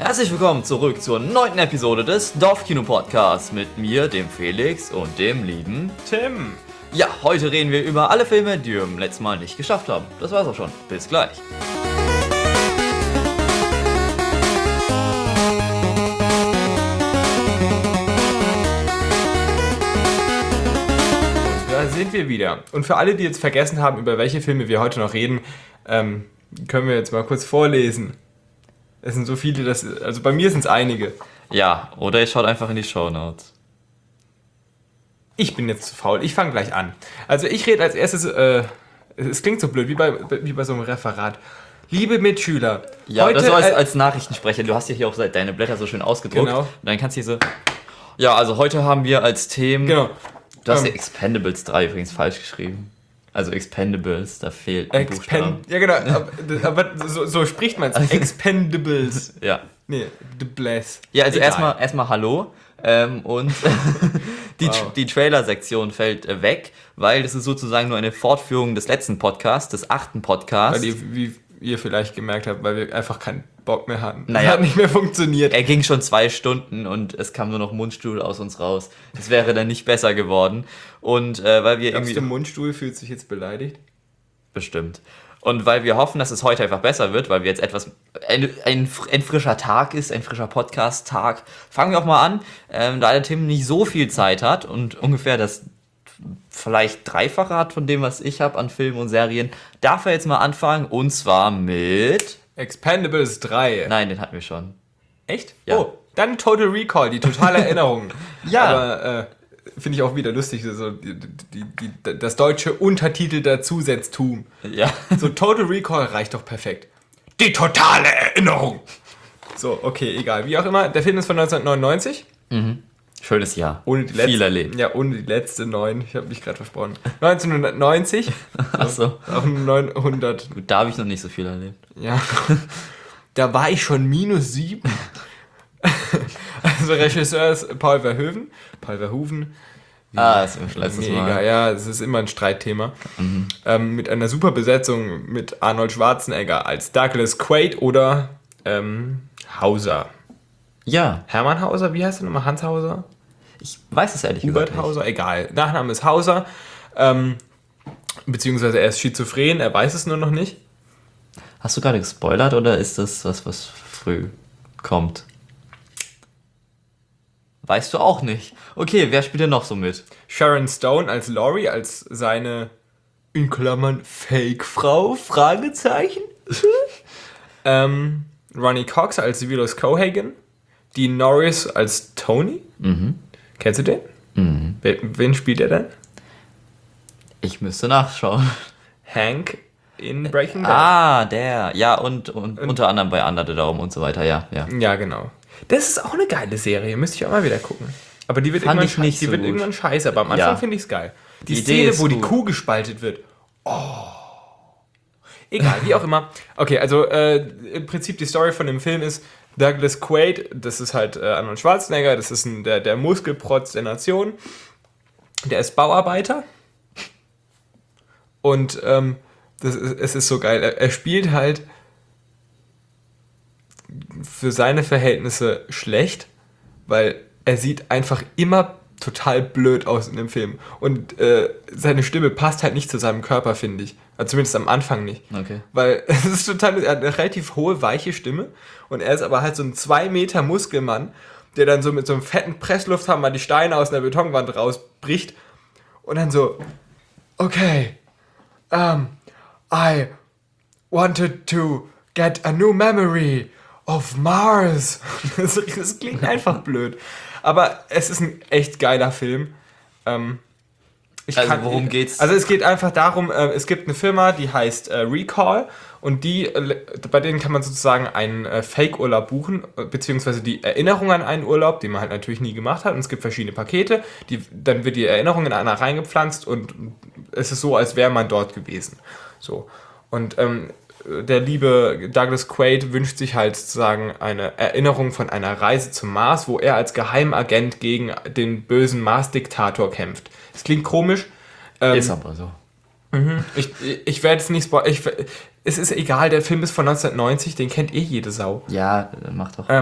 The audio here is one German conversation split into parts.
Herzlich willkommen zurück zur 9. Episode des Dorfkino-Podcasts mit mir, dem Felix und dem lieben Tim. Ja, heute reden wir über alle Filme, die wir im letzten Mal nicht geschafft haben. Das war's auch schon. Bis gleich. Da sind wir wieder. Und für alle, die jetzt vergessen haben, über welche Filme wir heute noch reden, können wir jetzt mal kurz vorlesen. Es sind so viele, also bei mir sind es einige. Ja, oder ihr schaut einfach in die Shownotes. Ich bin jetzt zu faul, ich fange gleich an. Also ich rede als erstes, es klingt so blöd, wie bei so einem Referat. Liebe Mitschüler. Ja, heute, das so als Nachrichtensprecher, du hast ja hier auch deine Blätter so schön ausgedruckt. Genau. Und dann kannst du hier so... Ja, also heute haben wir als Themen... Genau. Du hast ja Expendables 3 übrigens falsch geschrieben. Also Expendables, da fehlt ein Buchstaben. Ja genau, aber so spricht man es. Expendables. Ja. Nee, The Bless. Ja, also Egal. erstmal Hallo. Und die Trailer-Sektion fällt weg, weil das ist sozusagen nur eine Fortführung des letzten Podcasts, des 8. Podcasts. Weil wie ihr vielleicht gemerkt habt, weil wir einfach keinen Bock mehr hatten. Naja. Hat nicht mehr funktioniert. Er ging schon 2 Stunden und es kam nur noch Mundstuhl aus uns raus. Das wäre dann nicht besser geworden. Und weil wir Glaubst irgendwie... du, der Mundstuhl fühlt sich jetzt beleidigt? Bestimmt. Und weil wir hoffen, dass es heute einfach besser wird, weil wir jetzt ein frischer Tag ist, ein frischer Podcast-Tag, fangen wir auch mal an. Da der Tim nicht so viel Zeit hat und ungefähr das vielleicht Dreifache hat von dem, was ich habe an Filmen und Serien, darf er jetzt mal anfangen und zwar mit... Expendables 3. Nein, den hatten wir schon. Echt? Ja. Oh, dann Total Recall, die totale Erinnerung. Ja. Aber finde ich auch wieder lustig, so das deutsche Untertitel der Zusetztum. Ja. So Total Recall reicht doch perfekt. Die totale Erinnerung. So, okay, egal. Wie auch immer, der Film ist von 1999. Schönes Jahr. Ohne die letzte, Viel erlebt. Ja, ohne die letzte 9. Ich habe mich gerade versprochen. 1990. Achso. Auch 900. Gut, da habe ich noch nicht so viel erlebt. Ja. Da war ich schon -7. Also Regisseur ist Paul Verhoeven. Das ist im letztes Mega, Mal. ja, es ist immer ein Streitthema. Mit einer super Besetzung mit Arnold Schwarzenegger als Douglas Quaid oder Hauser. Ja, Hermann Hauser, wie heißt der nochmal? Hans Hauser? ich weiß es ehrlich Hubert gesagt nicht. Hauser? Egal. Nachname ist Hauser. Beziehungsweise er ist schizophren, er weiß es nur noch nicht. Hast du gerade gespoilert oder ist das was früh kommt? Weißt du auch nicht. Okay, wer spielt denn noch so mit? Sharon Stone als Laurie, als seine, in Klammern, Fake-Frau, Fragezeichen. Ronnie Cox als Silas Cohagen. Dean Norris als Tony. Kennst du den? Wen spielt er denn? Ich müsste nachschauen. Hank in Breaking Bad. Ah, der. Ja, und unter anderem bei Under the Dome und so weiter, ja. Ja, genau. Das ist auch eine geile Serie, müsste ich auch mal wieder gucken. Aber die wird, Fand irgendwann, ich nicht die so wird gut. irgendwann scheiße, aber am Anfang Ja. finde ich es geil. Die Idee Szene, ist wo die gut. Kuh gespaltet wird. Oh. Egal, wie auch immer. Okay, also im Prinzip die Story von dem Film ist, Douglas Quaid, das ist halt Arnold Schwarzenegger, das ist der Muskelprotz der Nation. Der ist Bauarbeiter. Und es ist so geil. Er spielt halt für seine Verhältnisse schlecht, weil er sieht einfach immer total blöd aus in dem Film. Und seine Stimme passt halt nicht zu seinem Körper, finde ich. Also zumindest am Anfang nicht. Okay. Weil es ist total, er hat eine relativ hohe, weiche Stimme und er ist aber halt so ein 2 Meter Muskelmann, der dann so mit so einem fetten Presslufthammer die Steine aus einer Betonwand rausbricht und dann so, okay, I wanted to get a new memory of Mars. Das klingt einfach blöd. Aber es ist ein echt geiler Film. Worum geht's? Also es geht einfach darum, es gibt eine Firma, die heißt Recall und bei denen kann man sozusagen einen Fake-Urlaub buchen, beziehungsweise die Erinnerung an einen Urlaub, den man halt natürlich nie gemacht hat. Und es gibt verschiedene Pakete, dann wird die Erinnerung in einer reingepflanzt und es ist so, als wäre man dort gewesen. So. Und der liebe Douglas Quaid wünscht sich halt sozusagen eine Erinnerung von einer Reise zum Mars, wo er als Geheimagent gegen den bösen Mars-Diktator kämpft. Das klingt komisch. Ist aber so. Ich werde es nicht spoilern. es ist egal, der Film ist von 1990, den kennt jede Sau. Ja, macht doch.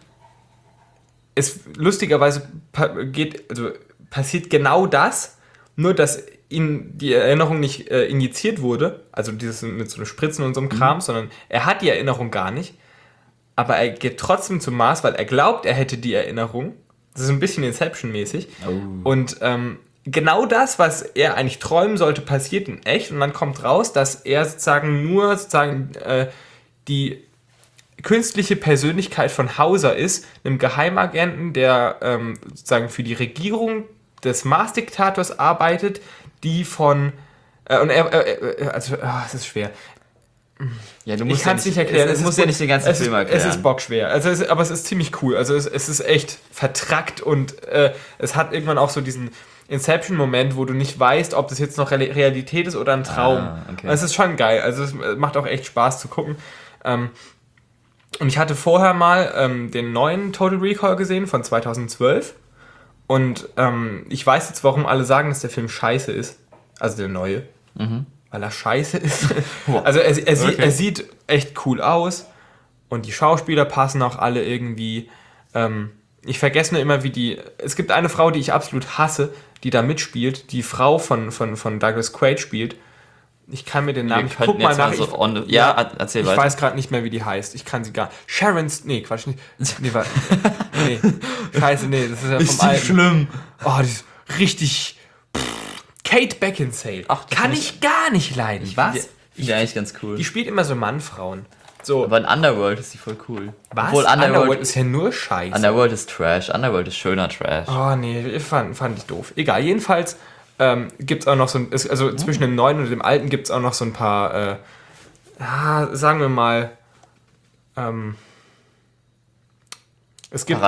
Es lustigerweise passiert genau das, nur dass ihm die Erinnerung nicht injiziert wurde, also dieses mit so einem Spritzen und so einem Kram, sondern er hat die Erinnerung gar nicht, aber er geht trotzdem zum Mars, weil er glaubt, er hätte die Erinnerung. Das ist ein bisschen Inception-mäßig. Oh. Und genau das, was er eigentlich träumen sollte, passiert in echt und dann kommt raus, dass er sozusagen die künstliche Persönlichkeit von Hauser ist, einem Geheimagenten, der sozusagen für die Regierung des Mars-Diktators arbeitet, die von es ist schwer. Ja, du Ich musst kann es nicht erklären. Es muss ja nicht den ganzen Film erklären. Es ist bockschwer. Aber es ist ziemlich cool. Also es ist echt vertrackt und es hat irgendwann auch so diesen Inception-Moment, wo du nicht weißt, ob das jetzt noch Realität ist oder ein Traum. Okay. Es ist schon geil. Also es macht auch echt Spaß zu gucken. Und ich hatte vorher mal den neuen Total Recall gesehen von 2012. Und ich weiß jetzt, warum alle sagen, dass der Film scheiße ist. Also der neue. Weil er scheiße ist. Also er sieht echt cool aus. Und die Schauspieler passen auch alle irgendwie. Ich vergesse nur immer, es gibt eine Frau, die ich absolut hasse, die da mitspielt. Die Frau von Douglas Quaid spielt. Ich kann mir den Namen... Guck mal nach. Erzähl weiter. Ich weiß gerade nicht mehr, wie die heißt. Ich kann sie gar... Nee, Quatsch nicht. Nee, Scheiße, nee, das ist ja vom Alten. Schlimm. Oh, die ist richtig... Kate Beckinsale. Ach, kann ich gar nicht leiden. Was? Die eigentlich ganz cool. Die spielt immer so Mannfrauen. So. Aber in Underworld ist die voll cool. Was? Obwohl Underworld ist ja nur Scheiße. Underworld ist Trash. Underworld ist schöner Trash. Oh nee, fand ich doof. Egal, jedenfalls gibt es auch noch zwischen dem neuen und dem alten gibt es auch noch so ein paar, sagen wir mal, es gibt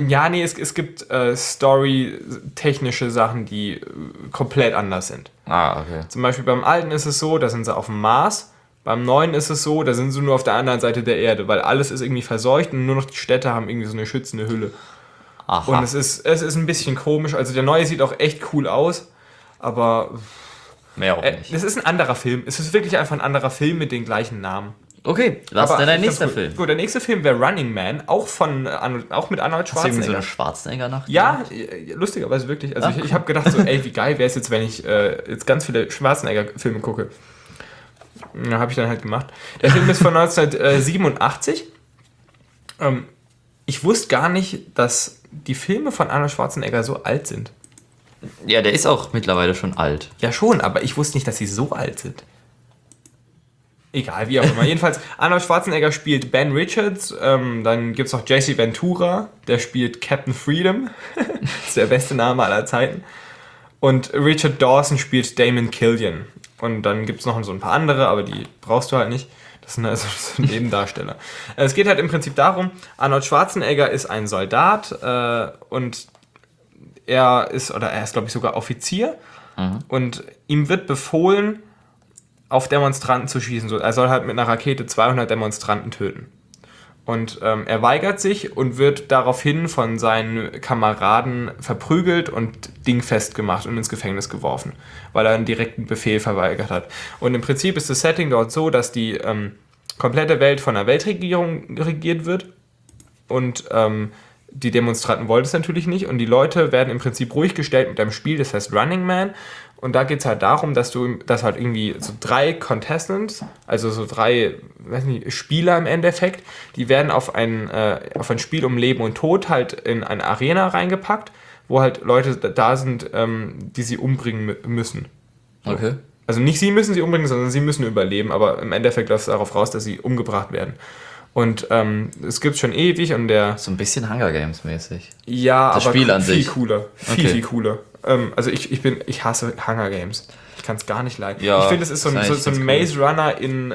story-technische Sachen, die komplett anders sind. Okay. Zum Beispiel beim alten ist es so, da sind sie auf dem Mars. Beim neuen ist es so, da sind sie nur auf der anderen Seite der Erde, weil alles ist irgendwie verseucht und nur noch die Städte haben irgendwie so eine schützende Hülle. Aha. Und es ist ein bisschen komisch. Also der neue sieht auch echt cool aus, aber mehr auch nicht. es ist ein anderer Film. Es ist wirklich einfach ein anderer Film mit den gleichen Namen. Okay, was ist denn dein nächster Film? Gut, der nächste Film wäre Running Man, auch mit Arnold Hast du irgendwie so Schwarzenegger. eine Schwarzenegger-Nacht? Ja, lustigerweise wirklich. Also ich habe gedacht so, ey, wie geil wäre es jetzt, wenn ich jetzt ganz viele Schwarzenegger-Filme gucke. Ja, habe ich dann halt gemacht. Der Film ist von 1987. Ich wusste gar nicht, dass die Filme von Arnold Schwarzenegger so alt sind. Ja, der ist auch mittlerweile schon alt. Ja schon, aber ich wusste nicht, dass sie so alt sind. Egal, wie auch immer. Jedenfalls, Arnold Schwarzenegger spielt Ben Richards. Dann gibt es noch Jesse Ventura, der spielt Captain Freedom. Das ist der beste Name aller Zeiten. Und Richard Dawson spielt Damon Killian. Und dann gibt es noch so ein paar andere, aber die brauchst du halt nicht. Das sind also so Nebendarsteller. Es geht halt im Prinzip darum, Arnold Schwarzenegger ist ein Soldat und er ist, glaube ich, sogar Offizier. Und ihm wird befohlen, auf Demonstranten zu schießen. Er soll halt mit einer Rakete 200 Demonstranten töten. Und er weigert sich und wird daraufhin von seinen Kameraden verprügelt und dingfest gemacht und ins Gefängnis geworfen, weil er einen direkten Befehl verweigert hat. Und im Prinzip ist das Setting dort so, dass die komplette Welt von der Weltregierung regiert wird und die Demonstranten wollen es natürlich nicht und die Leute werden im Prinzip ruhig gestellt mit einem Spiel, das heißt Running Man. Und da geht es halt darum, dass halt irgendwie so 3 Contestants, also so 3, Spieler im Endeffekt, die werden auf ein Spiel um Leben und Tod halt in eine Arena reingepackt, wo halt Leute da sind, die sie umbringen müssen. So. Okay. Also nicht sie müssen sie umbringen, sondern sie müssen überleben, aber im Endeffekt läuft es darauf raus, dass sie umgebracht werden. Und es gibt schon ewig und der... So ein bisschen Hunger Games mäßig. Ja, das aber Spiel an viel sich. Cooler. Viel cooler. Also ich hasse Hunger Games. Ich kann es gar nicht leiden. Ja, ich finde, es ist so ein Maze Runner in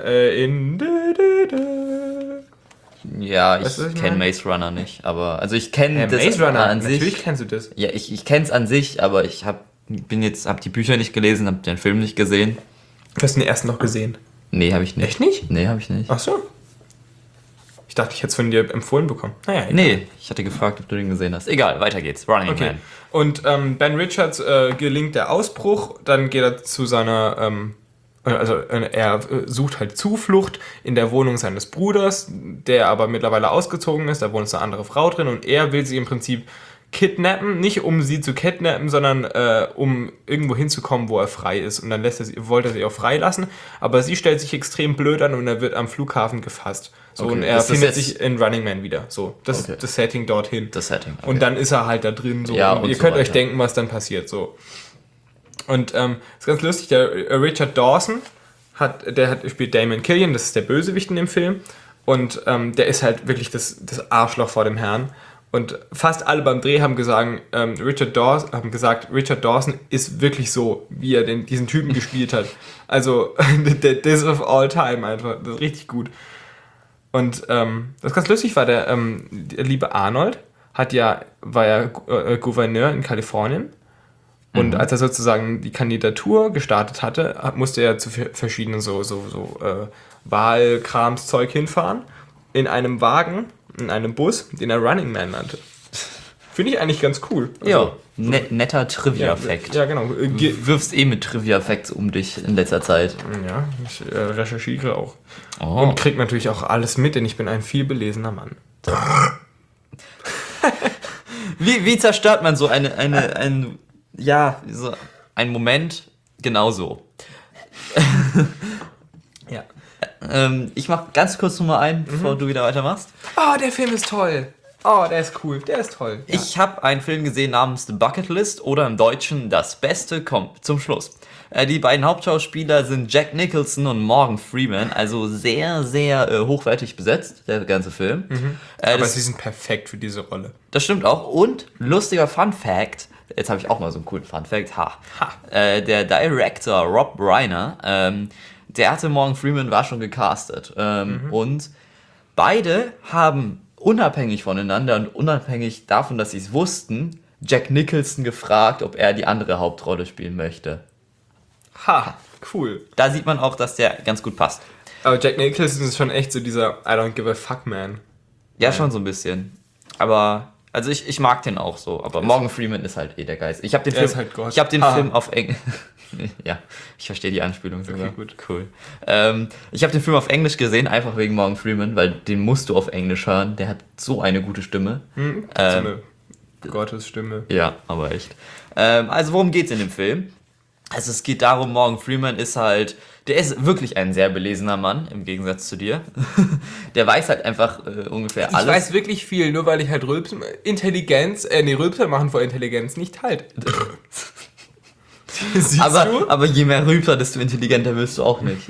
Ja, weißt du, was ich ich kenne meine? Maze Runner nicht, aber also ich kenne das Maze Runner, an sich. natürlich kennst du das. Ja, ich kenne es an sich, aber ich hab die Bücher nicht gelesen, habe den Film nicht gesehen. Du hast den ersten noch gesehen. Nee, habe ich nicht. Echt nicht? Nee, habe ich nicht. Ach so. Ich dachte, ich hätte es von dir empfohlen bekommen. Naja, egal. Nee, ich hatte gefragt, ob du den gesehen hast. Egal, weiter geht's. Running Okay. Man. Und Ben Richards gelingt der Ausbruch, dann geht er zu seiner er sucht halt Zuflucht in der Wohnung seines Bruders, der aber mittlerweile ausgezogen ist, da wohnt eine andere Frau drin und er will sie im Prinzip kidnappen, nicht um sie zu kidnappen, sondern um irgendwo hinzukommen, wo er frei ist. Und dann wollte er sie auch freilassen, aber sie stellt sich extrem blöd an und er wird am Flughafen gefasst. So, okay. Und er findet sich in Running Man wieder. So, das ist das Setting dorthin. Das Setting. Okay. Und dann ist er halt da drin. So. Ja, und ihr könnt euch denken, was dann passiert. So. Und ist ganz lustig, der Richard Dawson spielt Damon Killian, das ist der Bösewicht in dem Film. Und der ist halt wirklich das Arschloch vor dem Herrn. Und fast alle beim Dreh haben gesagt, Richard Dawson ist wirklich so, wie er diesen Typen gespielt hat. Also, this of all time einfach. Das ist richtig gut. Und das ganz lustig war, der liebe Arnold war ja Gouverneur in Kalifornien. Und als er sozusagen die Kandidatur gestartet hatte, musste er zu verschiedenen Wahlkramszeug hinfahren. In einem Wagen, in einem Bus, den er Running Man nannte. Finde ich eigentlich ganz cool. Also, ja, netter Trivia-Fact. Ja, genau. Du wirfst mit Trivia-Facts um dich in letzter Zeit. Ja, ich recherchiere auch. Oh. Und krieg natürlich auch alles mit, denn ich bin ein vielbelesener Mann. Wie zerstört man so einen Moment genauso? Ja. Ich mach ganz kurz nochmal ein, bevor du wieder weitermachst. Oh, der Film ist toll. Oh, der ist cool. Der ist toll. Ja. Ich habe einen Film gesehen namens The Bucket List oder im Deutschen Das Beste kommt zum Schluss. Die beiden Hauptschauspieler sind Jack Nicholson und Morgan Freeman, also sehr, sehr hochwertig besetzt, der ganze Film. Aber sie sind perfekt für diese Rolle. Das stimmt auch. Und lustiger Fun Fact, jetzt habe ich auch mal so einen coolen Fun Fact, der Director Rob Reiner, der hatte Morgan Freeman, war schon gecastet. Und beide haben unabhängig voneinander und unabhängig davon, dass sie es wussten, Jack Nicholson gefragt, ob er die andere Hauptrolle spielen möchte. Cool. Da sieht man auch, dass der ganz gut passt. Aber Jack Nicholson ist schon echt so dieser I don't give a fuck man. Ja, schon so ein bisschen. Aber, also ich mag den auch so. Aber Morgan Freeman ist halt der Geist. Ich habe den Film auf Englisch. Ja, ich verstehe die Anspielung sogar. Okay, gut. Cool. Ich habe den Film auf Englisch gesehen, einfach wegen Morgan Freeman, weil den musst du auf Englisch hören. Der hat so eine gute Stimme. Gottes Stimme. Ja, aber echt. Also worum geht's in dem Film? Also es geht darum, Morgan Freeman der ist wirklich ein sehr belesener Mann, im Gegensatz zu dir. Der weiß halt einfach ungefähr alles. Ich weiß wirklich viel, nur weil ich halt Rülpsen machen vor Intelligenz nicht halt. Aber je mehr Rülpser, desto intelligenter wirst du auch nicht.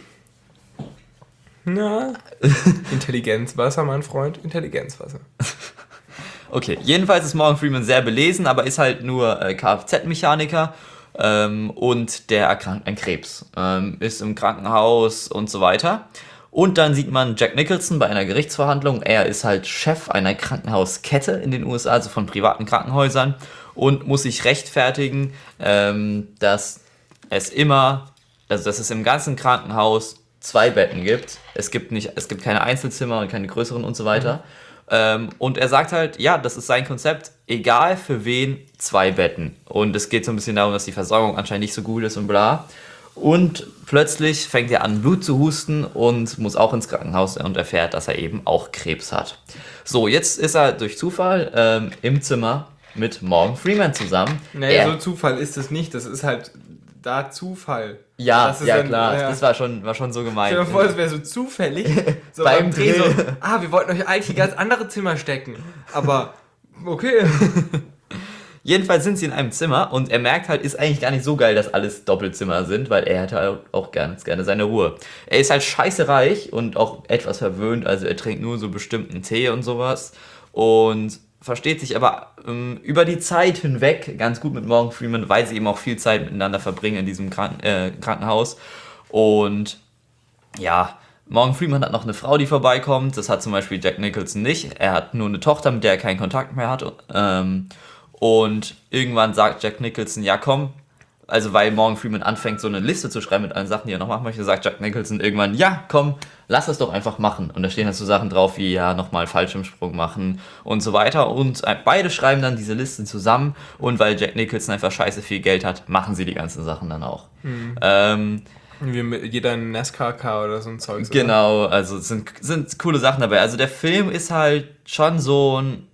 Na, Intelligenzwasser, mein Freund, Intelligenzwasser. Okay, jedenfalls ist Morgan Freeman sehr belesen, aber ist halt nur Kfz-Mechaniker und der erkrankt an Krebs, ist im Krankenhaus und so weiter. Und dann sieht man Jack Nicholson bei einer Gerichtsverhandlung. Er ist halt Chef einer Krankenhauskette in den USA, also von privaten Krankenhäusern, und muss sich rechtfertigen, dass es im ganzen Krankenhaus 2 Betten gibt. Es gibt keine Einzelzimmer und keine größeren und so weiter. Und er sagt halt, ja, das ist sein Konzept, egal für wen, 2 Betten. Und es geht so ein bisschen darum, dass die Versorgung anscheinend nicht so gut ist und bla. Und plötzlich fängt er an, Blut zu husten und muss auch ins Krankenhaus und erfährt, dass er eben auch Krebs hat. So, jetzt ist er durch Zufall im Zimmer mit Morgan Freeman zusammen. Naja, so Zufall ist es nicht, das ist halt da Zufall. Ja, klar, das war schon so gemeint. Stell dir vor, es wäre so zufällig, so beim Dreh so, wir wollten euch eigentlich ganz andere Zimmer stecken, aber okay. Jedenfalls sind sie in einem Zimmer und er merkt halt, ist eigentlich gar nicht so geil, dass alles Doppelzimmer sind, weil er hätte auch gerne seine Ruhe. Er ist halt scheiße reich und auch etwas verwöhnt, also er trinkt nur so bestimmten Tee und sowas und versteht sich aber über die Zeit hinweg ganz gut mit Morgan Freeman, weil sie eben auch viel Zeit miteinander verbringen in diesem Krankenhaus. Und ja, Morgan Freeman hat noch eine Frau, die vorbeikommt. Das hat zum Beispiel Jack Nicholson nicht. Er hat nur eine Tochter, mit der er keinen Kontakt mehr hat. Und irgendwann sagt Jack Nicholson, ja komm, also weil Morgan Freeman anfängt, so eine Liste zu schreiben mit allen Sachen, die er noch machen möchte, sagt Jack Nicholson irgendwann, ja komm, lass es doch einfach machen. Und da stehen halt so Sachen drauf wie, ja, nochmal Fallschirmsprung machen und so weiter. Und beide schreiben dann diese Listen zusammen. Und weil Jack Nicholson einfach scheiße viel Geld hat, machen sie die ganzen Sachen dann auch. Wie mit jeder NASCAR-Car oder so ein Zeug. Genau, also es sind coole Sachen dabei. Also der Film ist halt schon so ein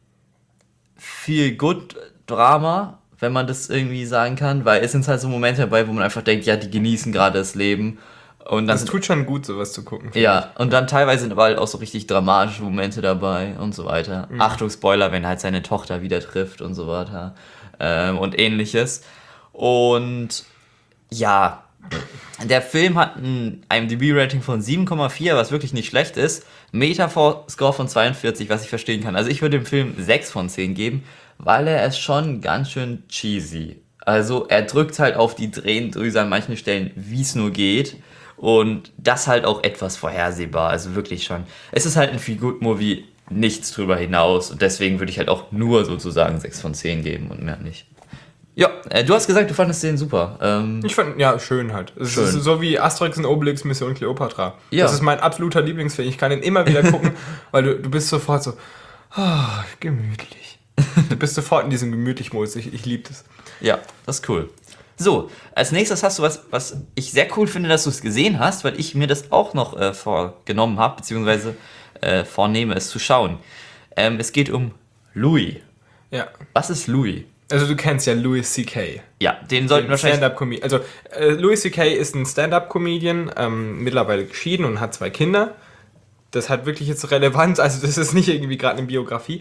Feel-Good-Drama, wenn man das irgendwie sagen kann, weil es sind halt so Momente dabei, wo man einfach denkt, ja, die genießen gerade das Leben. Und dann Das tut schon gut, sowas zu gucken. ja, und dann teilweise sind aber halt auch so richtig dramatische Momente dabei und so weiter. Achtung, Spoiler, wenn halt seine Tochter wieder trifft und so weiter und ähnliches. Und ja, der Film hat ein IMDb-Rating von 7,4, was wirklich nicht schlecht ist. Metascore von 42, was ich verstehen kann. Also ich würde dem Film 6 von 10 geben, weil er ist schon ganz schön cheesy. Also er drückt halt auf die Tränendrüse an manchen Stellen, wie es nur geht. Und das halt auch etwas vorhersehbar. Also wirklich schon. Es ist halt ein Feel-Good-Movie, nichts drüber hinaus. Und deswegen würde ich halt auch nur sozusagen 6 von 10 geben und mehr nicht. Ja, du hast gesagt, du fandest den super. Ich fand, ja, schön halt. Es Schön. ist so wie Asterix und Obelix Mission Cleopatra. Ja. Das ist mein absoluter Lieblingsfilm. Ich kann den immer wieder gucken, weil du bist sofort so, gemütlich. Du bist sofort in diesem Gemütlich-Modus. Ich liebe das. Ja, das ist cool. So, als nächstes hast du was ich sehr cool finde, dass du es gesehen hast, weil ich mir das auch noch vorgenommen habe, beziehungsweise vornehme, es zu schauen. Es geht um Louis. Ja. Was ist Louis? Also du kennst ja Louis C.K. Ja, den sollten wahrscheinlich... Stand-Up-Comedian. Also Louis C.K. ist ein Stand-Up-Comedian, mittlerweile geschieden und hat 2 Kinder. Das hat wirklich jetzt Relevanz, also das ist nicht irgendwie gerade eine Biografie.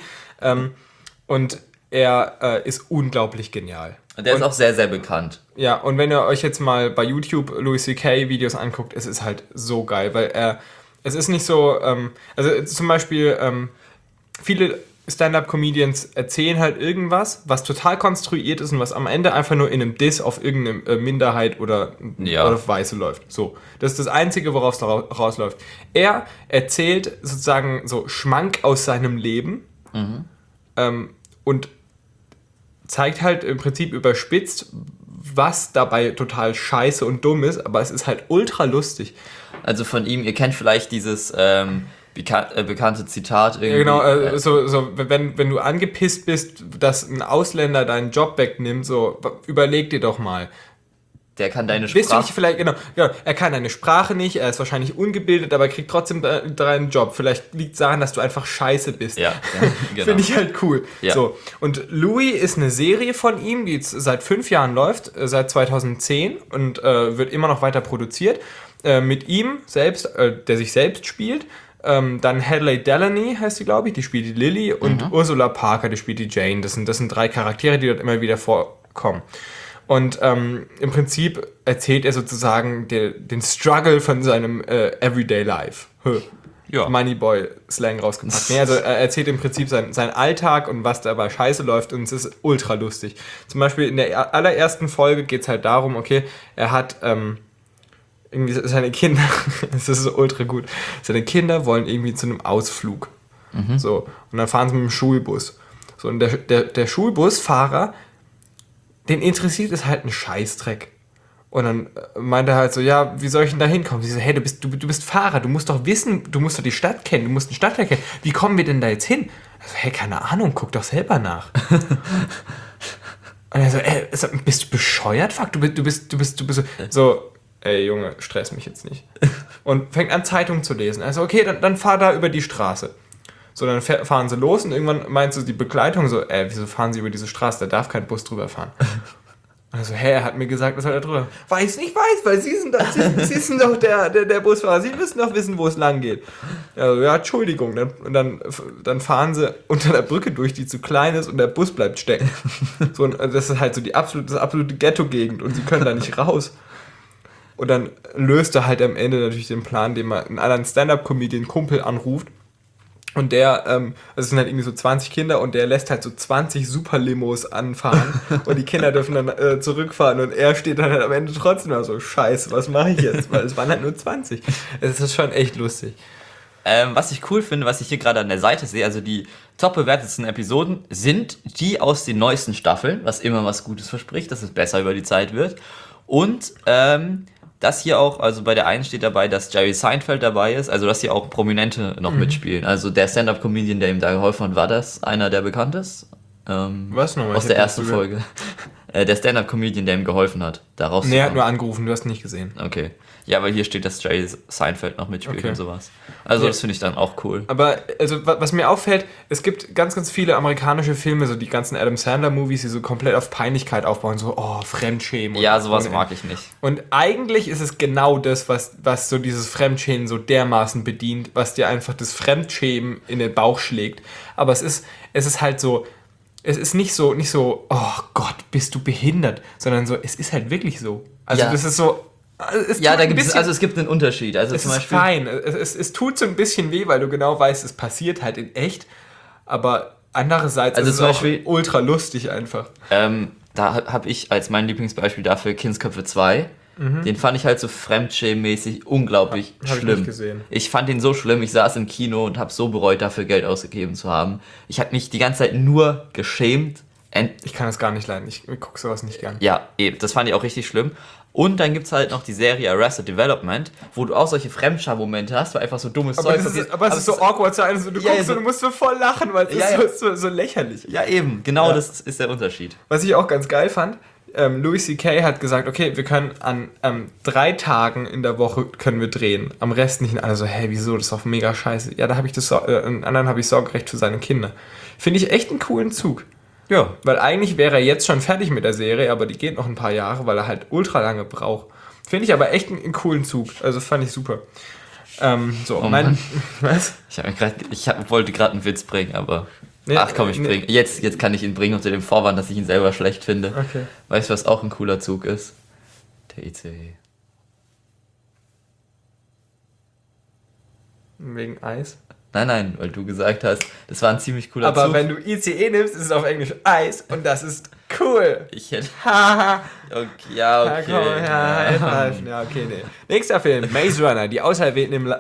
Und er ist unglaublich genial. Der ist auch sehr, sehr bekannt. Ja, und wenn ihr euch jetzt mal bei YouTube Louis C.K. Videos anguckt, es ist halt so geil, weil es ist nicht so, also zum Beispiel viele Stand-Up-Comedians erzählen halt irgendwas, was total konstruiert ist und was am Ende einfach nur in einem Diss auf irgendeine Minderheit oder auf Weiße läuft. So, das ist das Einzige, worauf es rausläuft. Er erzählt sozusagen so Schmank aus seinem Leben und zeigt halt im Prinzip überspitzt, was dabei total scheiße und dumm ist, aber es ist halt ultra lustig. Also von ihm, ihr kennt vielleicht dieses bekannte Zitat irgendwie. Ja, genau, so wenn du angepisst bist, dass ein Ausländer deinen Job wegnimmt, so überleg dir doch mal. Der kann deine Wisst ihr Sprache... nicht vielleicht, genau, er kann deine Sprache nicht, er ist wahrscheinlich ungebildet, aber er kriegt trotzdem deinen Job. Vielleicht liegt es daran, dass du einfach scheiße bist. Ja, genau. Finde ich halt cool. Ja. So. Und Louis ist eine Serie von ihm, die jetzt seit 5 Jahren läuft, seit 2010 und wird immer noch weiter produziert. Mit ihm selbst, der sich selbst spielt. Dann Hadley Delaney heißt sie, glaube ich, die spielt die Lily. Und Ursula Parker, die spielt die Jane. Das sind 3 Charaktere, die dort immer wieder vorkommen. Und im Prinzip erzählt er sozusagen den Struggle von seinem Everyday Life. Ja. Moneyboy-Slang rausgepackt. Nee, also er erzählt im Prinzip seinen Alltag und was dabei scheiße läuft und es ist ultra lustig. Zum Beispiel in der allerersten Folge geht es halt darum, okay, er hat irgendwie seine Kinder, das ist so ultra gut, seine Kinder wollen irgendwie zu einem Ausflug. So, und dann fahren sie mit dem Schulbus. So, und der Schulbusfahrer, den interessiert es halt ein Scheißdreck. Und dann meint er halt so, ja, wie soll ich denn da hinkommen? Sie so, hey, du bist Fahrer, du musst doch wissen, du musst doch die Stadt kennen, du musst den Stadtteil kennen. Wie kommen wir denn da jetzt hin? Also, hey, keine Ahnung, guck doch selber nach. Und er so, ey, bist du bescheuert? Fuck, du bist so, ey, Junge, stress mich jetzt nicht. Und fängt an, Zeitung zu lesen. Also, okay, dann fahr da über die Straße. So, dann fahren sie los und irgendwann meint so die Begleitung so, wieso fahren sie über diese Straße? Da darf kein Bus drüber fahren. Also, er hat mir gesagt, was soll da drüber? Weil Sie sind doch der Busfahrer, Sie müssen doch wissen, wo es lang geht. Also, ja, Entschuldigung. Dann fahren sie unter der Brücke durch, die zu klein ist und der Bus bleibt stecken. So, und das ist halt so das absolute Ghetto-Gegend und sie können da nicht raus. Und dann löst er halt am Ende natürlich den Plan, indem er einen anderen Stand-Up-Comedian-Kumpel anruft. Und der, es sind halt irgendwie so 20 Kinder und der lässt halt so 20 Superlimos anfahren und die Kinder dürfen dann zurückfahren und er steht dann halt am Ende trotzdem da so, scheiße, was mache ich jetzt? Weil es waren halt nur 20. Es ist schon echt lustig. Was ich cool finde, was ich hier gerade an der Seite sehe, also die top bewertetsten Episoden sind die aus den neuesten Staffeln, was immer was Gutes verspricht, dass es besser über die Zeit wird. Und dass hier auch, also bei der einen steht dabei, dass Jerry Seinfeld dabei ist, also dass hier auch Prominente noch mitspielen. Also der Stand-Up-Comedian, der ihm da geholfen hat, war das einer, der bekannt ist? Was nochmal? Aus der ersten Folge. Der Stand-Up-Comedian, der ihm geholfen hat, da Nee, er rauszukommen. hat nur angerufen, du hast ihn nicht gesehen. Okay. Ja, weil hier steht, dass Jerry Seinfeld noch mitspielt Okay. und sowas. Also Ja. das finde ich dann auch cool. Aber, also, was mir auffällt, es gibt ganz, ganz viele amerikanische Filme, so die ganzen Adam Sandler-Movies, die so komplett auf Peinlichkeit aufbauen, so, Fremdschämen. Ja, sowas und, mag ich nicht. Und eigentlich ist es genau das, was so dieses Fremdschämen so dermaßen bedient, was dir einfach das Fremdschämen in den Bauch schlägt. Aber es ist halt so, es ist nicht so, oh Gott, bist du behindert, sondern so, es ist halt wirklich so. Also Ja. das ist so, Ja, da gibt es, also es gibt einen Unterschied. Also es zum ist Beispiel, fein. Es tut so ein bisschen weh, weil du genau weißt, es passiert halt in echt. Aber andererseits Also ist es zum auch Beispiel- ultra lustig einfach. da habe ich als mein Lieblingsbeispiel dafür Kindsköpfe 2. Den fand ich halt so fremdschämmäßig unglaublich Hab ich schlimm. nicht gesehen. Ich fand den so schlimm, ich saß im Kino und habe so bereut, dafür Geld ausgegeben zu haben. Ich habe mich die ganze Zeit nur geschämt. Ich kann das gar nicht leiden. Ich gucke sowas nicht gern. Ja, eben, das fand ich auch richtig schlimm. Und dann gibt es halt noch die Serie Arrested Development, wo du auch solche Fremdscham-Momente hast, weil einfach so dummes Aber, Zeug es ist, passiert. es ist so awkward zu einem, so, du Ja, guckst ja, und du musst so voll lachen, weil es Ja, ist so lächerlich. Ja, eben, genau Ja. das ist der Unterschied. Was ich auch ganz geil fand, Louis C.K. hat gesagt, okay, wir können an 3 Tagen in der Woche können wir drehen, am Rest nicht. Und alle so, hey, wieso, das ist doch mega scheiße. Ja, da habe ich an anderen habe ich Sorgerecht für seine Kinder. Finde ich echt einen coolen Zug. Ja. Weil eigentlich wäre er jetzt schon fertig mit der Serie, aber die geht noch ein paar Jahre, weil er halt ultra lange braucht. Finde ich aber echt einen coolen Zug. Also fand ich super. Mann. Was? Wollte gerade einen Witz bringen, aber... Nee, Ach komm, ich nee. bring. Jetzt kann ich ihn bringen unter dem Vorwand, dass ich ihn selber schlecht finde. Okay. Weißt du, was auch ein cooler Zug ist? Der ICE. Wegen Eis. Nein, weil du gesagt hast, das war ein ziemlich cooler Aber Zug. wenn du ICE nimmst, ist es auf Englisch Eis und das ist cool. Ich hätte... Haha. Okay, ja, Ja, okay. komm, ja, High Five. Ja, okay, nee. Nächster Film, Maze Runner, die Auserwählten im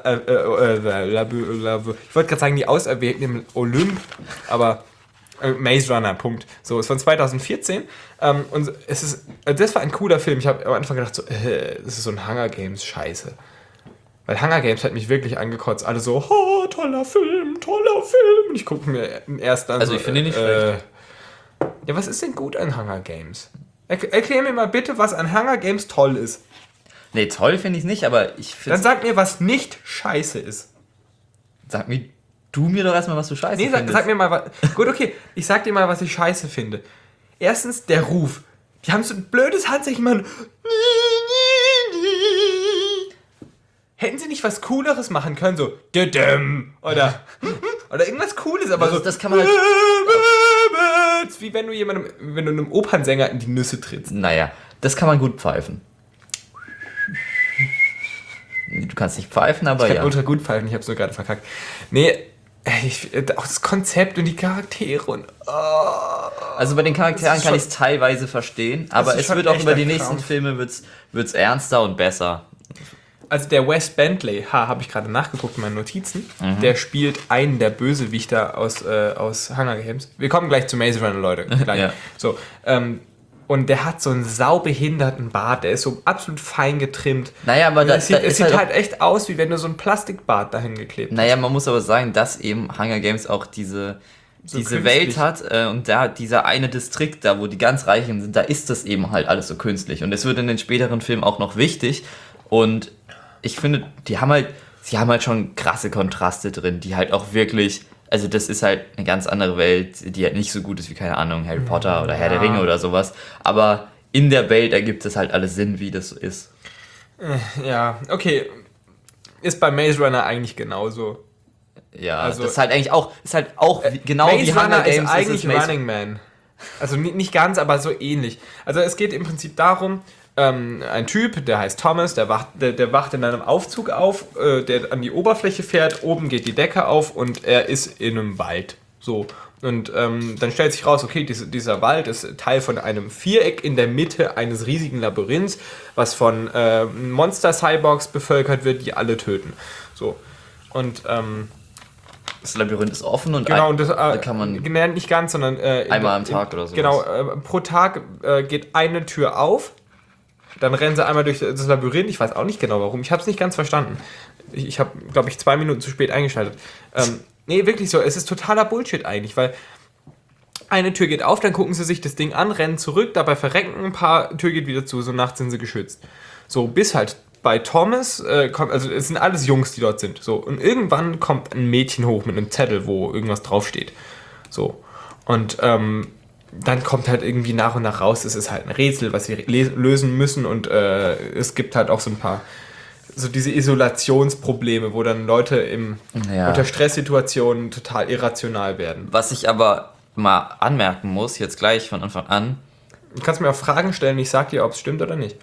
ich wollte gerade sagen, die Auserwählten im Olymp, aber Maze Runner, Punkt. So, ist von 2014 und das war ein cooler Film. Ich habe am Anfang gedacht, so, das ist so ein Hunger Games Scheiße. Weil Hunger Games hat mich wirklich angekotzt. Alle so, oh, toller Film. Und ich gucke mir erst dann Also so, ich finde ihn nicht schlecht. Ja, was ist denn gut an Hunger Games? Erklär mir mal bitte, was an Hunger Games toll ist. Nee, toll finde ich nicht, aber ich finde... Dann sag mir, was nicht scheiße ist. Sag mir doch erstmal, was du scheiße Nee, findest. sag mir mal was. Gut, okay, ich sag dir mal, was ich scheiße finde. Erstens, der Ruf. Die haben so ein blödes Handzeichen, man. Hätten sie nicht was Cooleres machen können, so düdüm, oder irgendwas Cooles, aber Das kann man halt- ist wie wenn du einem Opernsänger in die Nüsse trittst. Naja, das kann man gut pfeifen. Du kannst nicht pfeifen, aber Ich kann ja. ultra gut pfeifen, ich hab's nur gerade verkackt. Nee, auch das Konzept und die Charaktere und Also bei den Charakteren Das ist kann schon- ich es teilweise verstehen, aber ist es schon wird auch echt über die ein nächsten Krampf. Filme wird's ernster und besser. Also der Wes Bentley, habe ich gerade nachgeguckt in meinen Notizen, Mhm. der spielt einen der Bösewichter aus Hunger Games. Wir kommen gleich zu Maze Runner, Leute. Gleich. Ja. So, und der hat so einen saubehinderten Bart, der ist so absolut fein getrimmt. Naja, aber Es da sieht ist halt halt echt aus, wie wenn du so ein Plastikbart dahin geklebt hast. Naja, man muss aber sagen, dass eben Hunger Games auch diese künstlich. Welt hat und da dieser eine Distrikt da, wo die ganz Reichen sind, da ist das eben halt alles so künstlich. Und es wird in den späteren Filmen auch noch wichtig. Und ich finde, sie haben halt schon krasse Kontraste drin, die halt auch wirklich, also das ist halt eine ganz andere Welt, die halt nicht so gut ist wie, keine Ahnung, Harry Potter oder Herr der Ringe oder sowas. Aber in der Welt ergibt es halt alles Sinn, wie das so ist. Ja, okay. Ist bei Maze Runner eigentlich genauso. Ja, Also- das ist halt eigentlich auch, genau Maze wie Hunger Runner Games ist eigentlich Maze- Running Man. Also nicht ganz, aber so ähnlich. Also es geht im Prinzip darum, ein Typ, der heißt Thomas, der wacht in einem Aufzug auf, der an die Oberfläche fährt, oben geht die Decke auf und er ist in einem Wald. So. Und dann stellt sich raus, okay, dieser Wald ist Teil von einem Viereck in der Mitte eines riesigen Labyrinths, was von Monster-Cyborgs bevölkert wird, die alle töten. So. Und Das Labyrinth ist offen und genau, und das da kann man nicht ganz, sondern einmal am Tag oder so. Genau, pro Tag geht eine Tür auf, dann rennen sie einmal durch das Labyrinth. Ich weiß auch nicht genau warum. Ich habe es nicht ganz verstanden. Ich habe, glaube ich, 2 Minuten zu spät eingeschaltet. Nee, wirklich so. Es ist totaler Bullshit eigentlich, weil Eine Tür geht auf, dann gucken sie sich das Ding an, rennen zurück, dabei verrecken ein paar, Tür geht wieder zu, so nachts sind sie geschützt. So, bis halt bei Thomas, also es sind alles Jungs, die dort sind. So, und irgendwann kommt ein Mädchen hoch mit einem Zettel, wo irgendwas draufsteht. So, und dann kommt halt irgendwie nach und nach raus, es ist halt ein Rätsel, was sie lösen müssen und es gibt halt auch so ein paar, so diese Isolationsprobleme, wo dann Leute unter Stresssituationen total irrational werden. Was ich aber mal anmerken muss, jetzt gleich von Anfang an. Du kannst mir auch Fragen stellen, ich sag dir, ob es stimmt oder nicht.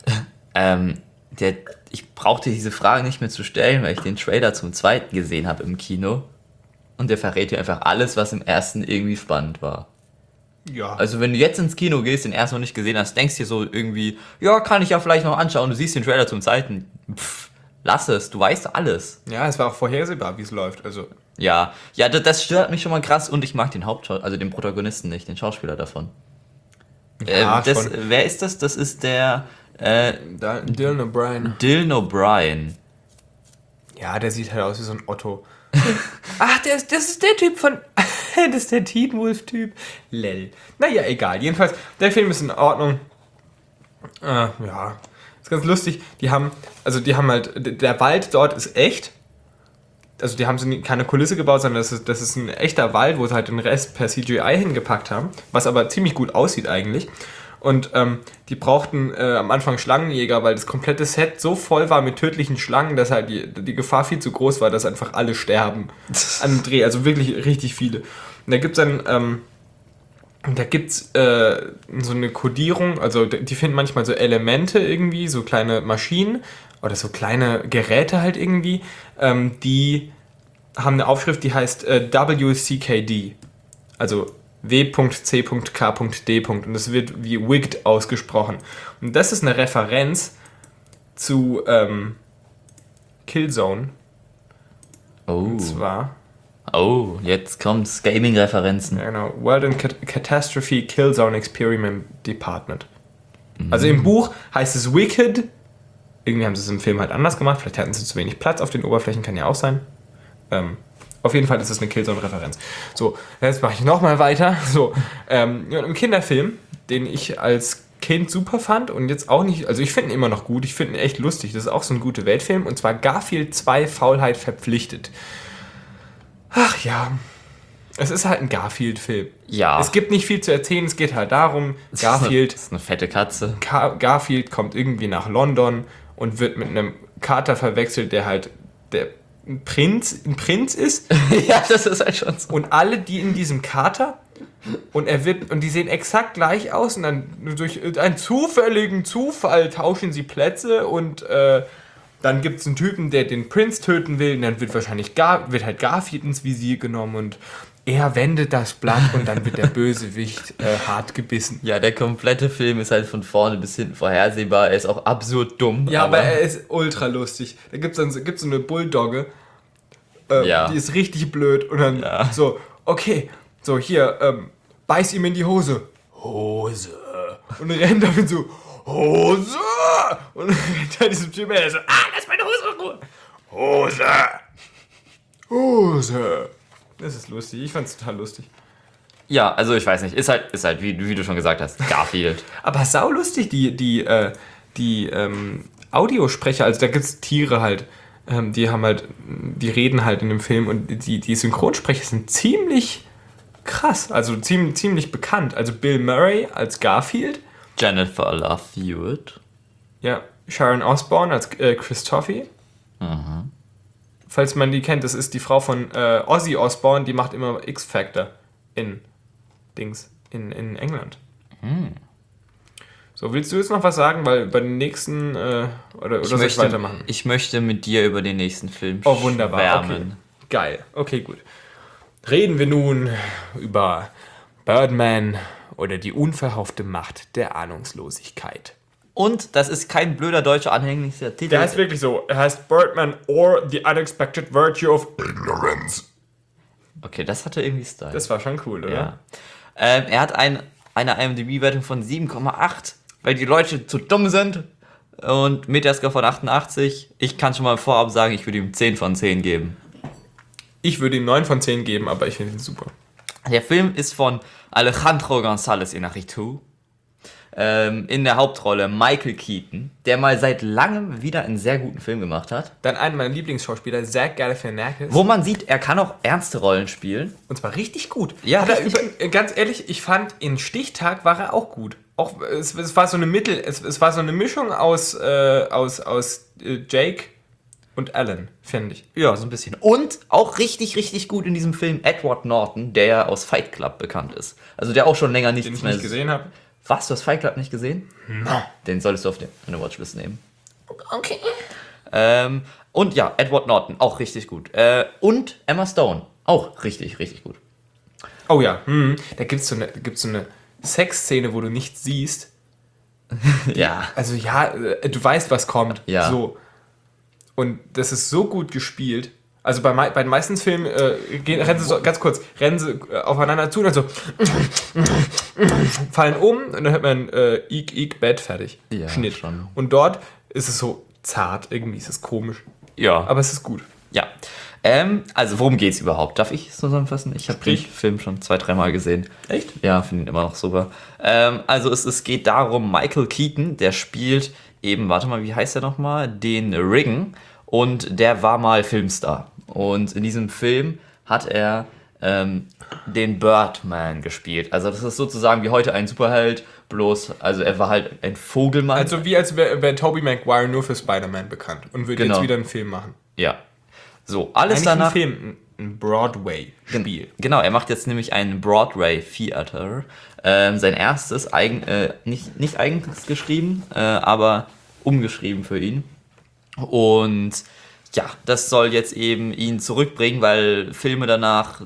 Ich brauchte diese Frage nicht mehr zu stellen, weil ich den Trailer zum zweiten gesehen habe im Kino. Und der verrät dir einfach alles, was im ersten irgendwie spannend war. Ja. Also wenn du jetzt ins Kino gehst, den ersten noch nicht gesehen hast, denkst dir so irgendwie, ja, kann ich ja vielleicht noch anschauen, du siehst den Trailer zum zweiten. Lass es, du weißt alles. Ja, es war auch vorhersehbar, wie es läuft. Also. Ja, das stört mich schon mal krass und ich mag den also den Protagonisten nicht, den Schauspieler davon. Ja, wer ist das? Das ist der Dylan O'Brien. Dylan O'Brien. Ja, der sieht halt aus wie so ein Otto. Ach, das ist der Typ von... das ist der Teen Wolf-Typ. Lell. Naja, egal. Jedenfalls, der Film ist in Ordnung. Ja, ist ganz lustig. Die haben halt... Der Wald dort ist echt. Also die haben keine Kulisse gebaut, sondern das ist ein echter Wald, wo sie halt den Rest per CGI hingepackt haben. Was aber ziemlich gut aussieht eigentlich. Und die brauchten am Anfang Schlangenjäger, weil das komplette Set so voll war mit tödlichen Schlangen, dass halt die Gefahr viel zu groß war, dass einfach alle sterben an dem Dreh. Also wirklich richtig viele. Und da gibt es dann... so eine Kodierung, also die finden manchmal so Elemente irgendwie, so kleine Maschinen oder so kleine Geräte halt irgendwie, die haben eine Aufschrift, die heißt WCKD, also W.C.K.D. und das wird wie Wigged ausgesprochen. Und das ist eine Referenz zu Killzone. Oh. Und zwar... Oh, jetzt kommt's. Gaming-Referenzen. Ja, genau. World and Catastrophe Killzone Experiment Department. Also im Buch heißt es Wicked. Irgendwie haben sie es im Film halt anders gemacht. Vielleicht hatten sie zu wenig Platz auf den Oberflächen, kann ja auch sein. Auf jeden Fall ist es eine Killzone-Referenz. So, jetzt mache ich nochmal weiter. So, im Kinderfilm, den ich als Kind super fand und jetzt auch nicht, also ich finde ihn immer noch gut, ich finde ihn echt lustig. Das ist auch so ein guter Weltfilm und zwar Garfield 2 Faulheit verpflichtet. Ach ja, es ist halt ein Garfield-Film. Ja. Es gibt nicht viel zu erzählen, es geht halt darum, Garfield... Das ist eine fette Katze. Garfield kommt irgendwie nach London und wird mit einem Kater verwechselt, der halt ein Prinz ist. Ja, das ist halt schon so. Und alle, die in diesem Kater... Und die sehen exakt gleich aus und dann durch einen zufälligen Zufall tauschen sie Plätze und... Dann gibt es einen Typen, der den Prinz töten will und dann wird halt Garfield ins Visier genommen und er wendet das Blatt und dann wird der Bösewicht hart gebissen. Ja, der komplette Film ist halt von vorne bis hinten vorhersehbar. Er ist auch absurd dumm. Ja, aber er ist ultra lustig. Da gibt's so eine Bulldogge, die ist richtig blöd und dann so, okay, so hier, beiß ihm in die Hose. Hose. Und rennt damit so, Hose! Und dann rennt er diesem Typen her, so, lass meine Hose in Ruhe. Hose! Hose! Das ist lustig, ich fand's total lustig. Ja, also ich weiß nicht, ist halt wie du schon gesagt hast, Garfield. Aber saulustig, die Audiosprecher, also da gibt's Tiere halt, die reden halt in dem Film und die Synchronsprecher sind ziemlich krass, also ziemlich bekannt. Also Bill Murray als Garfield. Jennifer Love Hewitt. Ja, Sharon Osbourne als Christophie. Mhm. Falls man die kennt, das ist die Frau von Ozzy Osbourne, die macht immer X-Factor in England. Mhm. So, willst du jetzt noch was sagen? Weil bei den nächsten, oder soll ich weitermachen? Ich möchte mit dir über den nächsten Film wunderbar. schwärmen. Okay. Geil, okay, gut. Reden wir nun über Birdman oder die unverhoffte Macht der Ahnungslosigkeit. Und das ist kein blöder deutscher anhänglicher Titel. Der heißt wirklich so. Er heißt Birdman or the Unexpected Virtue of Ignorance. Okay, das hatte irgendwie Style. Das war schon cool, oder? Ja. Er hat eine IMDb-Wertung von 7,8, weil die Leute zu dumm sind. Und Metascore von 88. Ich kann schon mal vorab sagen, ich würde ihm 10 von 10 geben. Ich würde ihm 9 von 10 geben, aber ich finde ihn super. Der Film ist von Alejandro González Iñárritu. In der Hauptrolle Michael Keaton, der mal seit langem wieder einen sehr guten Film gemacht hat. Dann einen meiner Lieblingsschauspieler, Zach Galifianakis. Wo man sieht, er kann auch ernste Rollen spielen. Und zwar richtig gut. Ja, ganz ehrlich, ich fand, in Stichtag war er auch gut. Auch, es war so eine es war so eine Mischung aus Jake und Alan, finde ich. Ja, so ein bisschen. Und auch richtig, richtig gut in diesem Film Edward Norton, der ja aus Fight Club bekannt ist. Also der auch schon länger nichts Den ich mehr nicht gesehen habe. Was, du hast Fight Club nicht gesehen? No. Den solltest du auf deine Watchlist nehmen. Okay. Und ja, Edward Norton, auch richtig gut. Und Emma Stone, auch richtig, richtig gut. Oh ja, da gibt's so eine Sexszene, wo du nichts siehst. Ja. Also ja, du weißt, was kommt. Ja. So. Und das ist so gut gespielt. Also bei den meisten Filmen rennen sie so, ganz kurz, aufeinander zu und dann so fallen um und dann hört man Eek, Bett, fertig. Ja, Schnitt. schon. Und dort ist es so zart, irgendwie ist es komisch. Ja. Aber es ist gut. Ja. Also worum geht's überhaupt? Darf ich es zusammenfassen? Ich habe den Film schon 2-3 Mal gesehen. Echt? Ja, finde ihn immer noch super. Also es geht darum, Michael Keaton, der spielt eben, warte mal, wie heißt der nochmal? Den Riggan. Und der war mal Filmstar. Und in diesem Film hat er den Birdman gespielt. Also das ist sozusagen wie heute ein Superheld, bloß, also er war halt ein Vogelmann. Also wie als wäre Tobey Maguire nur für Spider-Man bekannt und würde jetzt wieder einen Film machen. Ja. So, alles Eigentlich danach... ein Film, ein Broadway-Spiel. Genau, er macht jetzt nämlich ein Broadway-Theater. Sein erstes, nicht eigens geschrieben, aber umgeschrieben für ihn. Und ja, das soll jetzt eben ihn zurückbringen, weil Filme danach,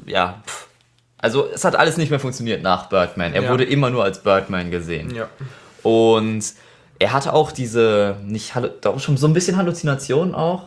also es hat alles nicht mehr funktioniert nach Birdman. Er wurde immer nur als Birdman gesehen. Ja. Und er hatte auch doch schon so ein bisschen Halluzinationen auch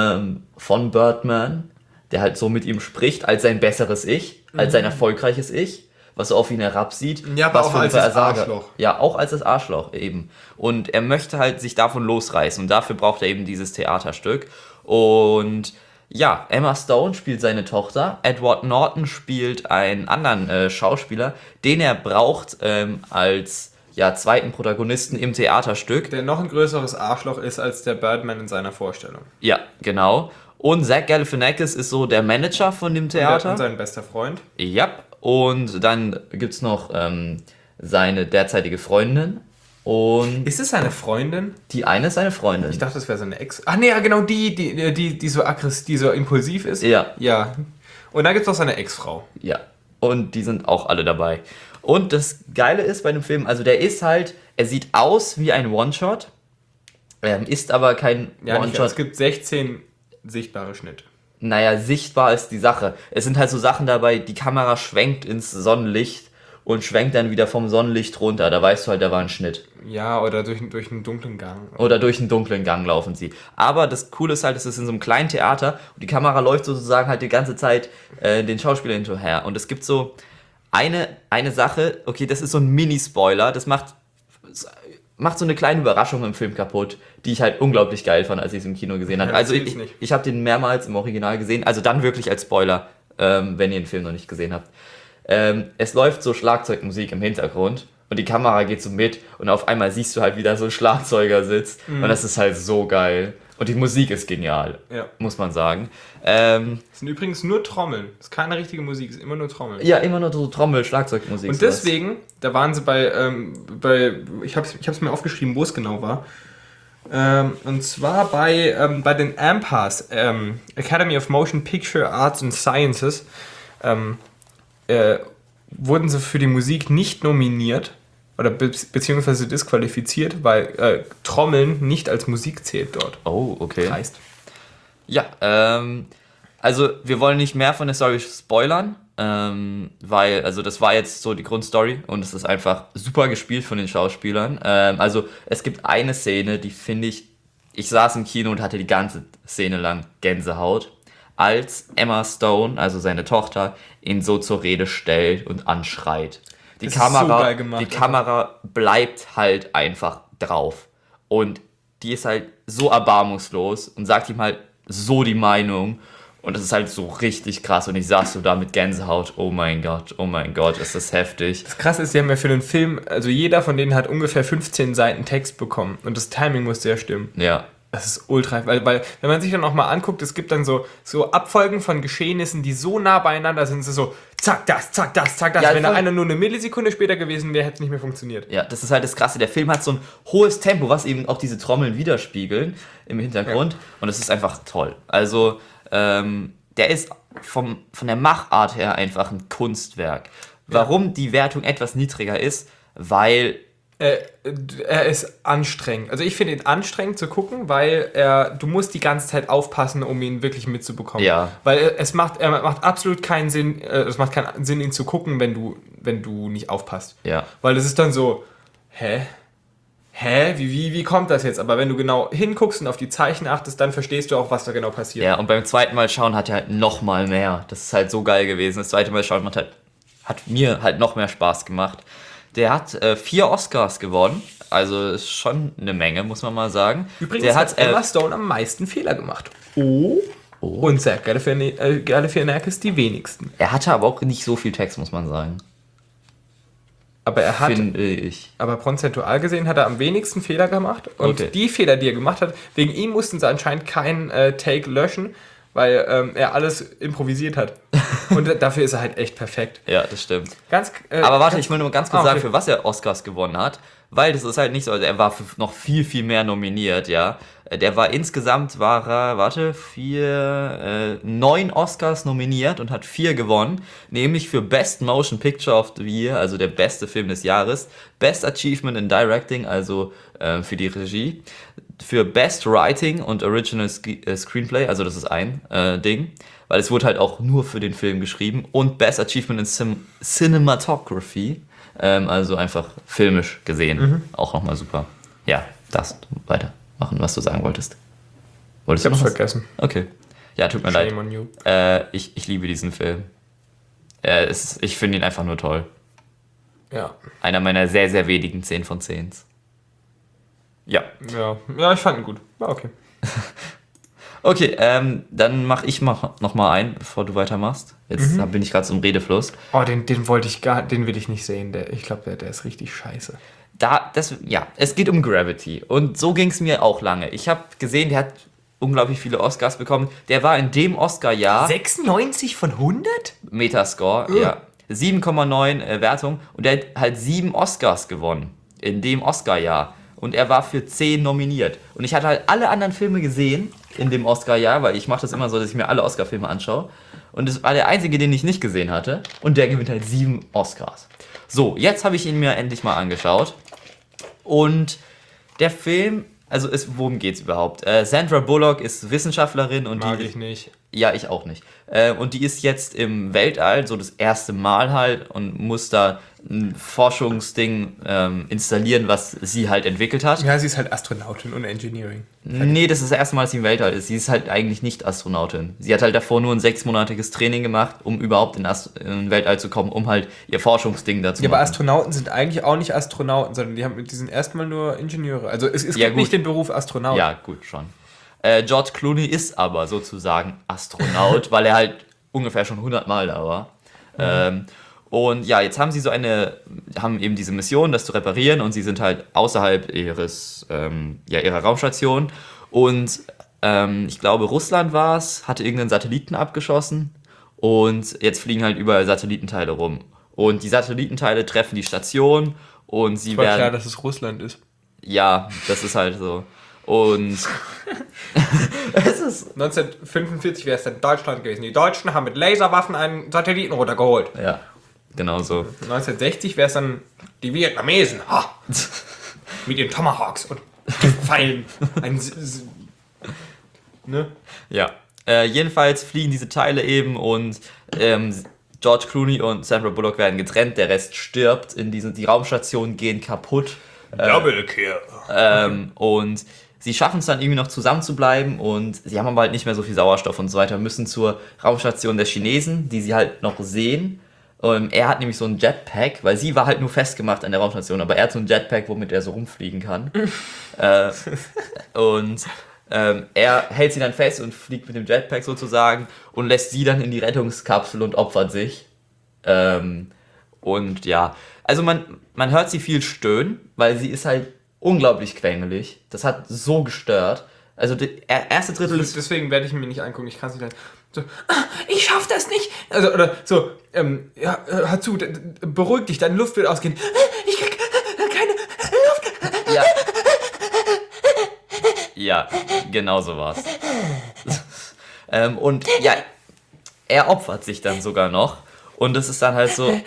von Birdman, der halt so mit ihm spricht als sein besseres Ich, als sein erfolgreiches Ich, was so auf ihn herabsieht. Ja, aber was auch für ein als das Versager. Arschloch. Ja, auch als das Arschloch eben. Und er möchte halt sich davon losreißen und dafür braucht er eben dieses Theaterstück. Und ja, Emma Stone spielt seine Tochter, Edward Norton spielt einen anderen Schauspieler, den er braucht als zweiten Protagonisten im Theaterstück. Der noch ein größeres Arschloch ist als der Birdman in seiner Vorstellung. Ja, genau. Und Zach Galifianakis ist so der Manager von dem Theater. Und sein bester Freund. Ja, und dann gibt's noch seine derzeitige Freundin. Und Ist es seine Freundin? die eine ist seine Freundin. Ich dachte, das wäre seine Ex. Ach nee, ja genau, die so aggressiv, die so impulsiv ist. Ja. Ja. Und dann gibt es noch seine Ex-Frau. Ja, und die sind auch alle dabei. Und das Geile ist bei dem Film, also der ist halt, er sieht aus wie ein One-Shot, ist aber kein Ja, nicht, One-Shot. es gibt 16 sichtbare Schnitte. Naja, sichtbar ist die Sache. Es sind halt so Sachen dabei, die Kamera schwenkt ins Sonnenlicht und schwenkt dann wieder vom Sonnenlicht runter. Da weißt du halt, da war ein Schnitt. Ja, oder durch einen dunklen Gang. Oder durch einen dunklen Gang laufen sie. Aber das Coole ist halt, es ist in so einem kleinen Theater und die Kamera läuft sozusagen halt die ganze Zeit den Schauspieler hinterher. Und es gibt so eine Sache, okay, das ist so ein Mini-Spoiler, das macht so eine kleine Überraschung im Film kaputt, die ich halt unglaublich geil fand, als ich es im Kino gesehen habe. Ja, Also erzähl's nicht. ich habe den mehrmals im Original gesehen, also dann wirklich als Spoiler, wenn ihr den Film noch nicht gesehen habt. Es läuft so Schlagzeugmusik im Hintergrund und die Kamera geht so mit und auf einmal siehst du halt, wie da so ein Schlagzeuger sitzt und das ist halt so geil. Und die Musik ist genial, muss man sagen. Es sind übrigens nur Trommeln. Es ist keine richtige Musik, es ist immer nur Trommeln. Ja, immer nur so Trommel, Schlagzeugmusik. Und sowas. deswegen, da waren sie ich hab's mir aufgeschrieben, wo es genau war. Und zwar bei den AMPAs, Academy of Motion Picture Arts and Sciences, wurden sie für die Musik nicht nominiert oder beziehungsweise disqualifiziert, weil Trommeln nicht als Musik zählt dort. Oh, okay. Heißt. Ja, also wir wollen nicht mehr von der Story spoilern, weil, also das war jetzt so die Grundstory und es ist einfach super gespielt von den Schauspielern. Also es gibt eine Szene, die finde ich saß im Kino und hatte die ganze Szene lang Gänsehaut, als Emma Stone, also seine Tochter, ihn so zur Rede stellt und anschreit. Die Das ist so geil gemacht, die Kamera bleibt halt einfach drauf und die ist halt so erbarmungslos und sagt ihm halt so die Meinung Und das ist halt so richtig krass. Und ich saß so da mit Gänsehaut. Oh mein Gott, ist das heftig. Das Krasse ist, sie haben ja für den Film, also jeder von denen hat ungefähr 15 Seiten Text bekommen. Und das Timing musste ja stimmen. Ja. Das ist ultra, weil wenn man sich dann auch mal anguckt, es gibt dann so Abfolgen von Geschehnissen, die so nah beieinander sind, so zack, das, zack, das, zack, das. Ja, wenn da einer nur eine Millisekunde später gewesen wäre, hätte es nicht mehr funktioniert. Ja, das ist halt das Krasse. Der Film hat so ein hohes Tempo, was eben auch diese Trommeln widerspiegeln im Hintergrund. Ja. Und es ist einfach toll. Also, der ist von der Machart her einfach ein Kunstwerk. Warum die Wertung etwas niedriger ist? Weil er ist anstrengend. Also ich finde ihn anstrengend zu gucken, weil du musst die ganze Zeit aufpassen, um ihn wirklich mitzubekommen. Ja. Weil er macht absolut keinen Sinn, es macht keinen Sinn, ihn zu gucken, wenn du nicht aufpasst. Ja. Weil es ist dann so, wie kommt das jetzt? Aber wenn du genau hinguckst und auf die Zeichen achtest, dann verstehst du auch, was da genau passiert. Ja, und beim zweiten Mal schauen hat er halt noch mal mehr. Das ist halt so geil gewesen. Das zweite Mal schauen hat mir halt noch mehr Spaß gemacht. Der hat 4 Oscars gewonnen, also ist schon eine Menge, muss man mal sagen. Übrigens hat Emma Stone am meisten Fehler gemacht. Oh. Und Zach Galifianakis die wenigsten. Er hatte aber auch nicht so viel Text, muss man sagen. Aber finde ich. Aber prozentual gesehen hat er am wenigsten Fehler gemacht. Und die Fehler, die er gemacht hat, wegen ihm mussten sie anscheinend keinen Take löschen, weil er alles improvisiert hat. Und dafür ist er halt echt perfekt. Ja, das stimmt. Aber warte, ich will nur ganz kurz sagen, für was er Oscars gewonnen hat. Weil das ist halt nicht so, also er war noch viel, viel mehr nominiert, ja. Insgesamt war er, 9 Oscars nominiert und hat 4 gewonnen. Nämlich für Best Motion Picture of the Year, also der beste Film des Jahres. Best Achievement in Directing, also für die Regie. Für Best Writing und Original Screenplay, also das ist ein Ding. Weil es wurde halt auch nur für den Film geschrieben. Und Best Achievement in Cinematography, also einfach filmisch gesehen. Auch nochmal super. Ja, das weitermachen, was du sagen wolltest. Ich hab's vergessen. Okay. Ja, tut mir leid. Ich liebe diesen Film. Ich finde ihn einfach nur toll. Ja. Einer meiner sehr, sehr wenigen 10 von 10. Ja. Ja, ich fand ihn gut. War okay. Okay, dann mach ich noch mal ein, bevor du weitermachst. Jetzt bin ich gerade so im Redefluss. Oh, den will ich nicht sehen. Ich glaube, der ist richtig scheiße. Es geht um Gravity. Und so ging es mir auch lange. Ich habe gesehen, der hat unglaublich viele Oscars bekommen. Der war in dem Oscar-Jahr... 96 von 100? Metascore, ja. 7,9 Wertung. Und der hat halt 7 Oscars gewonnen. In dem Oscar-Jahr. Und er war für 10 nominiert. Und ich hatte halt alle anderen Filme gesehen in dem Oscar-Jahr, weil ich mache das immer so, dass ich mir alle Oscar-Filme anschaue. Und das war der einzige, den ich nicht gesehen hatte. Und der gewinnt halt 7 Oscars. So, jetzt habe ich ihn mir endlich mal angeschaut. Und der Film, also worum geht's überhaupt? Sandra Bullock ist Wissenschaftlerin und Mag ich nicht. Ja, ich auch nicht. Und die ist jetzt im Weltall, so das erste Mal halt, und muss da ein Forschungsding installieren, was sie halt entwickelt hat. Ja, sie ist halt Astronautin und Engineering. Nee, das ist das erste Mal, dass sie im Weltall ist. Sie ist halt eigentlich nicht Astronautin. Sie hat halt davor nur ein 6-monatiges Training gemacht, um überhaupt in Weltall zu kommen, um halt ihr Forschungsding dazu zu machen. Ja, aber Astronauten sind eigentlich auch nicht Astronauten, sondern die sind erstmal nur Ingenieure. Also es gibt nicht den Beruf Astronaut. Ja, gut, schon. George Clooney ist aber sozusagen Astronaut, weil er halt ungefähr schon 100 Mal da war. Und ja, jetzt haben sie haben eben diese Mission, das zu reparieren, und sie sind halt außerhalb ihrer Raumstation. Und ich glaube, Russland hatte irgendeinen Satelliten abgeschossen, und jetzt fliegen halt überall Satellitenteile rum. Und die Satellitenteile treffen die Station, und sie werden... klar, dass es Russland ist. Ja, das ist halt so. Und es ist 1945 wäre es dann Deutschland gewesen. Die Deutschen haben mit Laserwaffen einen Satelliten runtergeholt. Ja, genau so. 1960 wäre es dann die Vietnamesen. Mit ihren Tomahawks und Pfeilen. Ne? Ja. Jedenfalls fliegen diese Teile eben, und George Clooney und Sandra Bullock werden getrennt. Der Rest stirbt. Die Raumstationen gehen kaputt. Double Kill. Und sie schaffen es dann irgendwie noch zusammen zu bleiben, und sie haben aber halt nicht mehr so viel Sauerstoff und so weiter, müssen zur Raumstation der Chinesen, die sie halt noch sehen. Er hat nämlich so ein Jetpack, weil sie war halt nur festgemacht an der Raumstation, aber er hat so ein Jetpack, womit er so rumfliegen kann. Und Er hält sie dann fest und fliegt mit dem Jetpack sozusagen und lässt sie dann in die Rettungskapsel und opfert sich. Und ja, also man hört sie viel stöhnen, weil sie ist halt unglaublich quengelig. Das hat so gestört. Also der erste Drittel ist... Deswegen werde ich mir nicht angucken, ich kann es nicht so, ich schaff das nicht. Also, oder so, hör zu, beruhig dich, deine Luft wird ausgehen. Ich krieg keine Luft. Ja. Ja, genau so war's. Und ja, er opfert sich dann sogar noch. Und das ist dann halt so...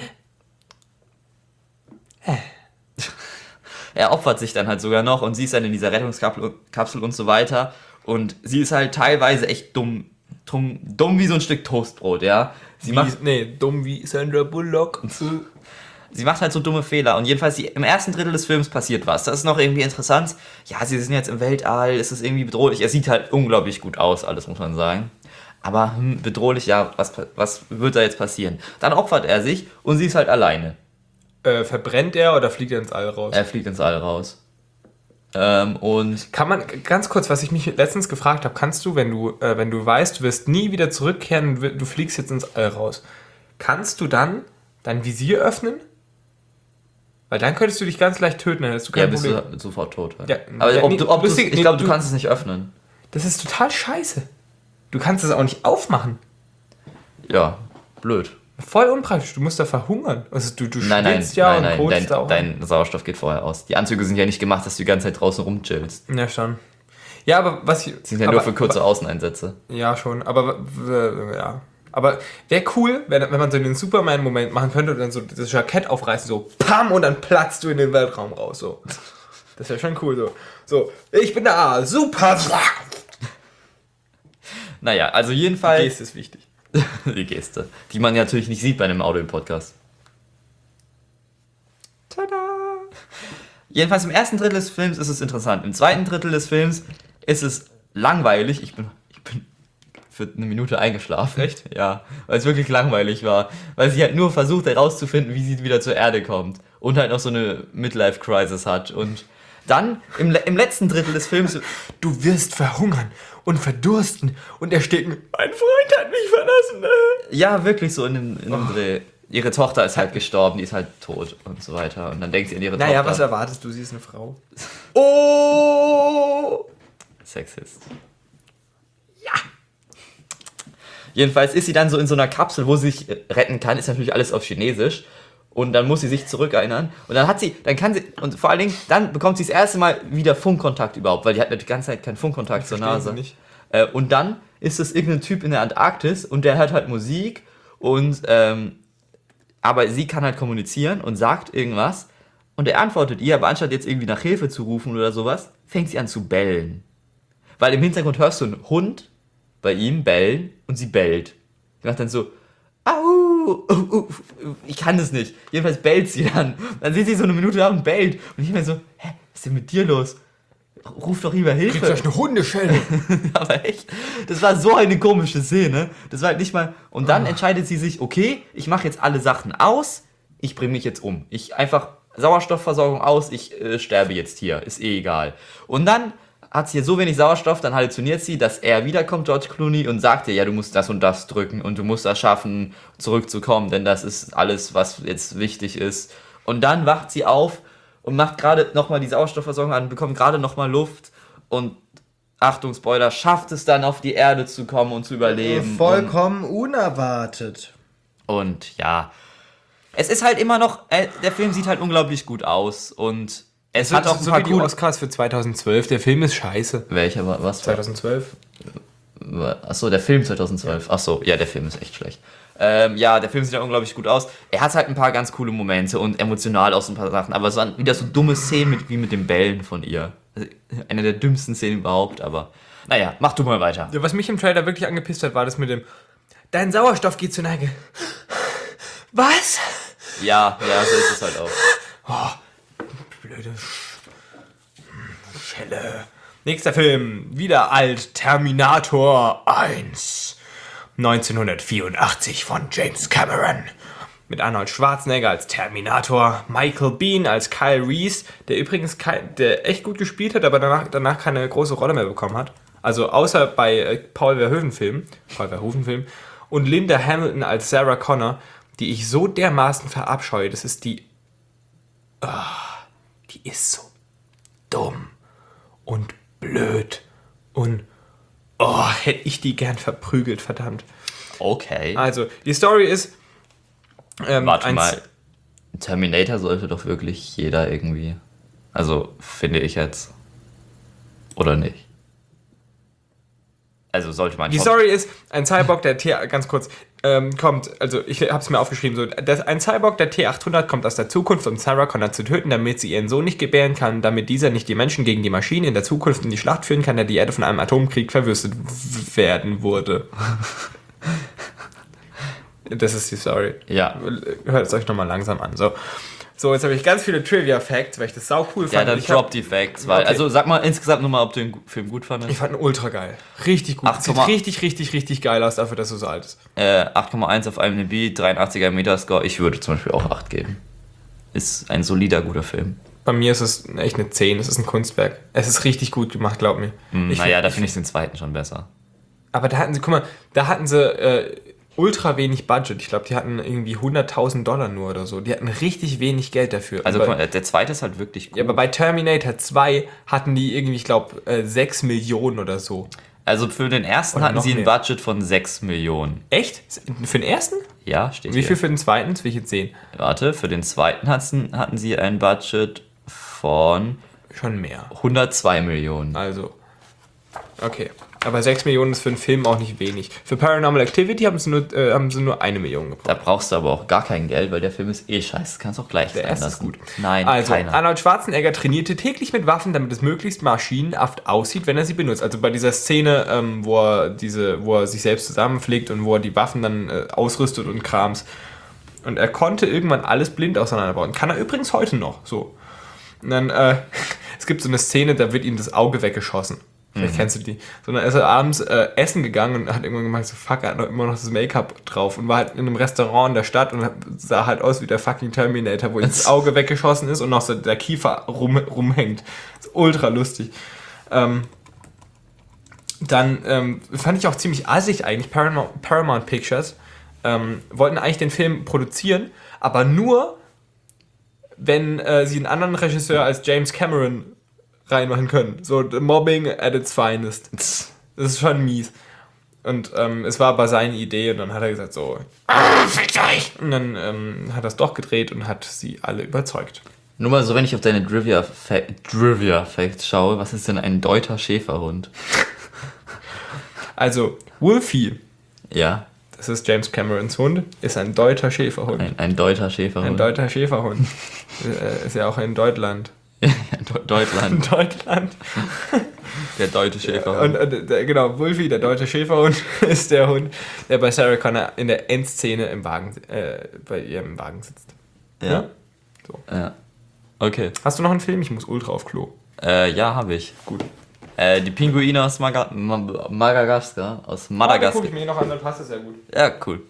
Er opfert sich dann halt sogar noch und sie ist dann in dieser Rettungskapsel und so weiter. Und sie ist halt teilweise echt dumm wie so ein Stück Toastbrot, ja. Dumm wie Sandra Bullock. Sie macht halt so dumme Fehler. Und jedenfalls im ersten Drittel des Films passiert was. Das ist noch irgendwie interessant. Ja, sie sind jetzt im Weltall, es ist irgendwie bedrohlich. Er sieht halt unglaublich gut aus, alles muss man sagen. Aber bedrohlich, ja, was wird da jetzt passieren? Dann opfert er sich und sie ist halt alleine. Verbrennt er oder fliegt er ins All raus? Er fliegt ins All raus. Und kann man, ganz kurz, was ich mich letztens gefragt habe, kannst du, wenn du weißt, du wirst nie wieder zurückkehren, du fliegst jetzt ins All raus, kannst du dann dein Visier öffnen? Weil dann könntest du dich ganz leicht töten, dann hättest du kein Problem. Du sofort tot. Ja, aber ich glaube, du kannst es nicht öffnen. Das ist total scheiße. Du kannst es auch nicht aufmachen. Ja, blöd. Voll unpraktisch, du musst da verhungern. Also du schwitzt und kotest da auch. Dein Sauerstoff geht vorher aus. Die Anzüge sind ja nicht gemacht, dass du die ganze Zeit draußen rumchillst. Ja, schon. Ja, aber was... Die sind ja nur für kurze Außeneinsätze. Ja, schon, aber ja. Aber wäre cool, wenn man so den Superman-Moment machen könnte und dann so das Jackett aufreißen, so PAM und dann platzt du in den Weltraum raus, so. Das wäre schon cool, so. Ich bin da, super! Naja, also jedenfalls... Die Geste ist wichtig. Die Geste. Die man natürlich nicht sieht bei einem Audio-Podcast. Tada! Jedenfalls im ersten Drittel des Films ist es interessant. Im zweiten Drittel des Films ist es langweilig. Ich bin für eine Minute eingeschlafen. Echt? Ja, weil es wirklich langweilig war. Weil sie halt nur versucht herauszufinden, wie sie wieder zur Erde kommt. Und halt noch so eine Midlife-Crisis hat. Und dann, im letzten Drittel des Films... Du wirst verhungern und verdursten. Und er steht, mein Freund hat mich verlassen. Ja, wirklich so in einem Dreh. Ihre Tochter ist halt gestorben, die ist halt tot und so weiter. Und dann denkt sie an ihre Tochter. Naja, was erwartest du? Sie ist eine Frau. Oh! Sexist. Ja! Jedenfalls ist sie dann so in so einer Kapsel, wo sie sich retten kann. Ist natürlich alles auf Chinesisch. Und dann muss sie sich zurückerinnern. Und und vor allen Dingen, dann bekommt sie das erste Mal wieder Funkkontakt überhaupt, weil die hat die ganze Zeit keinen Funkkontakt zur Nase. Nicht. Und dann ist es irgendein Typ in der Antarktis und der hört halt Musik und, aber sie kann halt kommunizieren und sagt irgendwas und er antwortet ihr, aber anstatt jetzt irgendwie nach Hilfe zu rufen oder sowas, fängt sie an zu bellen. Weil im Hintergrund hörst du einen Hund bei ihm bellen und sie bellt. Sie macht dann so, au, ich kann das nicht. Jedenfalls bellt sie dann. Dann sieht sie so eine Minute da und bellt. Und ich bin so, hä, was ist denn mit dir los? Ruf doch lieber Hilfe. Kriegst du eine Hundeschelle? Aber echt, das war so eine komische Szene. Das war halt nicht mal... Und dann entscheidet sie sich, okay, ich mache jetzt alle Sachen aus, ich bringe mich jetzt um. Ich einfach Sauerstoffversorgung aus, ich sterbe jetzt hier, ist eh egal. Und dann hat sie so wenig Sauerstoff, dann halluziniert sie, dass er wiederkommt, George Clooney, und sagt ihr, ja, du musst das und das drücken und du musst das schaffen, zurückzukommen, denn das ist alles, was jetzt wichtig ist. Und dann wacht sie auf und macht gerade nochmal die Sauerstoffversorgung an, bekommt gerade nochmal Luft und, Achtung, Spoiler, schafft es dann auf die Erde zu kommen und zu überleben. Vollkommen unerwartet. Und ja, es ist halt immer noch, der Film sieht halt unglaublich gut aus und es hat auch ein so paar wie die Oscars für 2012, der Film ist scheiße. Welcher war was? 2012? Achso, der Film 2012. Achso, ja, der Film ist echt schlecht. Ja, der Film sieht ja unglaublich gut aus. Er hat halt ein paar ganz coole Momente und emotional auch so ein paar Sachen, aber es waren wieder so dumme Szenen wie mit dem Bellen von ihr. Also, eine der dümmsten Szenen überhaupt, aber naja, mach du mal weiter. Was mich im Trailer wirklich angepisst hat, war das mit dem Dein Sauerstoff geht zur Neige. Was? Ja, so ist es halt auch. Oh, blöde Schelle. Nächster Film, wieder alt, Terminator 1. 1984 von James Cameron. Mit Arnold Schwarzenegger als Terminator, Michael Biehn als Kyle Reese, der übrigens der echt gut gespielt hat, aber danach keine große Rolle mehr bekommen hat. Also außer bei Paul Verhoeven-Film und Linda Hamilton als Sarah Connor, die ich so dermaßen verabscheue. Das ist die ist so dumm und blöd und hätte ich die gern verprügelt, verdammt. Okay. Also, die Story ist... Warte mal. Terminator sollte doch wirklich jeder irgendwie. Also, finde ich jetzt. Oder nicht? Also sollte man. Die Story ist, ein Cyborg, der ganz kurz, kommt, also ich habe es mir aufgeschrieben, so, ein Cyborg, der T-800, kommt aus der Zukunft, um Sarah Connor zu töten, damit sie ihren Sohn nicht gebären kann, damit dieser nicht die Menschen gegen die Maschinen in der Zukunft in die Schlacht führen kann, der die Erde von einem Atomkrieg verwüstet werden würde. Das ist die Story. Ja. Hört es euch nochmal langsam an. So, jetzt habe ich ganz viele Trivia-Facts, weil ich das sau cool fand. Ja, dann drop die Facts. Weil, Okay. Also sag mal insgesamt nochmal, ob du den Film gut fandest. Ich fand ihn ultra geil. Richtig gut. Sieht richtig geil aus dafür, dass er so alt ist. 8,1 auf IMDb, 83er Metascore. Ich würde zum Beispiel auch 8 geben. Ist ein solider, guter Film. Bei mir ist es echt eine 10. Es ist ein Kunstwerk. Es ist richtig gut gemacht, glaub mir. Da finde ich den zweiten schon besser. Aber da hatten sie ultra wenig Budget. Ich glaube, die hatten irgendwie $100.000 nur oder so. Die hatten richtig wenig Geld dafür. Also guck mal, der zweite ist halt wirklich gut. Ja, aber bei Terminator 2 hatten die irgendwie, ich glaube, 6 Millionen oder so. Also für den ersten Oder hatten noch sie ein mehr. Budget von 6 Millionen. Echt? Für den ersten? Ja, steht Wie hier. viel für den zweiten? Das will ich jetzt sehen. Warte, für den zweiten hatten sie ein Budget von Schon mehr. 102 Millionen. Also, okay. Aber 6 Millionen ist für einen Film auch nicht wenig. Für Paranormal Activity haben sie nur 1 Million gebraucht. Da brauchst du aber auch gar kein Geld, weil der Film ist eh scheiße. Das kannst du auch gleich Der sein erste ist lassen. gut. Nein, Also, keiner. Arnold Schwarzenegger trainierte täglich mit Waffen, damit es möglichst maschinenhaft aussieht, wenn er sie benutzt. Also bei dieser Szene, wo er sich selbst zusammenpflegt und wo er die Waffen dann ausrüstet und Krams. Und er konnte irgendwann alles blind auseinanderbauen. Kann er übrigens heute noch. So. Und dann, es gibt so eine Szene, da wird ihm das Auge weggeschossen. Vielleicht kennst du die. Sondern ist er abends essen gegangen und hat irgendwann gemerkt, so fuck, er hat noch immer noch das Make-up drauf und war halt in einem Restaurant in der Stadt und sah halt aus wie der fucking Terminator, wo ihm das Auge weggeschossen ist und noch so der Kiefer rumhängt. Das ist ultra lustig. Dann fand ich auch ziemlich assig eigentlich, Paramount Pictures wollten eigentlich den Film produzieren, aber nur, wenn sie einen anderen Regisseur als James Cameron reinmachen können. So Mobbing at its finest. Das ist schon mies. Und es war aber seine Idee und dann hat er gesagt so, fickt euch! Und dann hat er es doch gedreht und hat sie alle überzeugt. Nur mal so, wenn ich auf deine Trivia-Facts schaue, was ist denn ein deuter Schäferhund? Also, Wolfie, Ja, das ist James Camerons Hund, ist ein deuter Schäferhund. ein deuter Schäferhund. Ein deuter Schäferhund. Ist ja auch in Deutschland. Deutschland, In Deutschland. der deutsche Schäferhund. Und genau, Wolfie, der deutsche Schäferhund, ist der Hund, der bei Sarah Connor in der Endszene bei ihr im Wagen sitzt. Ja. So. Ja. Okay. Hast du noch einen Film? Ich muss ultra auf Klo. Ja, habe ich. Gut. Die Pinguine aus Madagaskar. Aus Guck Madagaskar. ich mir noch an, dann passt es ja gut. Ja, cool.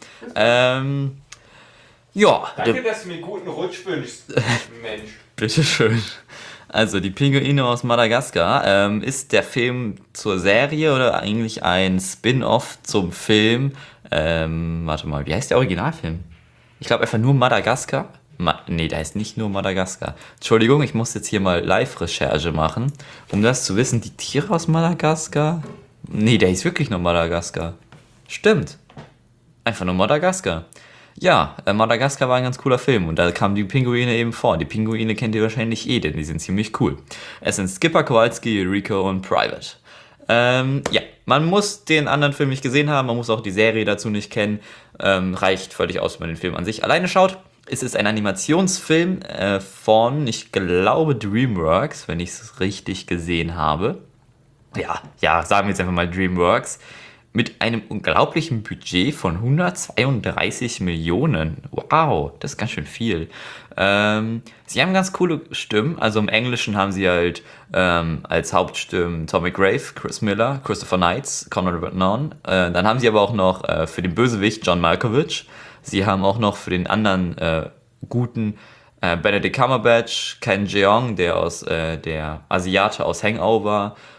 Ja, Danke, dass du mir guten Rutsch wünschst, Mensch. bitteschön. Also, die Pinguine aus Madagaskar ist der Film zur Serie oder eigentlich ein Spin-off zum Film. Warte mal, wie heißt der Originalfilm? Ich glaube einfach nur Madagaskar. Nee, der heißt nicht nur Madagaskar. Entschuldigung, ich muss jetzt hier mal Live-Recherche machen, um das zu wissen. Die Tiere aus Madagaskar? Nee, der hieß wirklich nur Madagaskar. Stimmt. Einfach nur Madagaskar. Ja, Madagaskar war ein ganz cooler Film und da kamen die Pinguine eben vor. Die Pinguine kennt ihr wahrscheinlich denn die sind ziemlich cool. Es sind Skipper, Kowalski, Rico und Private. Ja, man muss den anderen Film nicht gesehen haben, man muss auch die Serie dazu nicht kennen. Reicht völlig aus, wenn man den Film an sich alleine schaut. Es ist ein Animationsfilm von, ich glaube, DreamWorks, wenn ich es richtig gesehen habe. Ja, sagen wir jetzt einfach mal DreamWorks. Mit einem unglaublichen Budget von 132 Millionen. Wow, das ist ganz schön viel. Sie haben ganz coole Stimmen. Also im Englischen haben sie halt als Hauptstimmen Tommy Grave, Chris Miller, Christopher Knights, Conrad Vernon. Dann haben sie aber auch noch für den Bösewicht John Malkovich. Sie haben auch noch für den anderen guten Benedict Cumberbatch, Ken Jeong, der Asiate aus Hangover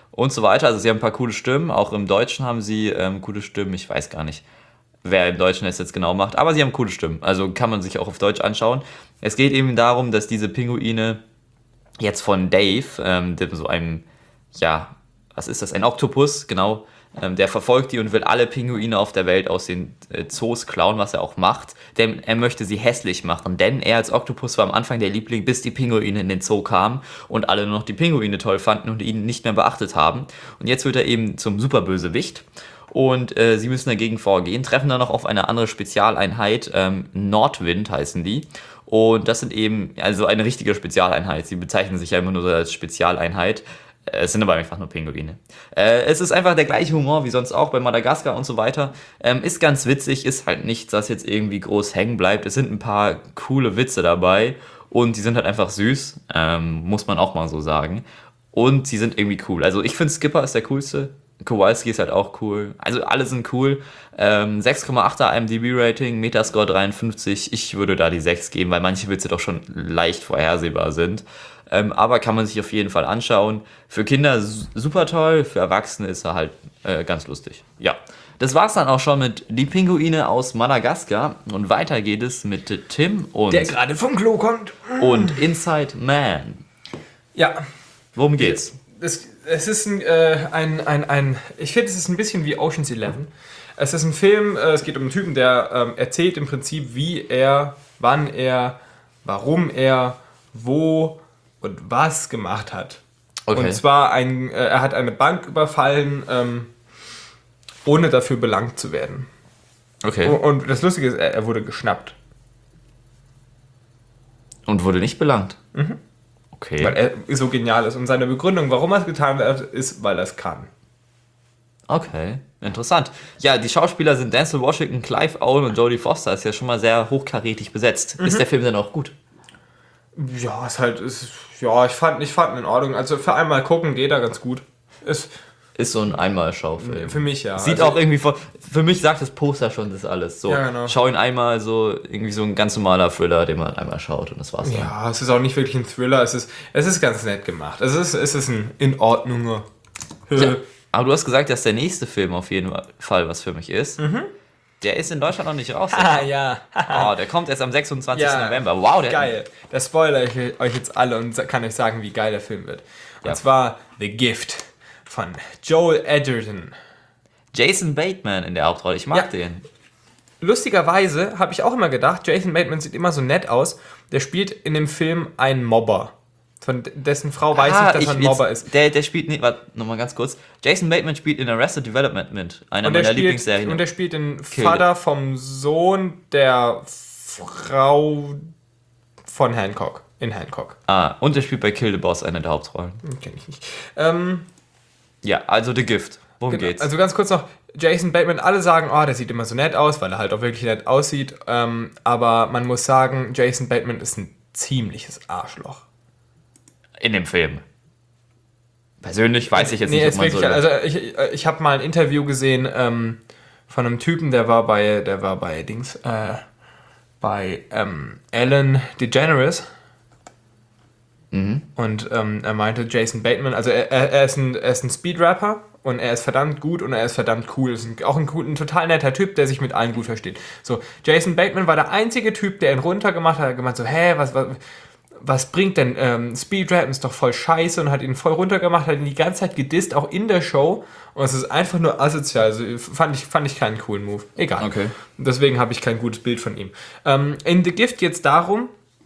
und so weiter. Also sie haben ein paar coole Stimmen, auch im Deutschen haben sie coole Stimmen. Ich weiß gar nicht, wer im Deutschen das jetzt genau macht, aber sie haben coole Stimmen. Also kann man sich auch auf Deutsch anschauen. Es geht eben darum, dass diese Pinguine jetzt von Dave, dem so einem, ja, was ist das, ein Oktopus, genau, der verfolgt die und will alle Pinguine auf der Welt aus den Zoos klauen, was er auch macht, denn er möchte sie hässlich machen, denn er als Oktopus war am Anfang der Liebling, bis die Pinguine in den Zoo kamen und alle nur noch die Pinguine toll fanden und ihn nicht mehr beachtet haben. Und jetzt wird er eben zum Superbösewicht und sie müssen dagegen vorgehen, treffen dann noch auf eine andere Spezialeinheit, Nordwind heißen die. Und das sind eben, also eine richtige Spezialeinheit. Sie bezeichnen sich ja immer nur so als Spezialeinheit. Es sind aber einfach nur Pinguine. Es ist einfach der gleiche Humor wie sonst auch bei Madagaskar und so weiter. Ist ganz witzig, ist halt nichts, das jetzt irgendwie groß hängen bleibt. Es sind ein paar coole Witze dabei und die sind halt einfach süß, muss man auch mal so sagen. Und sie sind irgendwie cool. Also ich finde Skipper ist der coolste. Kowalski ist halt auch cool. Also alle sind cool. 6,8er IMDb-Rating, Metascore 53. Ich würde da die 6 geben, weil manche Witze doch schon leicht vorhersehbar sind. Aber kann man sich auf jeden Fall anschauen. Für Kinder super toll, für Erwachsene ist er halt ganz lustig. Ja, das war's dann auch schon mit Die Pinguine aus Madagaskar. Und weiter geht es mit Tim und, Der gerade vom Klo kommt. und Inside Man. Ja, Worum geht's? es ist ich finde, es ist ein bisschen wie Ocean's 11. Es ist ein Film, es geht um einen Typen, der erzählt im Prinzip, wie er, wann er, warum er, wo und was gemacht hat. Okay. Und zwar, er hat eine Bank überfallen, ohne dafür belangt zu werden. Okay. Und das Lustige ist, er wurde geschnappt. Und wurde nicht belangt? Okay. Weil er so genial ist. Und seine Begründung, warum er es getan hat, ist, weil er es kann. Okay, interessant. Ja, die Schauspieler sind Denzel Washington, Clive Owen und Jodie Foster. Ist ja schon mal sehr hochkarätig besetzt. Ist der Film denn auch gut? Ja, ich fand ihn in Ordnung. Also für einmal gucken geht er ganz gut. Ist so ein Einmalschaufilm. Für mich ja. Sieht Also, auch irgendwie für mich sagt das Poster schon das alles. So, Ja, genau. schau ihn einmal so, irgendwie so ein ganz normaler Thriller, den man einmal schaut und das war's dann. ja, es ist auch nicht wirklich ein Thriller. Es ist ganz nett gemacht. Es ist ein in Ordnung. Ja, aber du hast gesagt, dass der nächste Film auf jeden Fall was für mich ist. Der ist in Deutschland noch nicht raus. Ja. Oh, der kommt erst am 26. Ja. November. Wow, der Geil. Da spoilere ich euch jetzt alle und kann euch sagen, wie geil der Film wird. Und zwar The Gift von Joel Edgerton. Jason Bateman in der Hauptrolle. Ich mag den. Lustigerweise habe ich auch immer gedacht, Jason Bateman sieht immer so nett aus. Der spielt in dem Film einen Mobber. Von dessen Frau weiß ich, dass er ein Mobber ist. Der spielt, nee, warte, nochmal ganz kurz. Jason Bateman spielt in Arrested Development mit. Einer meiner Lieblingsserien. Und der spielt den Vater vom Sohn der Frau von Hancock. In Hancock. Und der spielt bei Kill the Boss eine der Hauptrollen. Kenn ich nicht. Ja, also The Gift. Worum Genau. geht's? Also ganz kurz noch, Jason Bateman, alle sagen, oh, der sieht immer so nett aus, weil er halt auch wirklich nett aussieht. Aber man muss sagen, Jason Bateman ist ein ziemliches Arschloch. In dem Film. Persönlich weiß ich jetzt Nee, nicht, ist wirklich, also ich habe mal ein Interview gesehen von einem Typen, der war bei Ellen DeGeneres. Und er meinte, Jason Bateman, also er ist ein Speedrapper und er ist verdammt gut und er ist verdammt cool. Ist auch ein total netter Typ, der sich mit allen gut versteht. So, Jason Bateman war der einzige Typ, der ihn runtergemacht hat, gemeint so, was bringt denn Speedrappen, ist doch voll scheiße, und hat ihn voll runtergemacht, hat ihn die ganze Zeit gedisst, auch in der Show, und es ist einfach nur asozial. Also fand ich keinen coolen Move. Egal. Okay. Deswegen habe ich kein gutes Bild von ihm. In The Gift geht es darum,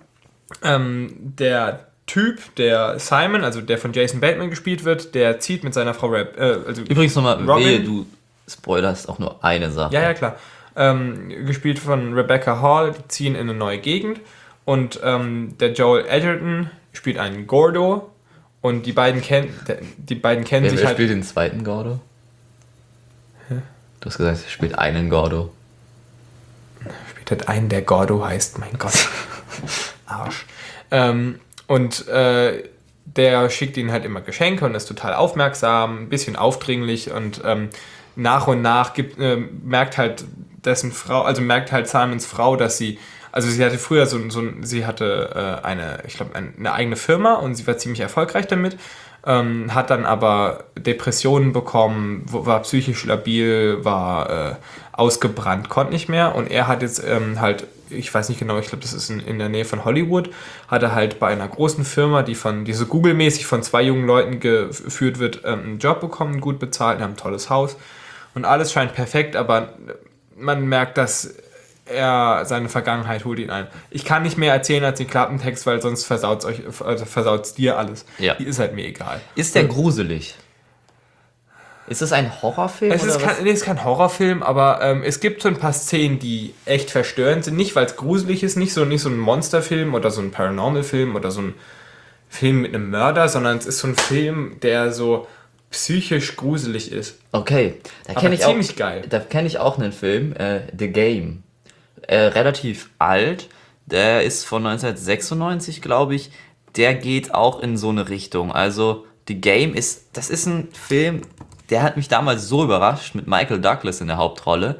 der Typ, der Simon, also der von Jason Bateman gespielt wird, der zieht mit seiner Frau Übrigens nochmal, Robin. wehe, du spoilerst auch nur eine Sache. Ja, klar. Gespielt von Rebecca Hall, die ziehen in eine neue Gegend. Und der Joel Edgerton spielt einen Gordo. Und die beiden kennen Wer sich halt. spielt den zweiten Gordo? Du hast gesagt, er spielt einen Gordo. Spielt halt einen, der Gordo heißt. Mein Gott. Arsch. Und der schickt ihnen halt immer Geschenke und ist total aufmerksam, ein bisschen aufdringlich, und nach und nach merkt halt Simons Frau, dass sie hatte früher eine eigene Firma und sie war ziemlich erfolgreich damit, hat dann aber Depressionen bekommen, war psychisch labil, war ausgebrannt, konnte nicht mehr. Und er hat jetzt halt, ich weiß nicht genau, ich glaube, das ist in der Nähe von Hollywood, hat er halt bei einer großen Firma, die so Google-mäßig von 2 jungen Leuten geführt wird, einen Job bekommen, gut bezahlt, haben ein tolles Haus. Und alles scheint perfekt, aber man merkt, dass seine Vergangenheit holt ihn ein. Ich kann nicht mehr erzählen als den Klappentext, weil sonst versaut's dir alles. Ja. Die ist halt mir egal. Ist der gruselig? Ist das ein Horrorfilm? Es ist kein Horrorfilm, aber es gibt so ein paar Szenen, die echt verstörend sind. Nicht, weil es gruselig ist, nicht so ein Monsterfilm oder so ein Paranormal-Film oder so ein Film mit einem Mörder, sondern es ist so ein Film, der so psychisch gruselig ist. Okay, Ziemlich geil. Da kenne ich auch einen Film, The Game. Relativ alt, der ist von 1996, glaube ich. Der geht auch in so eine Richtung. Also The Game das ist ein Film, der hat mich damals so überrascht, mit Michael Douglas in der Hauptrolle.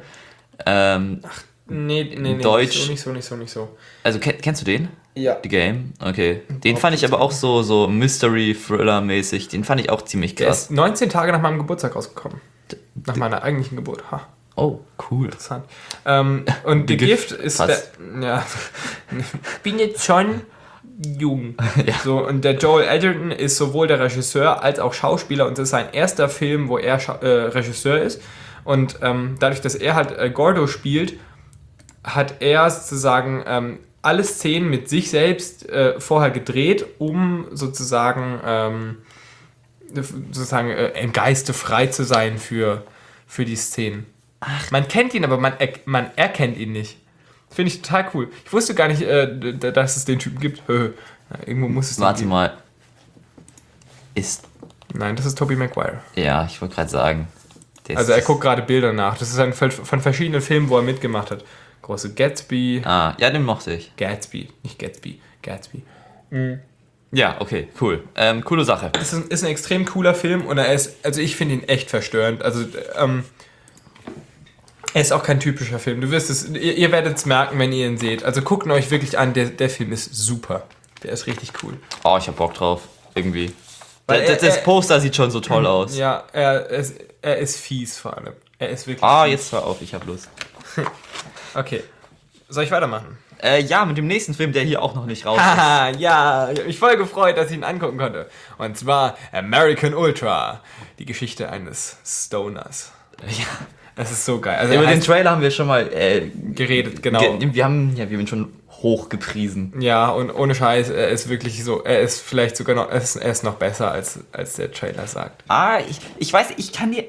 Nee, Deutsch. nicht so. Also kennst du den? Ja. The Game? Okay. Den fand ich aber auch so Mystery-Thriller-mäßig. Den fand ich auch ziemlich Der krass. ist 19 Tage nach meinem Geburtstag rausgekommen. Nach meiner eigentlichen Geburt. Ha. Oh, cool. Interessant. Und The Gift ist ja, bin jetzt schon jung. Ja. So, und der Joel Edgerton ist sowohl der Regisseur als auch Schauspieler und das ist sein erster Film, wo er Regisseur ist. Und dadurch, dass er halt Gordo spielt, hat er sozusagen alle Szenen mit sich selbst vorher gedreht, um sozusagen im Geiste frei zu sein für die Szenen. Ach. Man kennt ihn, aber man erkennt ihn nicht. Finde ich total cool. Ich wusste gar nicht, dass es den Typen gibt. Irgendwo muss es Warte geben. mal. Nein, das ist Tobey Maguire. Ja, ich wollte gerade sagen. Also er guckt gerade Bilder nach. Das ist von verschiedenen Filmen, wo er mitgemacht hat. Große Gatsby. Ja, den mochte ich. Gatsby, nicht Gatsby. Gatsby. Ja, okay, cool. Coole Sache. Es ist ein extrem cooler Film und ich finde ihn echt verstörend. Also, er ist auch kein typischer Film. Du wirst ihr werdet es merken, wenn ihr ihn seht. Also guckt ihn euch wirklich an, der Film ist super. Der ist richtig cool. Oh, ich hab Bock drauf. Irgendwie. Weil Das Poster sieht schon so toll aus. Ja, er ist fies vor allem. Er ist wirklich Ah, fies. jetzt hör auf, ich hab Lust. Okay. Soll ich weitermachen? Ja, mit dem nächsten Film, der hier auch noch nicht raus ist. Haha, ja, ich hab mich voll gefreut, dass ich ihn angucken konnte. Und zwar American Ultra. Die Geschichte eines Stoners. Ja. Das ist so geil. Also Über den Trailer haben wir schon mal geredet, genau. Wir haben ihn schon hoch gepriesen. Ja, und ohne Scheiß, er ist wirklich so, er ist vielleicht sogar noch, er ist noch besser, als der Trailer sagt. Ich weiß, ich kann dir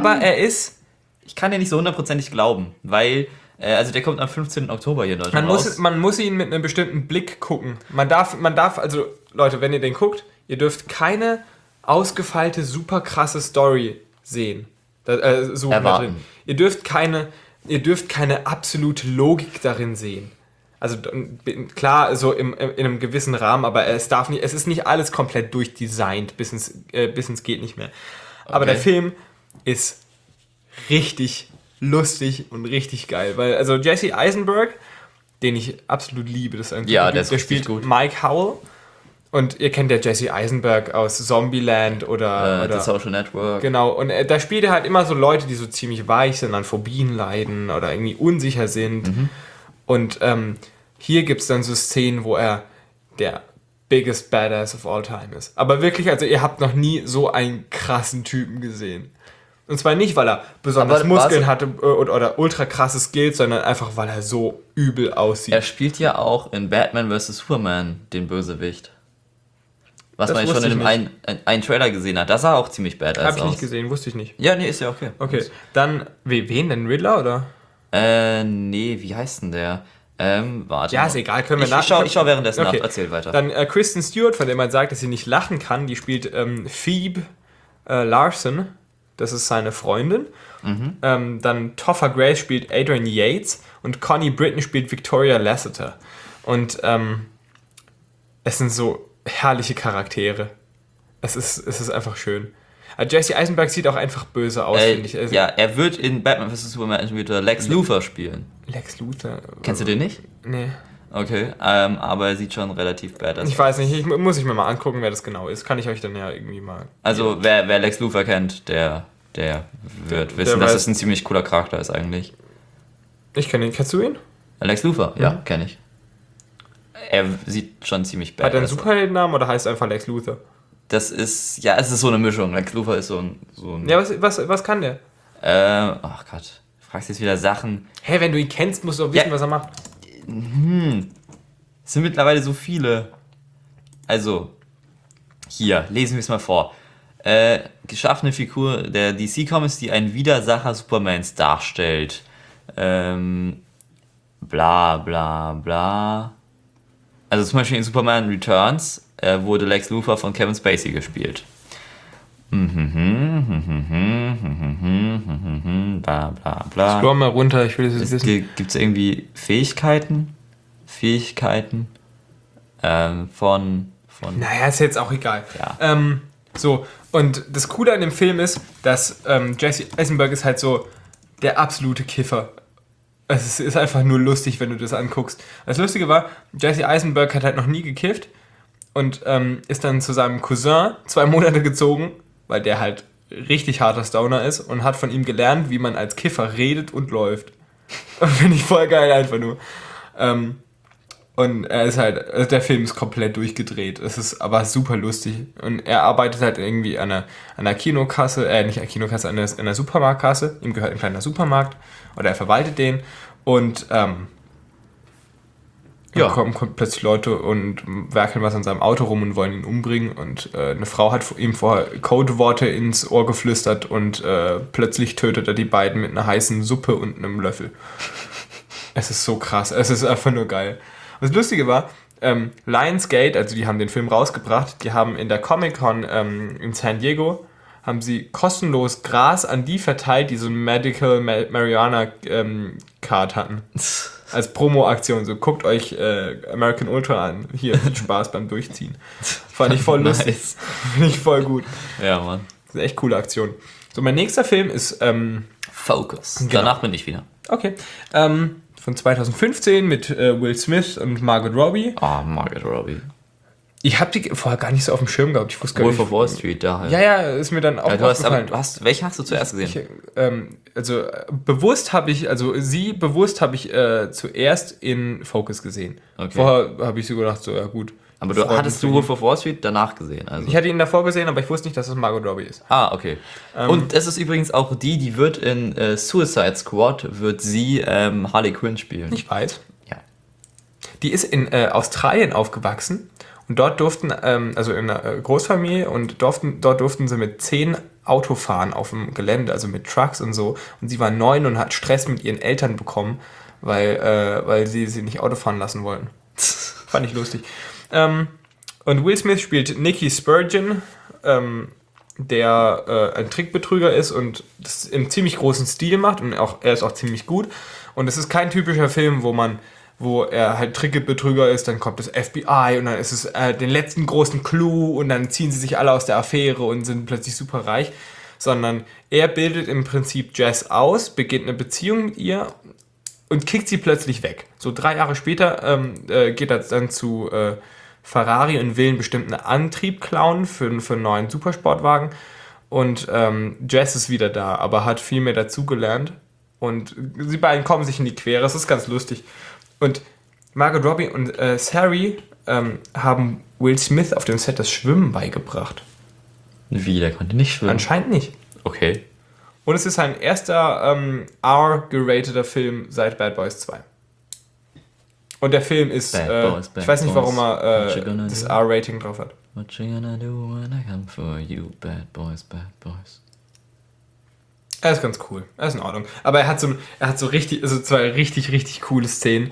nicht so hundertprozentig glauben, weil, also der kommt am 15. Oktober hier in Deutschland raus. Man muss ihn mit einem bestimmten Blick gucken. Man darf, also Leute, wenn ihr den guckt, ihr dürft keine ausgefeilte, super krasse Story sehen. Erwarten. Ihr dürft keine absolute Logik darin sehen. Also klar, so in einem gewissen Rahmen, aber es ist nicht alles komplett durchdesignt, bis ins geht nicht mehr. Okay. Aber der Film ist richtig lustig und richtig geil, weil also Jesse Eisenberg, den ich absolut liebe, das ist ein der spielt gut. Mike Howell. Und ihr kennt ja Jesse Eisenberg aus Zombieland oder The Social Network. Genau, und da spielt er halt immer so Leute, die so ziemlich weich sind, an Phobien leiden oder irgendwie unsicher sind. Mhm. Und hier gibt es dann so Szenen, wo er der biggest badass of all time ist. Aber wirklich, also ihr habt noch nie so einen krassen Typen gesehen. Und zwar nicht, weil er besonders Muskeln hatte oder ultra krasse Skills, sondern einfach, weil er so übel aussieht. Er spielt ja auch in Batman vs. Superman den Bösewicht. Was man schon in einem Trailer gesehen hat. Das sah auch ziemlich badass aus. Hab ich nicht gesehen, wusste ich nicht. Ja, nee, ist ja okay. Okay, dann, wen denn? Riddler, oder? Nee, wie heißt denn der? Warte. Ja, ist egal, können wir Ich schau währenddessen nach, erzähl weiter. Dann Kristen Stewart, von der man sagt, dass sie nicht lachen kann, die spielt Phoebe Larson, das ist seine Freundin. Mhm. Dann Topher Grace spielt Adrian Yates und Connie Britton spielt Victoria Lasseter. Und es sind so herrliche Charaktere. Es ist einfach schön. Jesse Eisenberg sieht auch einfach böse aus, finde ich. Ja, er wird in Batman vs. Superman wieder Lex Luthor spielen. Lex Luthor. Kennst du den nicht? Nee. Okay, aber er sieht schon relativ bad aus. Ich weiß nicht, muss ich mir mal angucken, wer das genau ist. Kann ich euch dann ja irgendwie mal... Also, wer Lex Luthor kennt, der wird wissen, dass es ein ziemlich cooler Charakter ist eigentlich. Ich kenne ihn. Kennst du ihn? Lex Luthor? Ja, kenne ich. Er sieht schon ziemlich bad aus. Hat er einen Superheldennamen oder heißt er einfach Lex Luthor? Das ist, es ist so eine Mischung. Lex Luthor ist so ein... Ja, was kann der? Ach Gott, du fragst jetzt wieder Sachen. Hey, wenn du ihn kennst, musst du auch wissen, was er macht. Es sind mittlerweile so viele. Also, hier, lesen wir es mal vor. Geschaffene Figur der DC Comics, die einen Widersacher Supermans darstellt. Bla bla bla. Also zum Beispiel in Superman Returns wurde Lex Luthor von Kevin Spacey gespielt. Bla bla bla. Scroll mal runter, ich will das jetzt wissen. Gibt es irgendwie Fähigkeiten von... Naja, ist jetzt auch egal. Ja. So, und das Coole an dem Film ist, dass Jesse Eisenberg ist halt so der absolute Kiffer. Es ist einfach nur lustig, wenn du das anguckst. Das Lustige war, Jesse Eisenberg hat halt noch nie gekifft und ist dann zu seinem Cousin 2 Monate gezogen, weil der halt richtig harter Stoner ist und hat von ihm gelernt, wie man als Kiffer redet und läuft. Finde ich voll geil, einfach nur. Und er ist halt, also der Film ist komplett durchgedreht. Es ist aber super lustig. Und er arbeitet halt irgendwie an einer Kinokasse, nicht an einer Kinokasse, an einer Supermarktkasse. Ihm gehört ein kleiner Supermarkt. Oder er verwaltet den. Und dann kommen plötzlich Leute und werkeln was an seinem Auto rum und wollen ihn umbringen. Und eine Frau hat ihm vorher Codeworte ins Ohr geflüstert und plötzlich tötet er die beiden mit einer heißen Suppe und einem Löffel. Es ist so krass. Es ist einfach nur geil. Und das Lustige war, Lionsgate, also die haben den Film rausgebracht, die haben in der Comic-Con in San Diego, haben sie kostenlos Gras an die verteilt, die so ein Medical Marijuana Card hatten. Als Promo-Aktion. So, guckt euch American Ultra an. Hier, viel Spaß beim Durchziehen. Fand ich voll lustig. Finde ich voll gut. Ja, Mann. Das ist eine echt coole Aktion. So, mein nächster Film ist Focus. Genau. Danach bin ich wieder. Okay. Von 2015 mit Will Smith und Margot Robbie. Margot Robbie. Ich habe die vorher gar nicht so auf dem Schirm gehabt. Ich wusste gar Wolf nicht. of Wall Street, da halt. Ja, ist mir dann auch aufgefallen. Welchen hast du zuerst gesehen? Bewusst habe ich zuerst in Focus gesehen. Okay. Vorher habe ich so gedacht, so, ja gut. Aber hattest du Wolf of Wall Street danach gesehen? Also. Ich hatte ihn davor gesehen, aber ich wusste nicht, dass es Margot Robbie ist. Okay. Und es ist übrigens auch die wird in Suicide Squad, wird sie Harley Quinn spielen. Ich weiß. Ja. Die ist in Australien aufgewachsen und dort durften, also in einer Großfamilie, und dort durften sie mit 10 Auto fahren auf dem Gelände, also mit Trucks und so. Und sie war 9 und hat Stress mit ihren Eltern bekommen, weil sie nicht Auto fahren lassen wollten. Fand ich lustig. Und Will Smith spielt Nicky Spurgeon, der ein Trickbetrüger ist und das im ziemlich großen Stil macht und er ist auch ziemlich gut. Und es ist kein typischer Film, wo er halt Trickbetrüger ist, dann kommt das FBI und dann ist es den letzten großen Clou und dann ziehen sie sich alle aus der Affäre und sind plötzlich super reich, sondern er bildet im Prinzip Jess aus, beginnt eine Beziehung mit ihr und kickt sie plötzlich weg. So 3 Jahre später geht er dann zu Ferrari und will einen bestimmten Antrieb klauen für einen neuen Supersportwagen. Und Jess ist wieder da, aber hat viel mehr dazugelernt. Und sie beiden kommen sich in die Quere. Das ist ganz lustig. Und Margot Robbie und Sari haben Will Smith auf dem Set das Schwimmen beigebracht. Wie, der konnte nicht schwimmen? Anscheinend nicht. Okay. Und es ist sein erster R-gerateter Film seit Bad Boys 2. Und der Film ist, ich weiß nicht, warum er das R-Rating drauf hat. What you gonna do when I come for you, bad boys, bad boys. Er ist ganz cool, er ist in Ordnung. Aber er hat so richtig, also 2 richtig, richtig coole Szenen.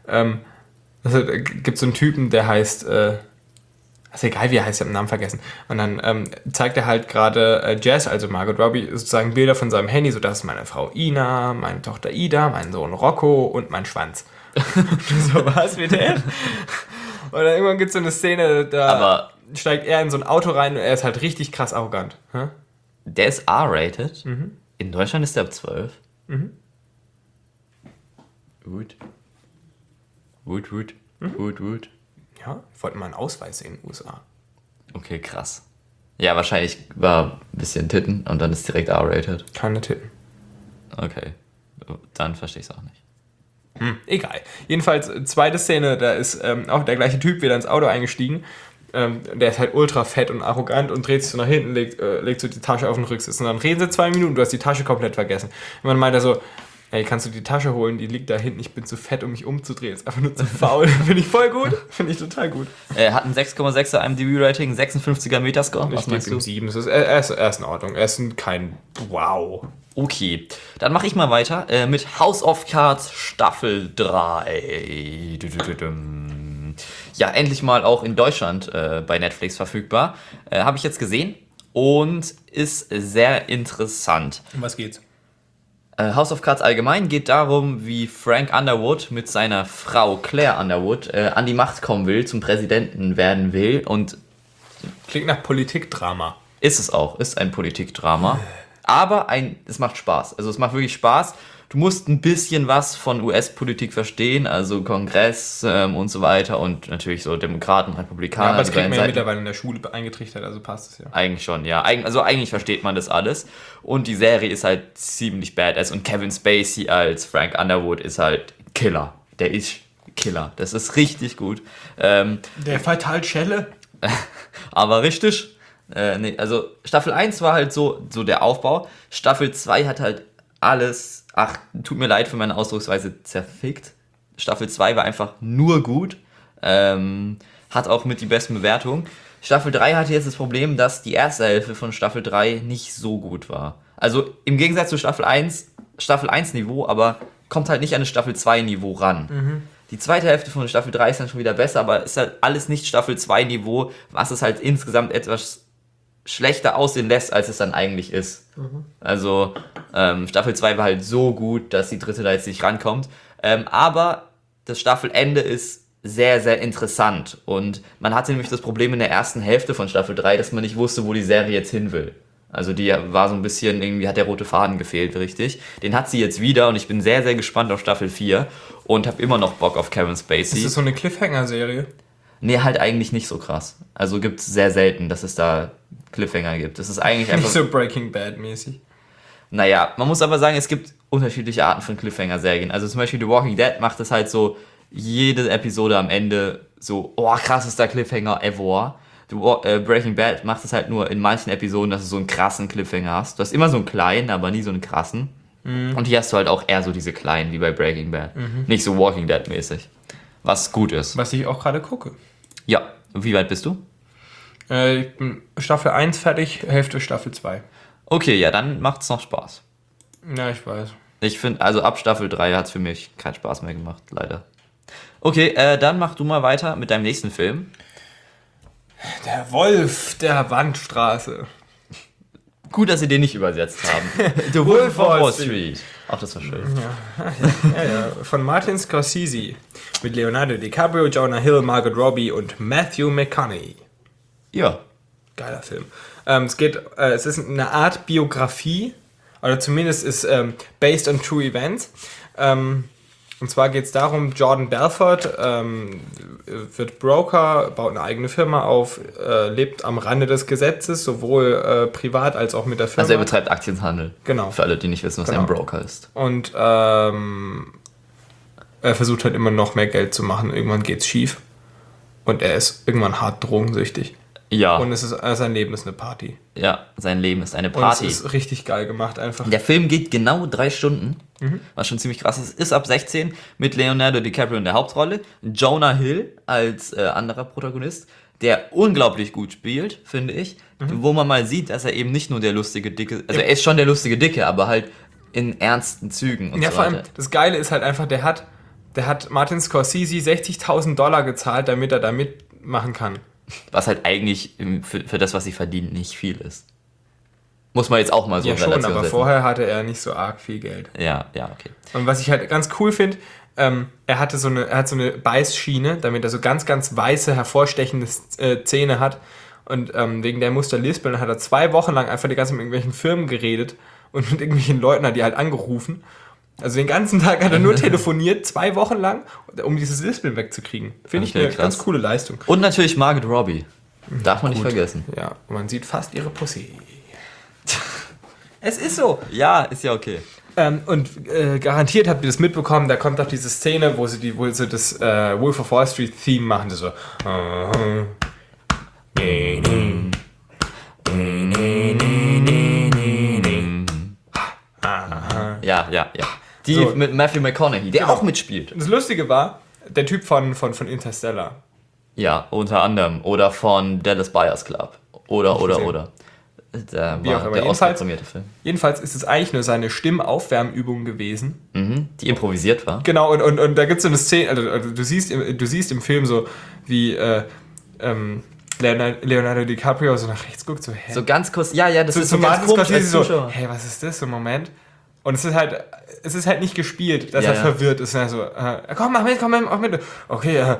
Gibt so einen Typen, der heißt, ist egal wie er heißt, ich habe den Namen vergessen. Und dann zeigt er halt gerade Jess, also Margot Robbie, sozusagen Bilder von seinem Handy, so das ist meine Frau Ina, meine Tochter Ida, mein Sohn Rocco und mein Schwanz. So, was mit der? Und dann irgendwann gibt es so eine Szene, da steigt er in so ein Auto rein und er ist halt richtig krass arrogant. Hm? Der ist R-rated. In Deutschland ist der ab 12. Gut. Gut. Ja, ich wollte mal einen Ausweis sehen in den USA. Okay, krass. Ja, wahrscheinlich war ein bisschen Titten und dann ist direkt R-rated. Keine Titten. Okay, dann verstehe ich es auch nicht. Egal. Jedenfalls, zweite Szene, da ist auch der gleiche Typ wieder ins Auto eingestiegen. Der ist halt ultra fett und arrogant und dreht sich so nach hinten, legt so die Tasche auf den Rücksitz. Und dann reden sie 2 Minuten, du hast die Tasche komplett vergessen. Und dann meint er so, hey, kannst du die Tasche holen? Die liegt da hinten, ich bin zu fett, um mich umzudrehen. Ist einfach nur zu faul. Finde ich voll gut. Finde ich total gut. Er hat ein 6,6er IMDb-Rating, 56er Metascore. Ich Was gebe meinst ihm du? 7. Er ist in Ordnung. Er ist kein Wow. Okay, dann mache ich mal weiter mit House of Cards Staffel 3. Ja, endlich mal auch in Deutschland bei Netflix verfügbar. Habe ich jetzt gesehen und ist sehr interessant. Um was geht's? House of Cards allgemein geht darum, wie Frank Underwood mit seiner Frau Claire Underwood an die Macht kommen will, zum Präsidenten werden will und Klingt nach Politikdrama. ist es auch, ist ein Politikdrama. Aber es macht Spaß. Also es macht wirklich Spaß. Du musst ein bisschen was von US-Politik verstehen, also Kongress und so weiter und natürlich so Demokraten, Republikaner. Ja, aber das die kriegt man beiden ja Seiten. mittlerweile in der Schule eingetrichtert, also passt es ja. Eigentlich schon, ja. Also eigentlich versteht man das alles. Und die Serie ist halt ziemlich badass. Und Kevin Spacey als Frank Underwood ist halt Killer. Der ist Killer. Das ist richtig gut. Der Fatal Schelle? Aber richtig. Nee, also Staffel 1 war halt so der Aufbau. Staffel 2 hat halt alles, tut mir leid für meine Ausdrucksweise, zerfickt. Staffel 2 war einfach nur gut. Hat auch mit die besten Bewertungen. Staffel 3 hatte jetzt das Problem, dass die erste Hälfte von Staffel 3 nicht so gut war. Also im Gegensatz zu Staffel 1 Niveau, aber kommt halt nicht an das Staffel 2 Niveau ran. Die zweite Hälfte von Staffel 3 ist dann schon wieder besser, aber ist halt alles nicht Staffel 2 Niveau, was es halt insgesamt etwas schlechter aussehen lässt, als es dann eigentlich ist. Also Staffel 2 war halt so gut, dass die dritte da jetzt nicht rankommt. Aber das Staffelende ist sehr, sehr interessant. Und man hatte nämlich das Problem in der ersten Hälfte von Staffel 3, dass man nicht wusste, wo die Serie jetzt hin will. Also die war so ein bisschen, irgendwie hat der rote Faden gefehlt, richtig. Den hat sie jetzt wieder und ich bin sehr, sehr gespannt auf Staffel 4 und habe immer noch Bock auf Kevin Spacey. Ist das so eine Cliffhanger-Serie? Nee, halt eigentlich nicht so krass. Also gibt es sehr selten, dass es da Cliffhanger gibt. Das ist eigentlich einfach... Nicht so Breaking Bad-mäßig. Naja, man muss aber sagen, es gibt unterschiedliche Arten von Cliffhanger-Serien. Also zum Beispiel The Walking Dead macht es halt so, jede Episode am Ende so, oh, krassester Cliffhanger ever. Breaking Bad macht es halt nur in manchen Episoden, dass du so einen krassen Cliffhanger hast. Du hast immer so einen kleinen, aber nie so einen krassen. Und hier hast du halt auch eher so diese kleinen, wie bei Breaking Bad. Nicht so Walking Dead-mäßig. Was gut ist. Was ich auch gerade gucke. Ja, wie weit bist du? Ich bin Staffel 1 fertig, Hälfte Staffel 2. Okay, ja, dann macht's noch Spaß. Ja, ich weiß. Ich finde, also ab Staffel 3 hat es für mich keinen Spaß mehr gemacht, leider. Okay, dann mach du mal weiter mit deinem nächsten Film. Der Wolf der Wandstraße. Gut, dass sie den nicht übersetzt haben. The Wolf of Wall Street. Ach, das war schön. Ja. Von Martin Scorsese. Mit Leonardo DiCaprio, Jonah Hill, Margot Robbie und Matthew McConaughey. Ja. Geiler Film. Es ist eine Art Biografie, oder zumindest ist based on true events. Und zwar geht es darum, Jordan Belfort wird Broker, baut eine eigene Firma auf, lebt am Rande des Gesetzes, sowohl privat als auch mit der Firma. Also er betreibt Aktienhandel. Genau. Für alle, die nicht wissen, was Genau. ein Broker ist. Und er versucht halt immer noch mehr Geld zu machen. Irgendwann geht's schief. Und er ist irgendwann hart drogensüchtig. Ja. Und sein Leben ist eine Party. Ja, sein Leben ist eine Und Party. es ist richtig geil gemacht einfach. Der Film geht genau 3 Stunden, was schon ziemlich krass ist. Ist ab 16 mit Leonardo DiCaprio in der Hauptrolle. Jonah Hill als anderer Protagonist, der unglaublich gut spielt, finde ich. Wo man mal sieht, dass er eben nicht nur der lustige Dicke, also er ist schon der lustige Dicke, aber halt in ernsten Zügen und Ja, so vor weiter. allem, das Geile ist halt einfach, der hat Martin Scorsese $60.000 gezahlt, damit er da mitmachen kann. Was halt eigentlich für das, was sie verdient, nicht viel ist. Muss man jetzt auch mal so Ja in schon, Relation aber setzen. vorher hatte er nicht so arg viel Geld. Ja, okay. Und was ich halt ganz cool finde, er hat so eine Beißschiene, damit er so ganz, ganz weiße, hervorstechende Zähne hat. Und wegen der musste er lispeln, hat er 2 Wochen lang einfach die ganze Zeit mit irgendwelchen Firmen geredet und mit irgendwelchen Leuten hat die halt angerufen. Also den ganzen Tag hat er nur telefoniert, 2 Wochen lang, um dieses Lispeln wegzukriegen. Finde ich Okay, eine ganz coole Leistung. Und natürlich Margot Robbie. Darf man nicht vergessen. Ja, und man sieht fast ihre Pussy. Es ist so. Ja, ist ja okay. Und garantiert habt ihr das mitbekommen, da kommt auch diese Szene, wo sie das Wolf of Wall Street Theme machen. Das so. Ja. Die So. mit Matthew McConaughey, der auch mitspielt. Das Lustige war, der Typ von Interstellar. Ja, unter anderem. Oder von Dallas Buyers Club. Oder. Der Wie auch war immer. der Oscar-prämierte Film. Jedenfalls ist es eigentlich nur seine Stimmaufwärmübung gewesen. Die improvisiert war. Genau, und da gibt es so eine Szene, also du siehst im Film so, wie Leonardo DiCaprio so nach rechts guckt, so, hä? So ganz kurz, ja, das ist so Martin ganz komisch Scorsese als so, Zuschauer. hey, was ist das, so ein Moment? Und es ist halt nicht gespielt, dass Ja, er ja. verwirrt ist. So, komm, mach mit. Okay,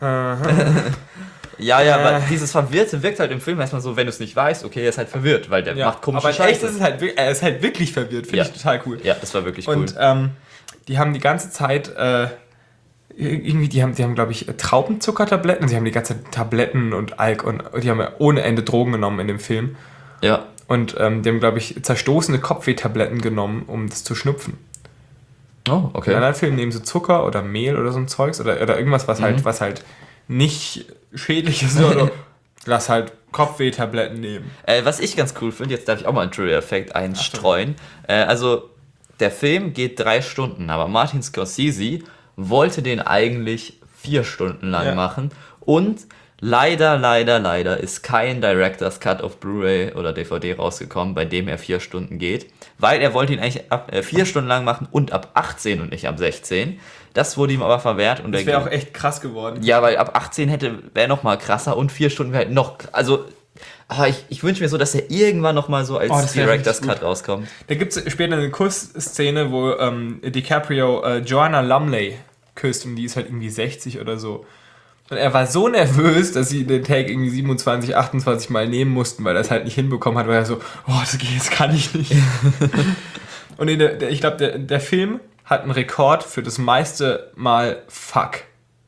Ja, aber dieses Verwirrte wirkt halt im Film erstmal so, wenn du es nicht weißt, okay, er ist halt verwirrt, weil der ja. macht komische Aber in echt Scheiße. ist es halt, er ist halt wirklich verwirrt, finde Ja. ich total cool. Ja, das war wirklich cool. Und die haben die ganze Zeit irgendwie, die haben glaube ich, Traubenzuckertabletten. Sie haben die ganze Zeit Tabletten und Alk und die haben ja ohne Ende Drogen genommen in dem Film. Ja. Und die haben, glaube ich, zerstoßene Kopfwehtabletten genommen, um das zu schnupfen. Oh, In okay. anderen Filmen nehmen sie Zucker oder Mehl oder so ein Zeugs oder irgendwas, was halt nicht schädlich ist, oder lass halt Kopfwehtabletten nehmen. Was ich ganz cool finde, jetzt darf ich auch mal einen Trivia-Effekt einstreuen. Also, der Film geht 3 Stunden, aber Martin Scorsese wollte den eigentlich 4 Stunden lang machen. Und leider ist kein Director's Cut auf Blu-ray oder DVD rausgekommen, bei dem er 4 Stunden geht. Weil er wollte ihn eigentlich ab 4 Stunden lang machen und ab 18 und nicht ab 16. Das wurde ihm aber verwehrt. Und Das wäre auch echt krass geworden. ja, weil ab 18 wäre noch mal krasser und 4 Stunden wäre halt noch. Also, ich wünsche mir so, dass er irgendwann noch mal so als das wär Director's richtig Cut rauskommt. Da gibt es später eine Kussszene, wo DiCaprio Joanna Lumley küsst und die ist halt irgendwie 60 oder so. Und er war so nervös, dass sie den Take irgendwie 27, 28 Mal nehmen mussten, weil er es halt nicht hinbekommen hat, weil er so, das kann ich nicht. Und ich glaube, der Film hat einen Rekord für das meiste Mal Fuck.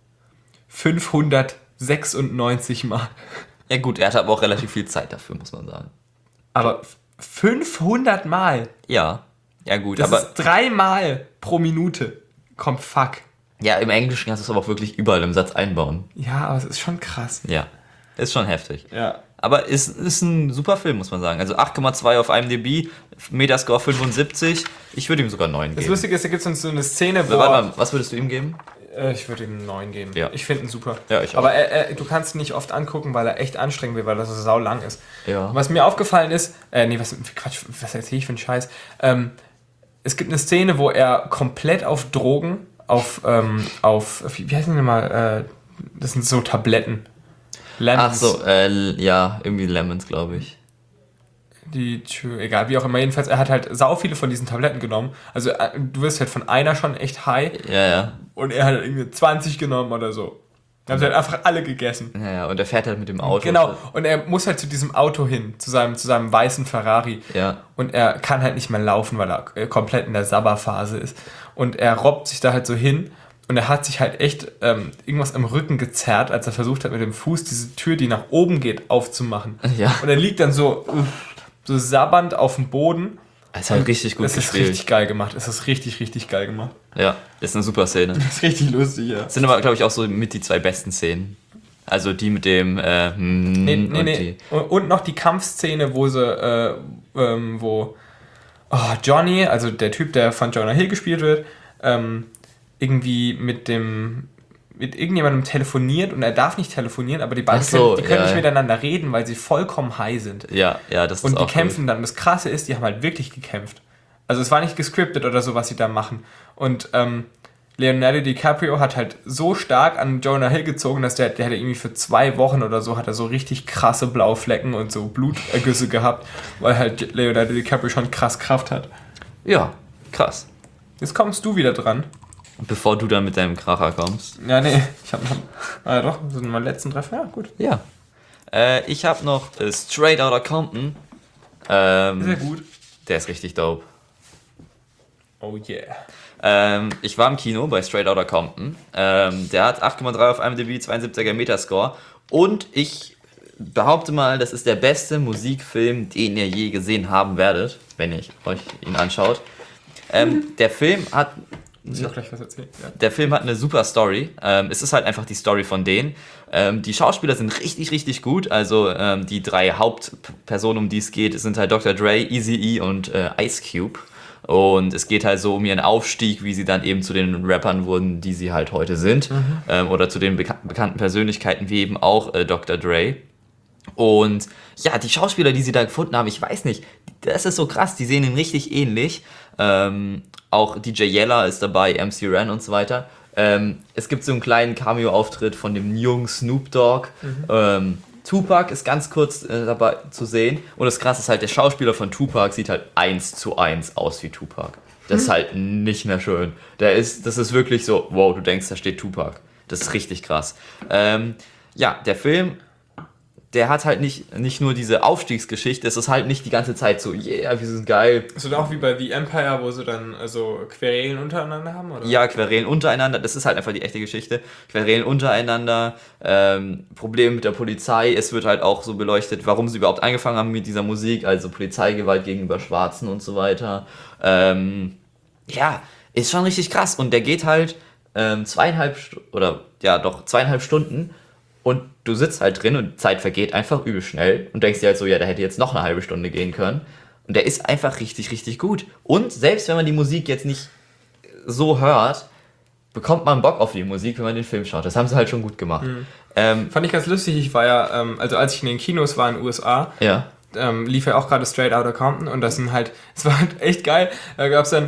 596 Mal. Ja gut, er hatte aber auch relativ viel Zeit dafür, muss man sagen. Aber 500 Mal. Ja gut, Das aber ist 3 Mal pro Minute kommt Fuck. ja, im Englischen kannst du es aber auch wirklich überall im Satz einbauen. Ja, aber es ist schon krass. Ja, ist schon heftig. Ja. Aber ist ein super Film, muss man sagen. Also 8,2 auf IMDb, Metascore 75. Ich würde ihm sogar 9 Das geben. Lustige ist, da gibt es so eine Szene, wo... Warte mal, was würdest du ihm geben? Ich würde ihm 9 geben. Ja. Ich finde ihn super. Ja, ich auch. Aber du kannst ihn nicht oft angucken, weil er echt anstrengend wird, weil er so sau lang ist. Ja. Was mir aufgefallen ist... was erzähle ich für einen Scheiß? Es gibt eine Szene, wo er komplett auf Drogen, wie heißen die mal? Das sind so Tabletten. Ach Lemons. so, ja, irgendwie Lemons, glaube ich. Egal, wie auch immer. Jedenfalls, er hat halt sau viele von diesen Tabletten genommen. Also du wirst halt von einer schon echt high. Ja. Und er hat halt irgendwie 20 genommen oder so. Dann haben sie halt einfach alle gegessen. Ja, und er fährt halt mit dem Auto. Genau, und er muss halt zu diesem Auto hin, zu seinem weißen Ferrari. Ja. Und er kann halt nicht mehr laufen, weil er komplett in der Sabberphase ist. Und er robbt sich da halt so hin und er hat sich halt echt irgendwas am Rücken gezerrt, als er versucht hat, mit dem Fuß diese Tür, die nach oben geht, aufzumachen. Ja. Und er liegt dann so sabbernd auf dem Boden. Es ist halt richtig gut Es ist gespielt. richtig geil gemacht. Es ist richtig, richtig geil gemacht. Ja, ist eine super Szene. Das ist richtig lustig, ja. Das sind aber, glaube ich, auch so mit die 2 besten Szenen. Also die mit dem Nee. Und noch die Kampfszene, wo Johnny, also der Typ, der von Jonah Hill gespielt wird, irgendwie mit irgendjemandem telefoniert und er darf nicht telefonieren, aber die beiden Ach so, die können ja, nicht ja. miteinander reden, weil sie vollkommen high sind. Ja, das ist Und die auch kämpfen dann. Und das Krasse ist, die haben halt wirklich gekämpft. Also es war nicht gescriptet oder so, was sie da machen. Und Leonardo DiCaprio hat halt so stark an Jonah Hill gezogen, dass der hatte irgendwie für 2 Wochen oder so, hat er so richtig krasse Blauflecken und so Blutergüsse gehabt, weil halt Leonardo DiCaprio schon krass Kraft hat. gut. Ja, krass. Jetzt kommst du wieder dran. Bevor du dann mit deinem Kracher kommst. Ja, nee, ich hab noch... Ah, doch, das sind meine letzten Treffer. Ja, gut. Ja. Ich habe noch Straight Outta Compton. Sehr gut. Der ist richtig dope. Oh yeah. Ich war im Kino bei Straight Outta Compton. Der hat 8,3 auf IMDb, 72er Metascore. Und ich behaupte mal, das ist der beste Musikfilm, den ihr je gesehen haben werdet, wenn ihr euch ihn anschaut. Der Film hat... Muss ich auch gleich was erzählen? Ja. Der Film hat eine super Story. Es ist halt einfach die Story von denen. Die Schauspieler sind richtig, richtig gut. Also die 3 Hauptpersonen, um die es geht, sind halt Dr. Dre, Eazy-E und Ice Cube. Und es geht halt so um ihren Aufstieg, wie sie dann eben zu den Rappern wurden, die sie halt heute sind. Oder zu den bekannten Persönlichkeiten, wie eben auch Dr. Dre. Und ja, die Schauspieler, die sie da gefunden haben, ich weiß nicht, das ist so krass, die sehen ihn richtig ähnlich. Auch DJ Yella ist dabei, MC Ren und so weiter. Es gibt so einen kleinen Cameo-Auftritt von dem jungen Snoop Dogg. Tupac ist ganz kurz dabei zu sehen. Und das Krasse ist halt, der Schauspieler von Tupac sieht halt 1:1 aus wie Tupac. Das ist halt nicht mehr schön. Das ist wirklich so, wow, du denkst, da steht Tupac. Das ist richtig krass. Ja, der Film... Der hat halt nicht nur diese Aufstiegsgeschichte, es ist halt nicht die ganze Zeit so, yeah, wir sind geil. Ist das auch wie bei The Empire, wo sie dann also Querelen untereinander haben? Oder? Ja, Querelen untereinander, das ist halt einfach die echte Geschichte. Querelen untereinander, Probleme mit der Polizei, es wird halt auch so beleuchtet, warum sie überhaupt angefangen haben mit dieser Musik, also Polizeigewalt gegenüber Schwarzen und so weiter. Ja, ist schon richtig krass und der geht halt 2,5 Stunden. Und du sitzt halt drin und die Zeit vergeht einfach übel schnell und denkst dir halt so, ja, da hätte jetzt noch eine halbe Stunde gehen können. Und der ist einfach richtig, richtig gut. Und selbst wenn man die Musik jetzt nicht so hört, bekommt man Bock auf die Musik, wenn man den Film schaut. Das haben sie halt schon gut gemacht. Fand ich ganz lustig, ich war ja, also als ich in den Kinos war in den USA, lief ja auch gerade Straight Outta Compton und es war halt echt geil. Da gab es dann,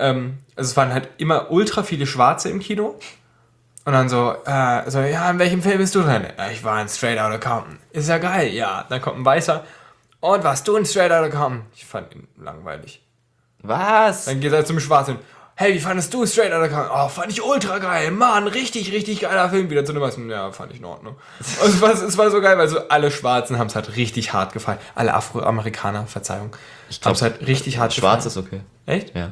es waren halt immer ultra viele Schwarze im Kino. Und dann ja, in welchem Film bist du drin? Ja, ich war in Straight Outta Compton. Ist ja geil, ja. Dann kommt ein Weißer. Und warst du in Straight Outta Compton? Ich fand ihn langweilig. Was? Dann geht er zum Schwarzen. Hey, wie fandest du Straight Outta Compton? Oh, fand ich ultra geil. Mann, richtig, richtig geiler Film. Wieder zu dem Weißen. Ja, fand ich in Ordnung. Und es war so geil, weil so alle Schwarzen haben es halt richtig hart gefallen. Alle Afroamerikaner, Verzeihung. Haben es halt richtig hart gefallen. Schwarz ist okay. Echt? Ja.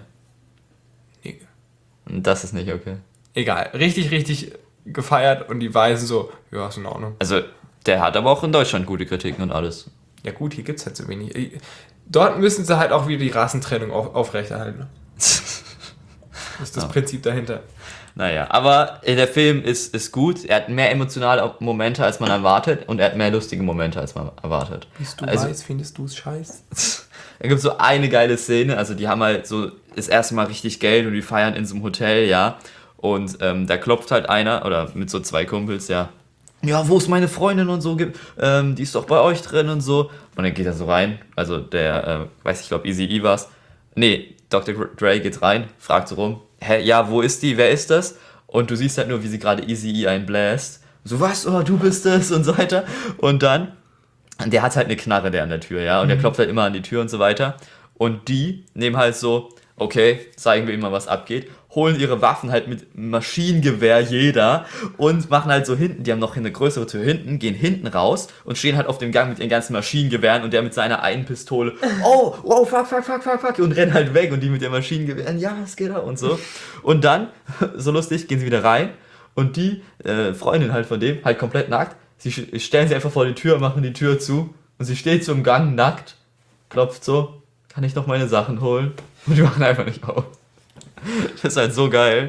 Nee. Das ist nicht okay. Egal, richtig, richtig gefeiert und die Weißen so, ja, ist in Ordnung. Also, der hat aber auch in Deutschland gute Kritiken und alles. Ja gut, hier gibt's halt so wenig. Dort müssen sie halt auch wieder die Rassentrennung aufrechterhalten. Das ist das Prinzip dahinter. Naja, aber der Film ist gut. Er hat mehr emotionale Momente, als man erwartet und er hat mehr lustige Momente, als man erwartet. Bist du weiß, findest du es scheiße? Da gibt es so eine geile Szene, also die haben halt so das erste Mal richtig Geld und die feiern in so einem Hotel, ja. Und da klopft halt einer, oder mit so 2 Kumpels, ja, wo ist meine Freundin und so, die ist doch bei euch drin und so. Und dann geht er so rein, also der, ich glaube Eazy-E war's. Nee, Dr. Dre geht rein, fragt so rum, ja, wo ist die, wer ist das? Und du siehst halt nur, wie sie gerade Eazy-E einbläst. So, was, oh, du bist es und so weiter. Und dann, der hat halt eine Knarre, der an der Tür, ja, und der klopft halt immer an die Tür und so weiter. Und die nehmen halt so, okay, zeigen wir ihm mal, was abgeht, holen ihre Waffen halt mit Maschinengewehr jeder und machen halt so hinten, die haben noch eine größere Tür hinten, gehen hinten raus und stehen halt auf dem Gang mit ihren ganzen Maschinengewehren und der mit seiner einen Pistole, oh, wow, fuck, und rennen halt weg und die mit den Maschinengewehren, ja, was geht da und so. Und dann, so lustig, gehen sie wieder rein und die Freundin halt von dem, halt komplett nackt, sie stellen sie einfach vor die Tür, machen die Tür zu und sie steht so im Gang nackt, klopft so, kann ich noch meine Sachen holen? Und die machen einfach nicht auf. Das ist halt so geil.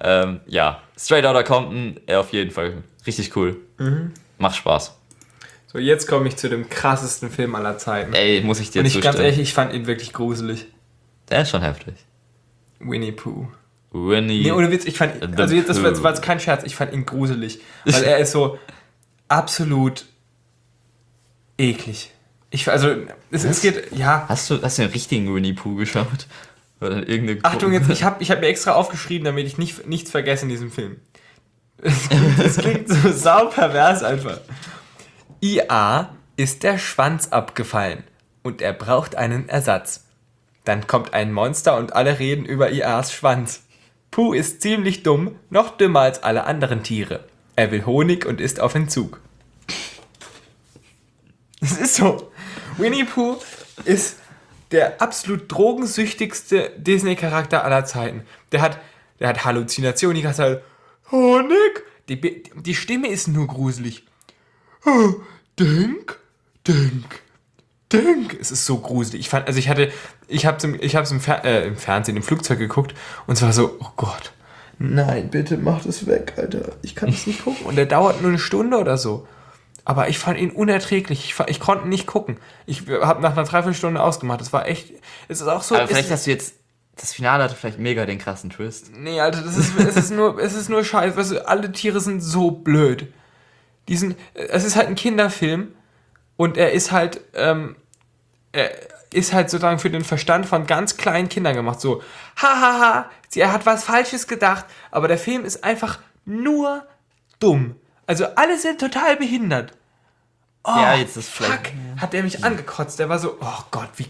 Ja, Straight Outta Compton, auf jeden Fall richtig cool. Macht Spaß. So, jetzt komme ich zu dem krassesten Film aller Zeiten. Ey, muss ich dir zustimmen. Und ganz ehrlich, ich fand ihn wirklich gruselig. Der ist schon heftig. Winnie Pooh. Nee, ohne Witz, ich fand, also jetzt, das war jetzt kein Scherz, ich fand ihn gruselig. Weil er ist so absolut eklig. Es geht, ja. Hast du den richtigen Winnie Pooh geschaut? Oder Achtung, jetzt, ich hab mir extra aufgeschrieben, damit ich nichts vergesse in diesem Film. Das klingt so saupervers einfach. IA ist der Schwanz abgefallen und er braucht einen Ersatz. Dann kommt ein Monster und alle reden über IAs Schwanz. Pooh ist ziemlich dumm, noch dümmer als alle anderen Tiere. Er will Honig und ist auf Entzug. Es ist so. Winnie Pooh ist der absolut drogensüchtigste Disney-Charakter aller Zeiten. Der hat Halluzinationen, die ganze Zeit, Honig. Die Stimme ist nur gruselig. Oh, Denk. Es ist so gruselig. Ich hab's im Fernsehen, im Flugzeug geguckt und es war so, oh Gott. Nein, bitte mach das weg, Alter. Ich kann es nicht gucken. Und der dauert nur eine Stunde oder so. Aber ich fand ihn unerträglich. Ich konnte nicht gucken. Ich habe nach einer Dreiviertelstunde ausgemacht. Es war echt, es ist auch so. Aber vielleicht hast du jetzt, das Finale hatte vielleicht mega den krassen Twist. Nee, Alter, es ist nur Scheiß. Weißt du, alle Tiere sind so blöd. Es ist halt ein Kinderfilm und er ist halt sozusagen für den Verstand von ganz kleinen Kindern gemacht. So, hahaha, er hat was Falsches gedacht, aber der Film ist einfach nur dumm. Also alle sind total behindert. Oh, Ja, jetzt ist fuck, vielleicht- hat der mich angekotzt. Der war so, oh Gott, wie...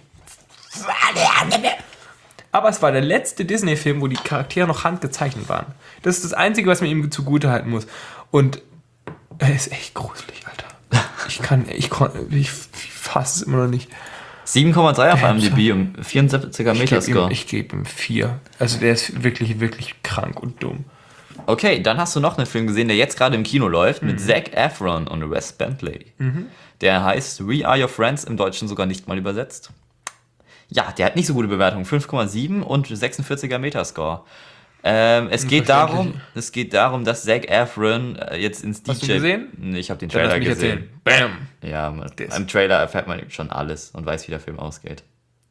Aber es war der letzte Disney-Film, wo die Charaktere noch handgezeichnet waren. Das ist das Einzige, was man ihm zugutehalten muss. Und er ist echt gruselig, Alter. Ich fasse es immer noch nicht. 7,3 auf IMDb und 74er Metascore. Ich gebe ihm 4. Also der ist wirklich, wirklich krank und dumm. Okay, dann hast du noch einen Film gesehen, der jetzt gerade im Kino läuft, mit Zac Efron und Wes Bentley. Der heißt We Are Your Friends, im Deutschen sogar nicht mal übersetzt. Ja, der hat nicht so gute Bewertungen, 5,7 und 46er Metascore. Es geht darum, dass Zac Efron jetzt ins DJ... Hast du gesehen? Nee, ich habe den Dann lass Trailer mich gesehen. erzählen. Bam! Ja, im Trailer erfährt man schon alles und weiß, wie der Film ausgeht.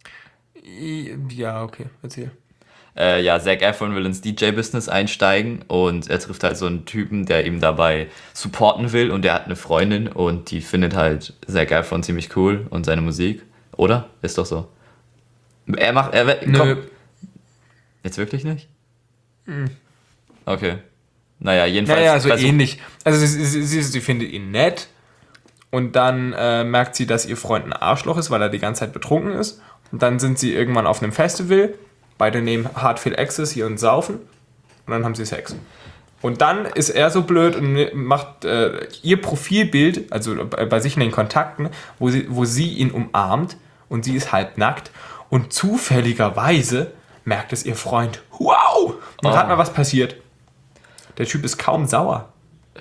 Ja, okay, erzähl. Ja, Zac Efron will ins DJ-Business einsteigen und er trifft halt so einen Typen, der ihm dabei supporten will und der hat eine Freundin und die findet halt Zac Efron ziemlich cool und seine Musik, oder? Ist doch so. Nö. Jetzt wirklich nicht? Okay. Naja, jedenfalls... Naja, so ähnlich. Also sie findet ihn nett und dann merkt sie, dass ihr Freund ein Arschloch ist, weil er die ganze Zeit betrunken ist. Und dann sind sie irgendwann auf einem Festival, beide nehmen hart viel Ecstasy und saufen und dann haben sie Sex. Und dann ist er so blöd und macht ihr Profilbild, also bei sich in den Kontakten, wo sie ihn umarmt und sie ist halbnackt und zufälligerweise merkt es ihr Freund. Wow! Und rat mal, was passiert. Der Typ ist kaum sauer.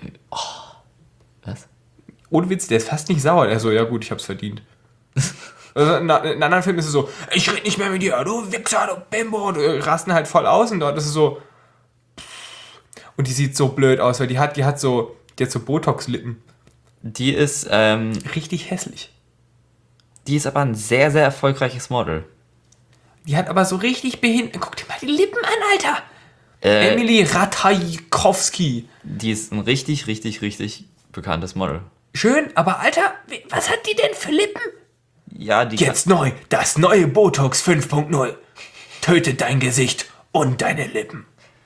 Was? Ohne Witz, der ist fast nicht sauer. Er so, ja gut, ich hab's verdient. Also in anderen Filmen ist es so, ich red nicht mehr mit dir, du Wichser, du Bimbo. Und rasten halt voll aus und dort ist es so... Und die sieht so blöd aus, weil die hat so Botox-Lippen. Die ist Richtig hässlich. aber ein sehr, sehr erfolgreiches Model. Die hat aber so richtig behindert... Guck dir mal die Lippen an, Alter! Emily Ratajkowski. Die ist ein richtig, richtig, richtig bekanntes Model. Schön, aber Alter, was hat die denn für Lippen? Ja, die Jetzt neu, das neue Botox 5.0. Tötet dein Gesicht und deine Lippen.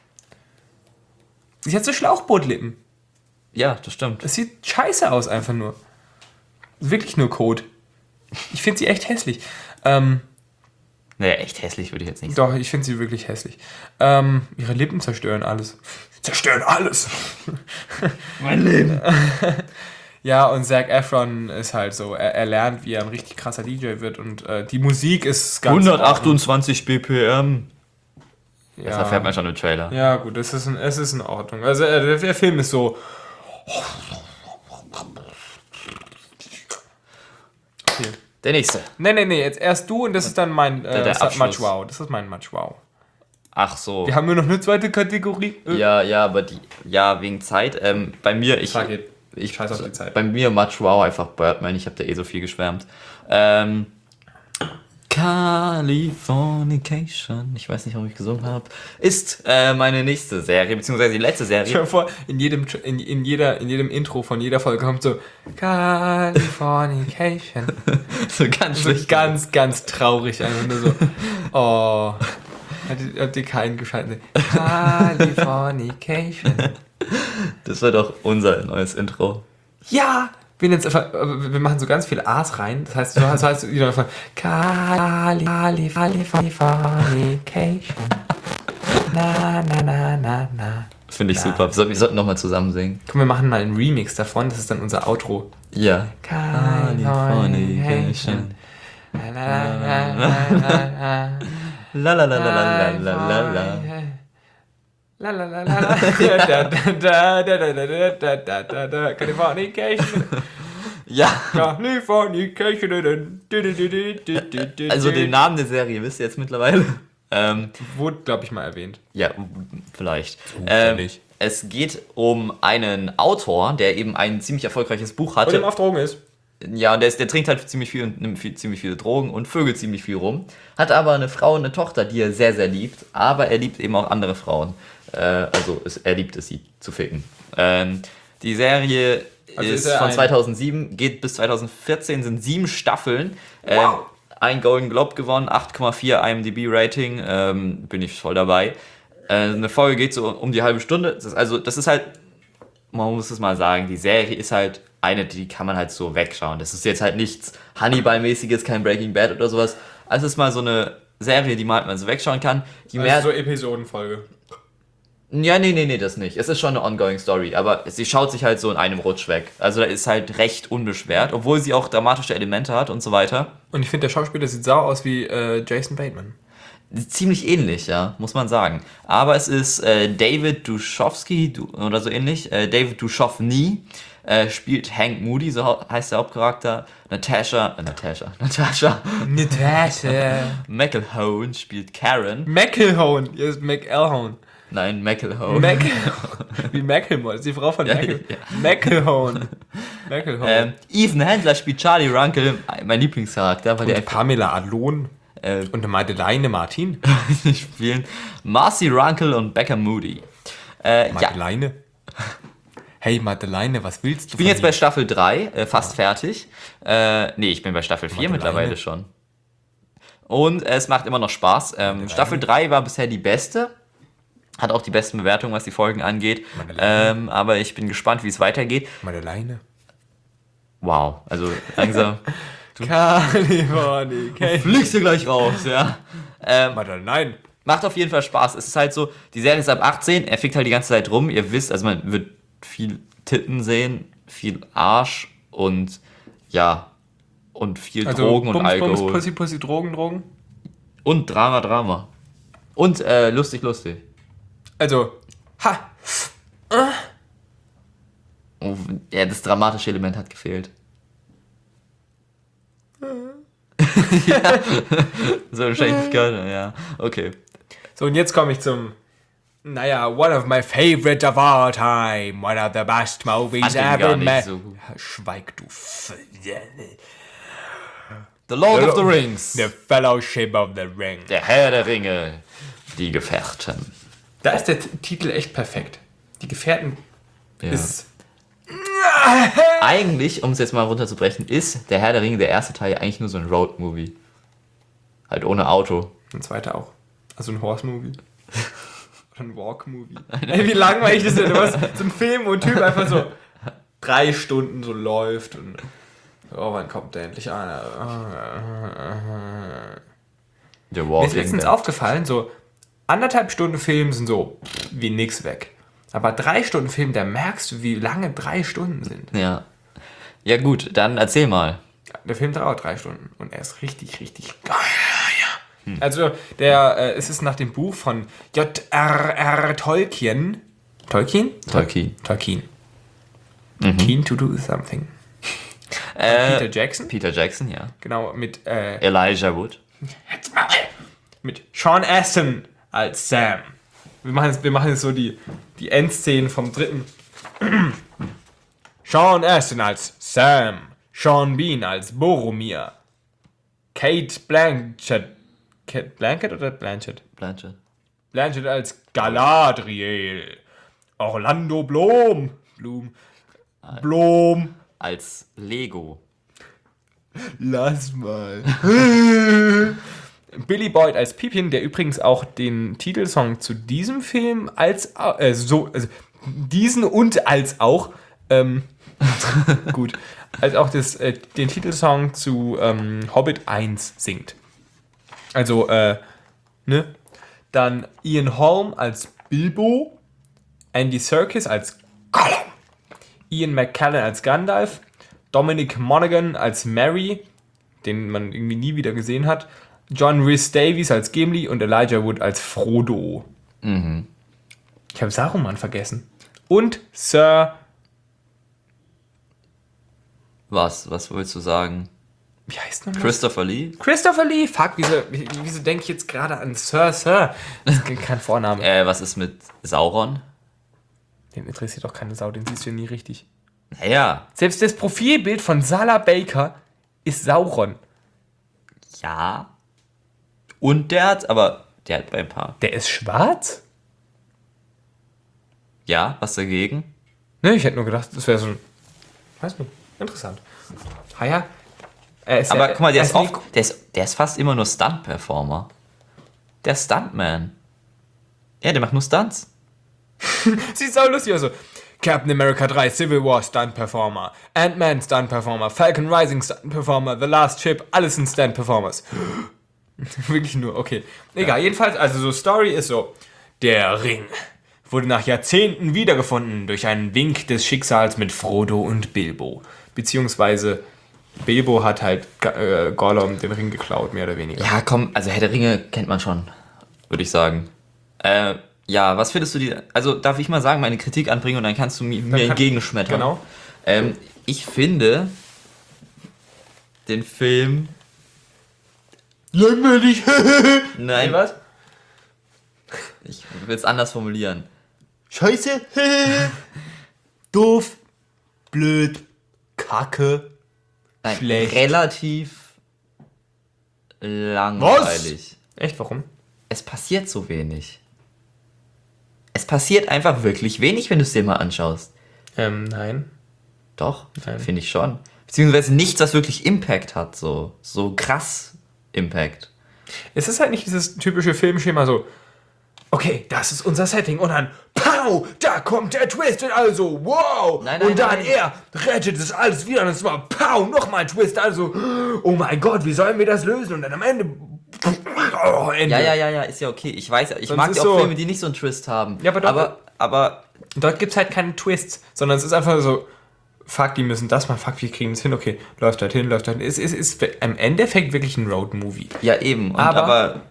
Sie hat so Schlauchbootlippen. Ja, das stimmt. Das sieht scheiße aus einfach nur. Wirklich nur Kot. Ich finde sie echt hässlich. Naja, echt hässlich würde ich jetzt nicht Doch, ich finde sie wirklich hässlich. Ihre Lippen zerstören alles. Zerstören alles! Mein Leben. Ja, und Zac Efron ist halt so, er lernt, wie er ein richtig krasser DJ wird und die Musik ist ganz... 128 BPM. Das Ja. erfährt man schon im Trailer. Ja, gut, es ist in Ordnung. Also der Film ist so... Okay. Der nächste. Nee, jetzt erst du und das ist dann mein der das ist Abschluss. Much Wow. Das ist mein Much Wow. Ach so. Wir haben nur noch eine zweite Kategorie. Ja, aber wegen Zeit. Bei mir, Fuck it. Scheiß auf die Zeit. Bei mir Much Wow einfach Birdman. Ich habe da so viel geschwärmt. Californication, ich weiß nicht, warum ich gesungen habe, ist meine nächste Serie, beziehungsweise die letzte Stell Serie. dir vor, in jedem Intro von jeder Folge kommt so Californication. So ganz So schlecht. ganz traurig. Einfach nur so, oh, hat dir keinen geschaltet. Californication. Das war doch unser neues Intro. Ja! Wir machen so ganz viel A's rein. Das heißt wieder einfach Californication. Na. Finde ich super. Wir sollten nochmal zusammen singen. Komm, wir machen mal einen Remix davon. Das ist dann unser Outro. Ja. Californication. La la la la la la la la. La la la la la. Californication. Ja, Californication. also den Namen der Serie wisst ihr jetzt mittlerweile. Wurde, glaube ich, mal erwähnt. Ja, vielleicht. Zufällig. Es geht um einen Autor, der eben ein ziemlich erfolgreiches Buch Und hatte. immer auf Drogen ist. Ja, und der trinkt halt ziemlich viel und nimmt ziemlich viele Drogen und vögelt ziemlich viel rum. Hat aber eine Frau und eine Tochter, die er sehr, sehr liebt. Aber er liebt eben auch andere Frauen. Er liebt es, sie zu ficken. Die Serie ist von 2007, geht bis 2014, sind 7 Staffeln. Ein Golden Globe gewonnen, 8,4 IMDb-Rating. Bin ich voll dabei. Eine Folge geht so um die halbe Stunde. Das ist halt, man muss es mal sagen, die Serie ist halt eine, die kann man halt so wegschauen. Das ist jetzt halt nichts Hannibal-mäßiges, kein Breaking Bad oder sowas. Also es ist mal so eine Serie, die man halt mal so wegschauen kann. Die mehr Also so Episodenfolge. Ja, nee, das nicht. Es ist schon eine ongoing Story, aber sie schaut sich halt so in einem Rutsch weg. Also da ist halt recht unbeschwert, obwohl sie auch dramatische Elemente hat und so weiter. Und ich finde, der Schauspieler sieht sau aus wie Jason Bateman. Ziemlich ähnlich, ja, muss man sagen. Aber es ist David Duchovny oder so ähnlich. David Duchovny spielt Hank Moody, so heißt der Hauptcharakter. Natasha McElhone spielt Karen. McElhone, jetzt McElhone. Nein, McElhone. Wie Macklemore, das ist die Frau von Ja. McElhone. Ethan Handler spielt Charlie Runkle, mein Lieblingscharakter, weil der Und Pamela Adlon und Madeleine Martin. spielen Marcy Runkle und Becca Moody. Ja, Madeleine? Hey Madeleine, was willst du ich bin jetzt bei Staffel 3, fast fertig. Ich bin bei Staffel 4 Madeleine. mittlerweile schon. Und es macht immer noch Spaß. Staffel 3 war bisher die beste. Hat auch die besten Bewertungen, was die Folgen angeht. Aber ich bin gespannt, wie es weitergeht. Madeleine? Wow, also langsam. California. Fliegst du gleich raus, ja. Madeleine. Macht auf jeden Fall Spaß. Es ist halt so, die Serie ist ab 18, er fickt halt die ganze Zeit rum. Ihr wisst, also man wird viel Titten sehen, viel Arsch und ja, und viel Drogen und Bums, Alkohol. Bums, Pussy, Pussy, Drogen. Und Drama. Und lustig. Also, Oh, ja, das dramatische Element hat gefehlt. Ja, so wahrscheinlich nicht gehört, ja. Okay. So, und jetzt komme ich zum, one of my favorite of all time. One of the best movies Fand den ever gar nicht made. so gut. Schweig, du The Lord of the Rings. The Fellowship of the Ring. Der Herr der Ringe. Die Gefährten. Da ist der Titel echt perfekt. Die Gefährten Ja. ist... Eigentlich, um es jetzt mal runterzubrechen, ist der Herr der Ringe, der erste Teil, eigentlich nur so ein Road-Movie. Halt ohne Auto. Ein zweiter auch. Also ein Horse-Movie. Oder ein Walk-Movie. Ey, wie langweilig ist das denn? Du hast so einen Film, wo ein Typ einfach so 3 Stunden so läuft und... Oh, wann kommt der endlich an? Der Mir ist letztens aufgefallen, so 1,5 Stunden Film sind so wie nix weg. Aber 3 Stunden Film, da merkst du, wie lange 3 Stunden sind. Ja. Ja gut, dann erzähl mal. Der Film dauert 3 Stunden und er ist richtig, richtig geil. Also, es ist nach dem Buch von J.R.R. Tolkien. Tolkien? Tolkien. Keen to do something. Peter Jackson? Peter Jackson, ja. Genau, mit Elijah Wood. mit Sean Astin als Sam. Wir machen jetzt so die Endszenen vom 3. Sean Astin als Sam. Sean Bean als Boromir. Kate Blanchett. Blanchett oder Blanchett? Blanchett. Blanchett als Galadriel. Orlando Bloom. Bloom. Als Lego. Lass mal. Billy Boyd als Pippin, der übrigens auch den Titelsong zu diesem Film diesen und als auch gut, als auch den Titelsong zu Hobbit 1 singt. Also, Dann Ian Holm als Bilbo, Andy Serkis als Gollum, Ian McKellen als Gandalf, Dominic Monaghan als Merry, den man irgendwie nie wieder gesehen hat. John Rhys Davies als Gimli und Elijah Wood als Frodo. Ich habe Saruman vergessen. Und Sir... Was willst du sagen? Wie heißt nochmal? Christopher Lee? Christopher Lee. Fuck, wieso denke ich jetzt gerade an Sir? Das ist kein Vorname. Was ist mit Sauron? Den interessiert doch keine Sau, den siehst du ja nie richtig. Naja, Selbst das Profilbild von Salah Baker ist Sauron. ja. Und der hat bei ein paar. Der ist schwarz? Ja, was dagegen? Ne, ich hätte nur gedacht, das wäre so ein... Weiß nicht, interessant. Ja. Aber guck mal, der ist fast immer nur Stunt-Performer. Der Stuntman. Ja, der macht nur Stunts. Sieht sau lustig aus. So. Captain America 3 Civil War Stunt Performer, Ant-Man Stunt Performer, Falcon Rising Stunt Performer, The Last Ship, alles sind Stunt Performers. Wirklich nur, okay. Egal, jedenfalls, also so Story ist so, der Ring wurde nach Jahrzehnten wiedergefunden durch einen Wink des Schicksals mit Frodo und Bilbo. Beziehungsweise Bilbo hat halt Gollum den Ring geklaut, mehr oder weniger. Ja, komm, also Herr der Ringe kennt man schon, würde ich sagen. Ja, was findest du dir... Also darf ich mal sagen, meine Kritik anbringen und dann kannst du mir entgegenschmettern. Genau. Ich finde den Film... Langweilig. Nein, Nee, was? ich will es anders formulieren. Scheiße. Doof. Blöd. Kacke. Nein, Schlecht. relativ langweilig. Echt, warum? Es passiert so wenig. Es passiert einfach wirklich wenig, wenn du es dir mal anschaust. Nein. Doch, Nein. finde ich schon. Beziehungsweise nichts, was wirklich Impact hat, so krass Impact. Es ist halt nicht dieses typische Filmschema so, okay, das ist unser Setting und dann, pow, da kommt der Twist und also, wow, Nein, und dann nein. er rettet das alles wieder und es war, pow, nochmal ein Twist, also, oh mein Gott, wie sollen wir das lösen und dann am Ende, oh, Ende. Ja, ist ja okay. Ich weiß, ich Sonst mag ist ja auch so- Filme, die nicht so einen Twist haben. Ja, aber Dort gibt es halt keine Twists, sondern es ist einfach so, fuck, die müssen das machen, fuck, wir kriegen das hin, okay, läuft halt hin. Es ist im Endeffekt wirklich ein Road-Movie. ja eben. Und Aber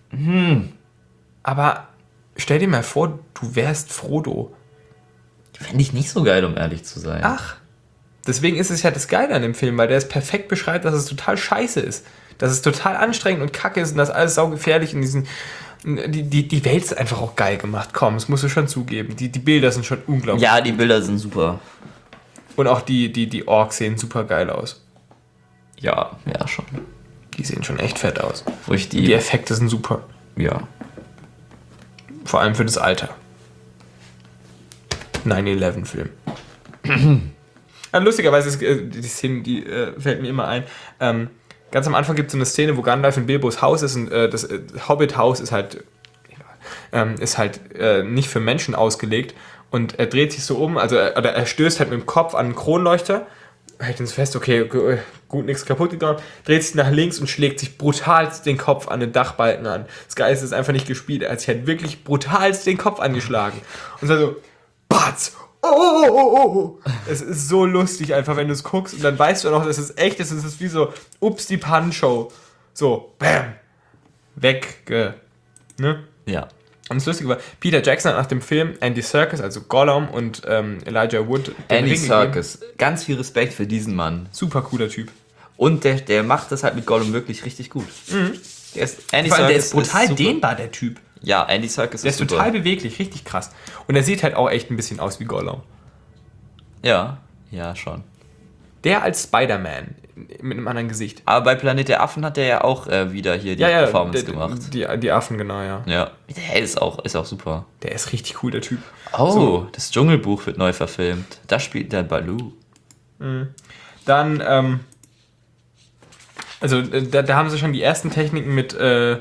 stell dir mal vor, du wärst Frodo. fände ich nicht so geil, um ehrlich zu sein. Ach. Deswegen ist es ja das Geile an dem Film, weil der es perfekt beschreibt, dass es total scheiße ist. Dass es total anstrengend und kacke ist und dass alles saugefährlich in diesen... Die Welt ist einfach auch geil gemacht. Komm, das musst du schon zugeben. Die Bilder sind schon unglaublich. Ja, die Bilder sind super. Und auch die Orks sehen super geil aus. Ja, schon. Die sehen schon echt fett aus. Wo ich Die Effekte sind super. ja. Vor allem für das Alter. 9/11-Film. Lustigerweise ist die Szene, die fällt mir immer ein. Ganz am Anfang gibt es so eine Szene, wo Gandalf in Bilbos Haus ist und das Hobbit-Haus ist halt nicht für Menschen ausgelegt und er dreht sich so um, also er stößt halt mit dem Kopf an den Kronleuchter, hält ihn so fest, okay, gut, nichts kaputt gegangen, dreht sich nach links und schlägt sich brutalst den Kopf an den Dachbalken an. Das Geist ist einfach nicht gespielt, er hat sich halt wirklich brutalst den Kopf angeschlagen. Und so, batz! Oh. Es ist so lustig einfach, wenn du es guckst und dann weißt du auch, dass es echt ist. Es ist wie so, ups, die Pan-Show. So, bam, weg, ne? Ja. Und das Lustige war, Peter Jackson hat nach dem Film Andy Serkis, also Gollum und Elijah Wood, den Andy Ring gegeben. Serkis. Ganz viel Respekt für diesen Mann. Super cooler Typ. Und der macht das halt mit Gollum wirklich richtig gut. Andy Vor allem, der ist Serkis brutal super. dehnbar, der Typ. Ja, Andy Serkis Der ist super. total beweglich, richtig krass. Und er sieht halt auch echt ein bisschen aus wie Gollum. Ja, schon. Der als Spider-Man mit einem anderen Gesicht. Aber bei Planet der Affen hat der ja auch wieder hier die Performance gemacht. Die Affen, genau, ja. Ja, der ist auch super. Der ist richtig cool, der Typ. Oh, So. das Dschungelbuch wird neu verfilmt. Da spielt der Baloo. Dann, da haben sie schon die ersten Techniken mit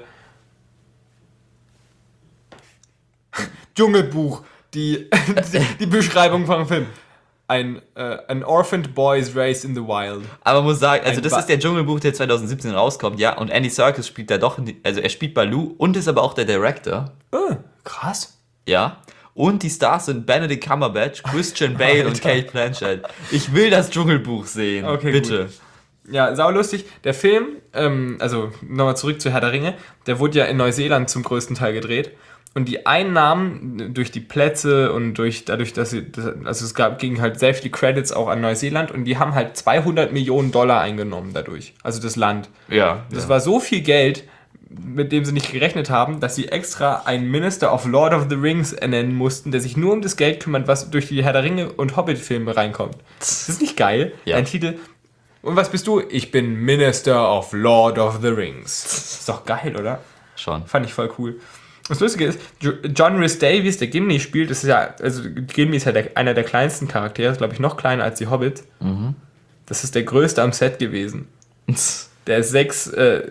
Dschungelbuch, die Beschreibung vom Film. An orphaned boy is raised in the wild. Aber man muss sagen, also das Ba- ist der Dschungelbuch, der 2017 rauskommt, ja. Und Andy Serkis spielt da doch, also er spielt Baloo und ist aber auch der Director. Krass. Ja. Und die Stars sind Benedict Cumberbatch, Christian Bale und Kate Blanchett. Ich will das Dschungelbuch sehen. Okay, bitte. gut. Ja, saulustig. Der Film, also nochmal zurück zu Herr der Ringe, der wurde ja in Neuseeland zum größten Teil gedreht. Und die Einnahmen durch die Plätze und dadurch, dass ging halt sehr viele Credits auch an Neuseeland und die haben halt $200 Millionen eingenommen dadurch. Also das Land. Ja. Das war so viel Geld, mit dem sie nicht gerechnet haben, dass sie extra einen Minister of Lord of the Rings ernennen mussten, der sich nur um das Geld kümmert, was durch die Herr der Ringe und Hobbit-Filme reinkommt. Das ist nicht geil. Ja. Ein Titel. Und was bist du? Ich bin Minister of Lord of the Rings. Ist doch geil, oder? Schon. Fand ich voll cool. Das Lustige ist, John Rhys Davies, der Gimli spielt, ist ja, also Gimli ist ja einer der kleinsten Charaktere, glaube ich, noch kleiner als die Hobbits. Mhm. Das ist der größte am Set gewesen. Der ist 6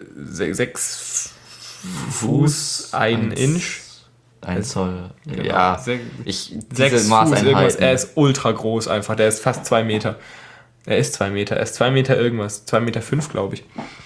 Fuß, 1 Inch. 1 Zoll. Genau. Ja. 6 Fuß irgendwas. Er ist ultra groß einfach. Der ist fast 2 Meter. Er ist 2 Meter. Er ist 2 Meter irgendwas. 2,5 Meter, glaube ich.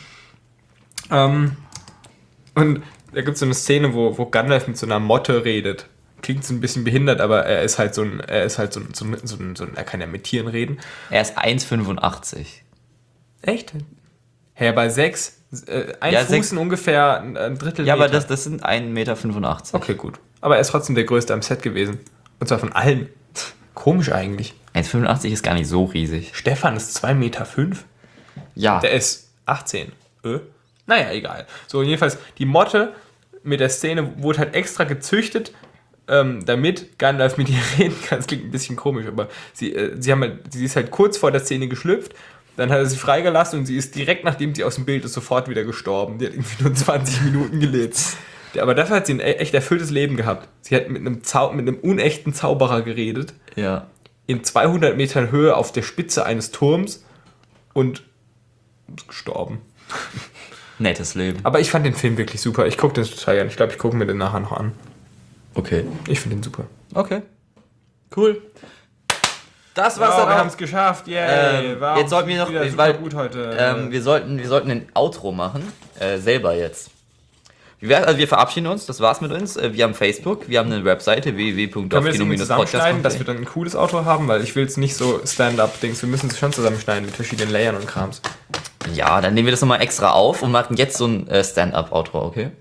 Und da gibt es so eine Szene, wo Gandalf mit so einer Motte redet. Klingt so ein bisschen behindert, aber er kann ja mit Tieren reden. Er ist 1,85. Echt? Hey, bei 6, ein Ja, Fuß 6 sind ungefähr ein Drittel Ja, Meter. aber das sind 1,85 Meter. Okay, gut. Aber er ist trotzdem der Größte am Set gewesen. Und zwar von allen. Komisch eigentlich. 1,85 ist gar nicht so riesig. Stefan ist 2,5 Meter. Ja. Der ist 18. Naja, egal. So, jedenfalls, die Motte mit der Szene wurde halt extra gezüchtet, damit Gandalf mit ihr reden kann. Das klingt ein bisschen komisch, aber sie ist halt kurz vor der Szene geschlüpft, dann hat er sie freigelassen und sie ist direkt, nachdem sie aus dem Bild ist, sofort wieder gestorben. Die hat irgendwie nur 20 Minuten gelebt. Aber dafür hat sie ein echt erfülltes Leben gehabt. Sie hat mit einem unechten Zauberer geredet, Ja. in 200 Metern Höhe auf der Spitze eines Turms und ist gestorben. Nettes Leben. Aber ich fand den Film wirklich super. Ich gucke den total gerne. Ich glaube, ich gucke mir den nachher noch an. Okay. Ich finde den super. Okay. Cool. Das war's Wow, dann wir auch. haben es geschafft. Yay. Wow, Jetzt sollten wir noch, wieder super weil gut heute. wir sollten ein Outro machen, selber jetzt. Wir verabschieden uns, das war's mit uns. Wir haben Facebook, wir haben eine Webseite Können wir es irgendwie zusammenschneiden, dass wir www.dorfkino-podcast.de. dann ein cooles Outro haben? Weil ich will es nicht so Stand-Up-Dings. Wir müssen es schon zusammenschneiden mit verschiedenen Layern und Krams. Ja, dann nehmen wir das nochmal extra auf und machen jetzt so ein Stand-Up-Outro, okay?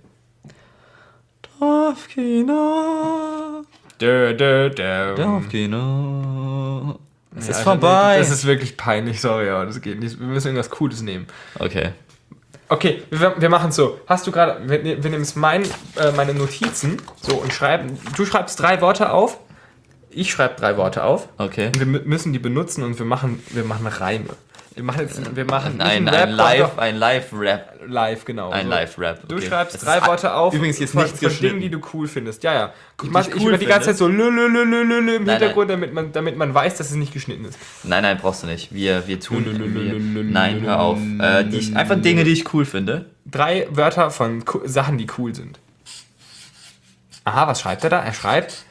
Dorfkino. Dorfkino. Es ist vorbei. Das ist wirklich peinlich, sorry, aber das geht nicht. Wir müssen irgendwas Cooles nehmen. Okay. Okay, wir machen es so. Hast du gerade, wir nehmen jetzt meine Notizen so und schreiben. Du schreibst 3 Worte auf, ich schreibe 3 Worte auf. Okay. Und wir müssen die benutzen und wir machen Reime. Wir machen Ein Live-Rap. live, genau. Ein So. Live-Rap. Du okay. schreibst Das 3 ist Worte auf übrigens jetzt von nichts Dingen, geschnitten. die du cool findest. Ja, ja. Ich cool über die ganze Zeit so lü im Nein, Hintergrund, damit man weiß, dass es nicht geschnitten ist. Nein, brauchst du nicht. Wir tun. Nein, hör auf. Einfach Dinge, die ich cool finde. 3 Wörter von Sachen, die cool sind. Aha, was schreibt er da? Er schreibt.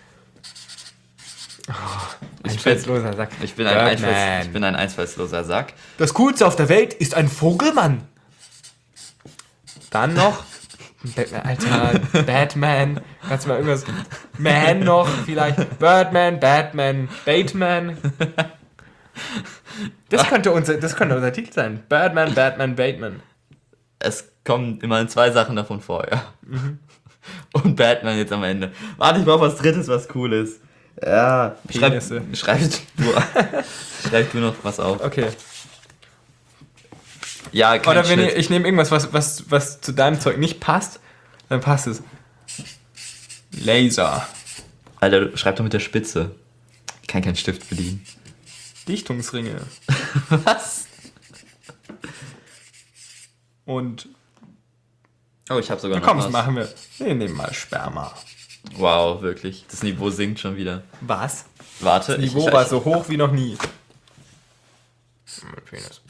Einfallsloser Sack. Ich bin Birdman. ein einfallsloser Sack. Das Coolste auf der Welt ist ein Vogelmann. Dann noch. Alter, Batman. Kannst du mal irgendwas. Man noch, vielleicht. Birdman, Batman, Bateman. Das könnte unser Titel sein. Birdman, Batman, Bateman. Es kommen immerhin 2 Sachen davon vor, ja. Und Batman jetzt am Ende. Warte, ich brauche was Drittes, was cool ist. Ja. Schreib du noch was auf. Okay. Ja, kein Oder Shit. ich nehme irgendwas, was zu deinem Zeug nicht passt, dann passt es. Laser. Alter, schreib doch mit der Spitze. Ich kann keinen Stift bedienen. Dichtungsringe. Was? Und. Oh, ich habe sogar Na komm, noch das was. machen wir. Wir nehmen mal Sperma. Wow, wirklich. Das Niveau sinkt schon wieder. Was? Warte, Das Niveau war so hoch wie noch nie. Mein Penis.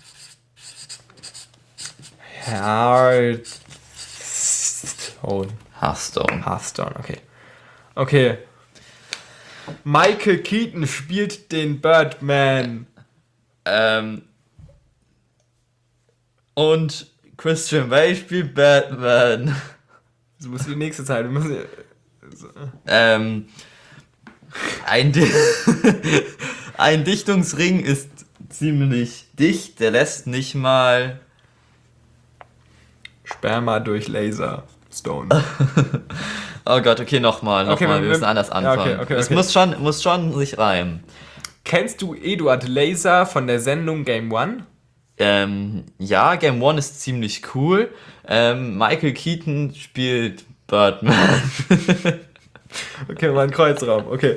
Hearthstone, okay. Okay. Michael Keaton spielt den Birdman. Und Christian Bale spielt Batman. Das muss die nächste Zeit. Wir müssen. Ein Dichtungsring ist ziemlich dicht. Der lässt nicht mal... Sperma durch Laser. Stone. Oh Gott, okay, nochmal. Okay, Wir müssen anders anfangen. okay, Es muss schon sich reimen. Kennst du Eduard Laser von der Sendung Game One? Ja, Game One ist ziemlich cool. Michael Keaton spielt Birdman. Okay, mal ein Kreuzraum. Okay.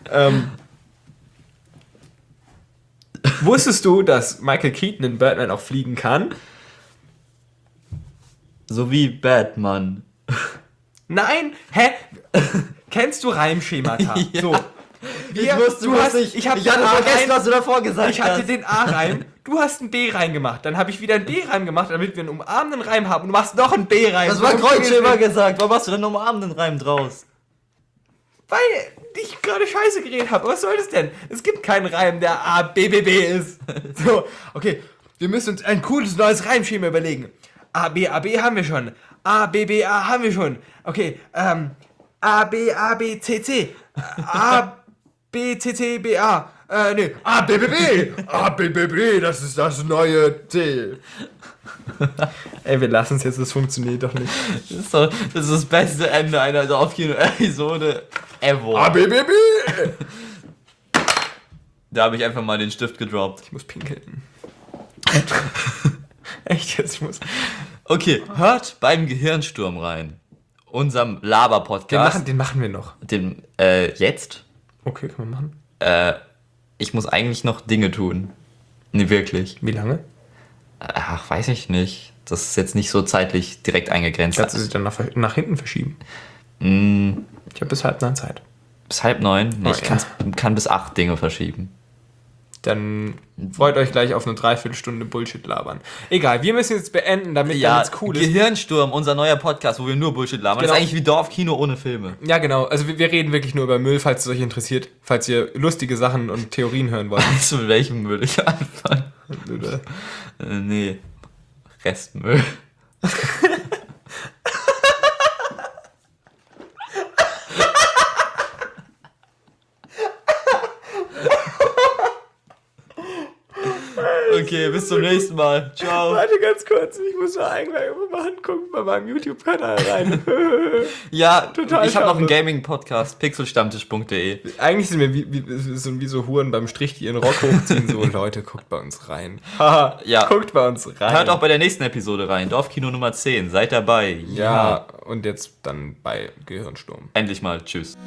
Wusstest du, dass Michael Keaton in Birdman auch fliegen kann? So wie Batman. Nein! Hä? Kennst du Reimschemata? Ja. So. Ich hatte vergessen, was du davor gesagt Ich hatte hast. den A-Reim, du hast einen B-Reim gemacht. Dann habe ich wieder einen B-Reim gemacht, damit wir einen umarmenden Reim haben. Und du machst noch einen B-Reim. Das war Kreuzschema gesagt. Warum hast du denn einen umarmenden Reim draus? Weil ich gerade Scheiße geredet habe. Was soll das denn? Es gibt keinen Reim, der A, B, B, B ist. So, okay. Wir müssen uns ein cooles neues Reimschema überlegen. A, B, A, B haben wir schon. A, B, B, A haben wir schon. Okay, A, B, C, C. A, B, C, C, B, A. Nee. A, B, B, B. A, B, B, B, das ist das neue C. Ey, wir lassen es jetzt, das funktioniert doch nicht. Das ist das beste Ende einer Dorfkino-Episode ever. A, B, B, B. Da habe ich einfach mal den Stift gedroppt. Ich muss pinkeln. Echt jetzt? Ich muss. Okay, hört beim Gehirnsturm rein. Unserem Laber-Podcast. Den machen wir noch. Jetzt? Okay, kann man machen. Ich muss eigentlich noch Dinge tun. Nee, wirklich. Wie lange? Ach, weiß ich nicht. Das ist jetzt nicht so zeitlich direkt eingegrenzt. Kannst du sie dann nach hinten verschieben? Ich habe bis 8:30 Zeit. Bis 8:30? Nee, Oh, ich ja. kann bis 8 Dinge verschieben. Dann freut euch gleich auf eine Dreiviertelstunde Bullshit labern. Egal, wir müssen jetzt beenden, damit es cool ist. Gehirnsturm, unser neuer Podcast, wo wir nur Bullshit labern. Genau. Das ist eigentlich wie Dorfkino ohne Filme. Ja, genau. Also wir reden wirklich nur über Müll, falls es euch interessiert. Falls ihr lustige Sachen und Theorien hören wollt. Weißt du, mit welchem Müll ich anfange? Nee. Restmüll. Okay, bis zum nächsten Mal. Ciao. Warte ganz kurz, ich muss noch eigentlich mal angucken bei meinem YouTube-Kanal rein. Ja, Total ich habe noch einen schade. Gaming-Podcast, pixelstammtisch.de. Eigentlich sind wir wie so Huren beim Strich, die ihren Rock hochziehen. So, Leute, guckt bei uns rein. Haha, Ja. guckt bei uns rein. Hört auch bei der nächsten Episode rein. Dorfkino Nummer 10. Seid dabei. Ja, und jetzt dann bei Gehirnsturm. Endlich mal. Tschüss.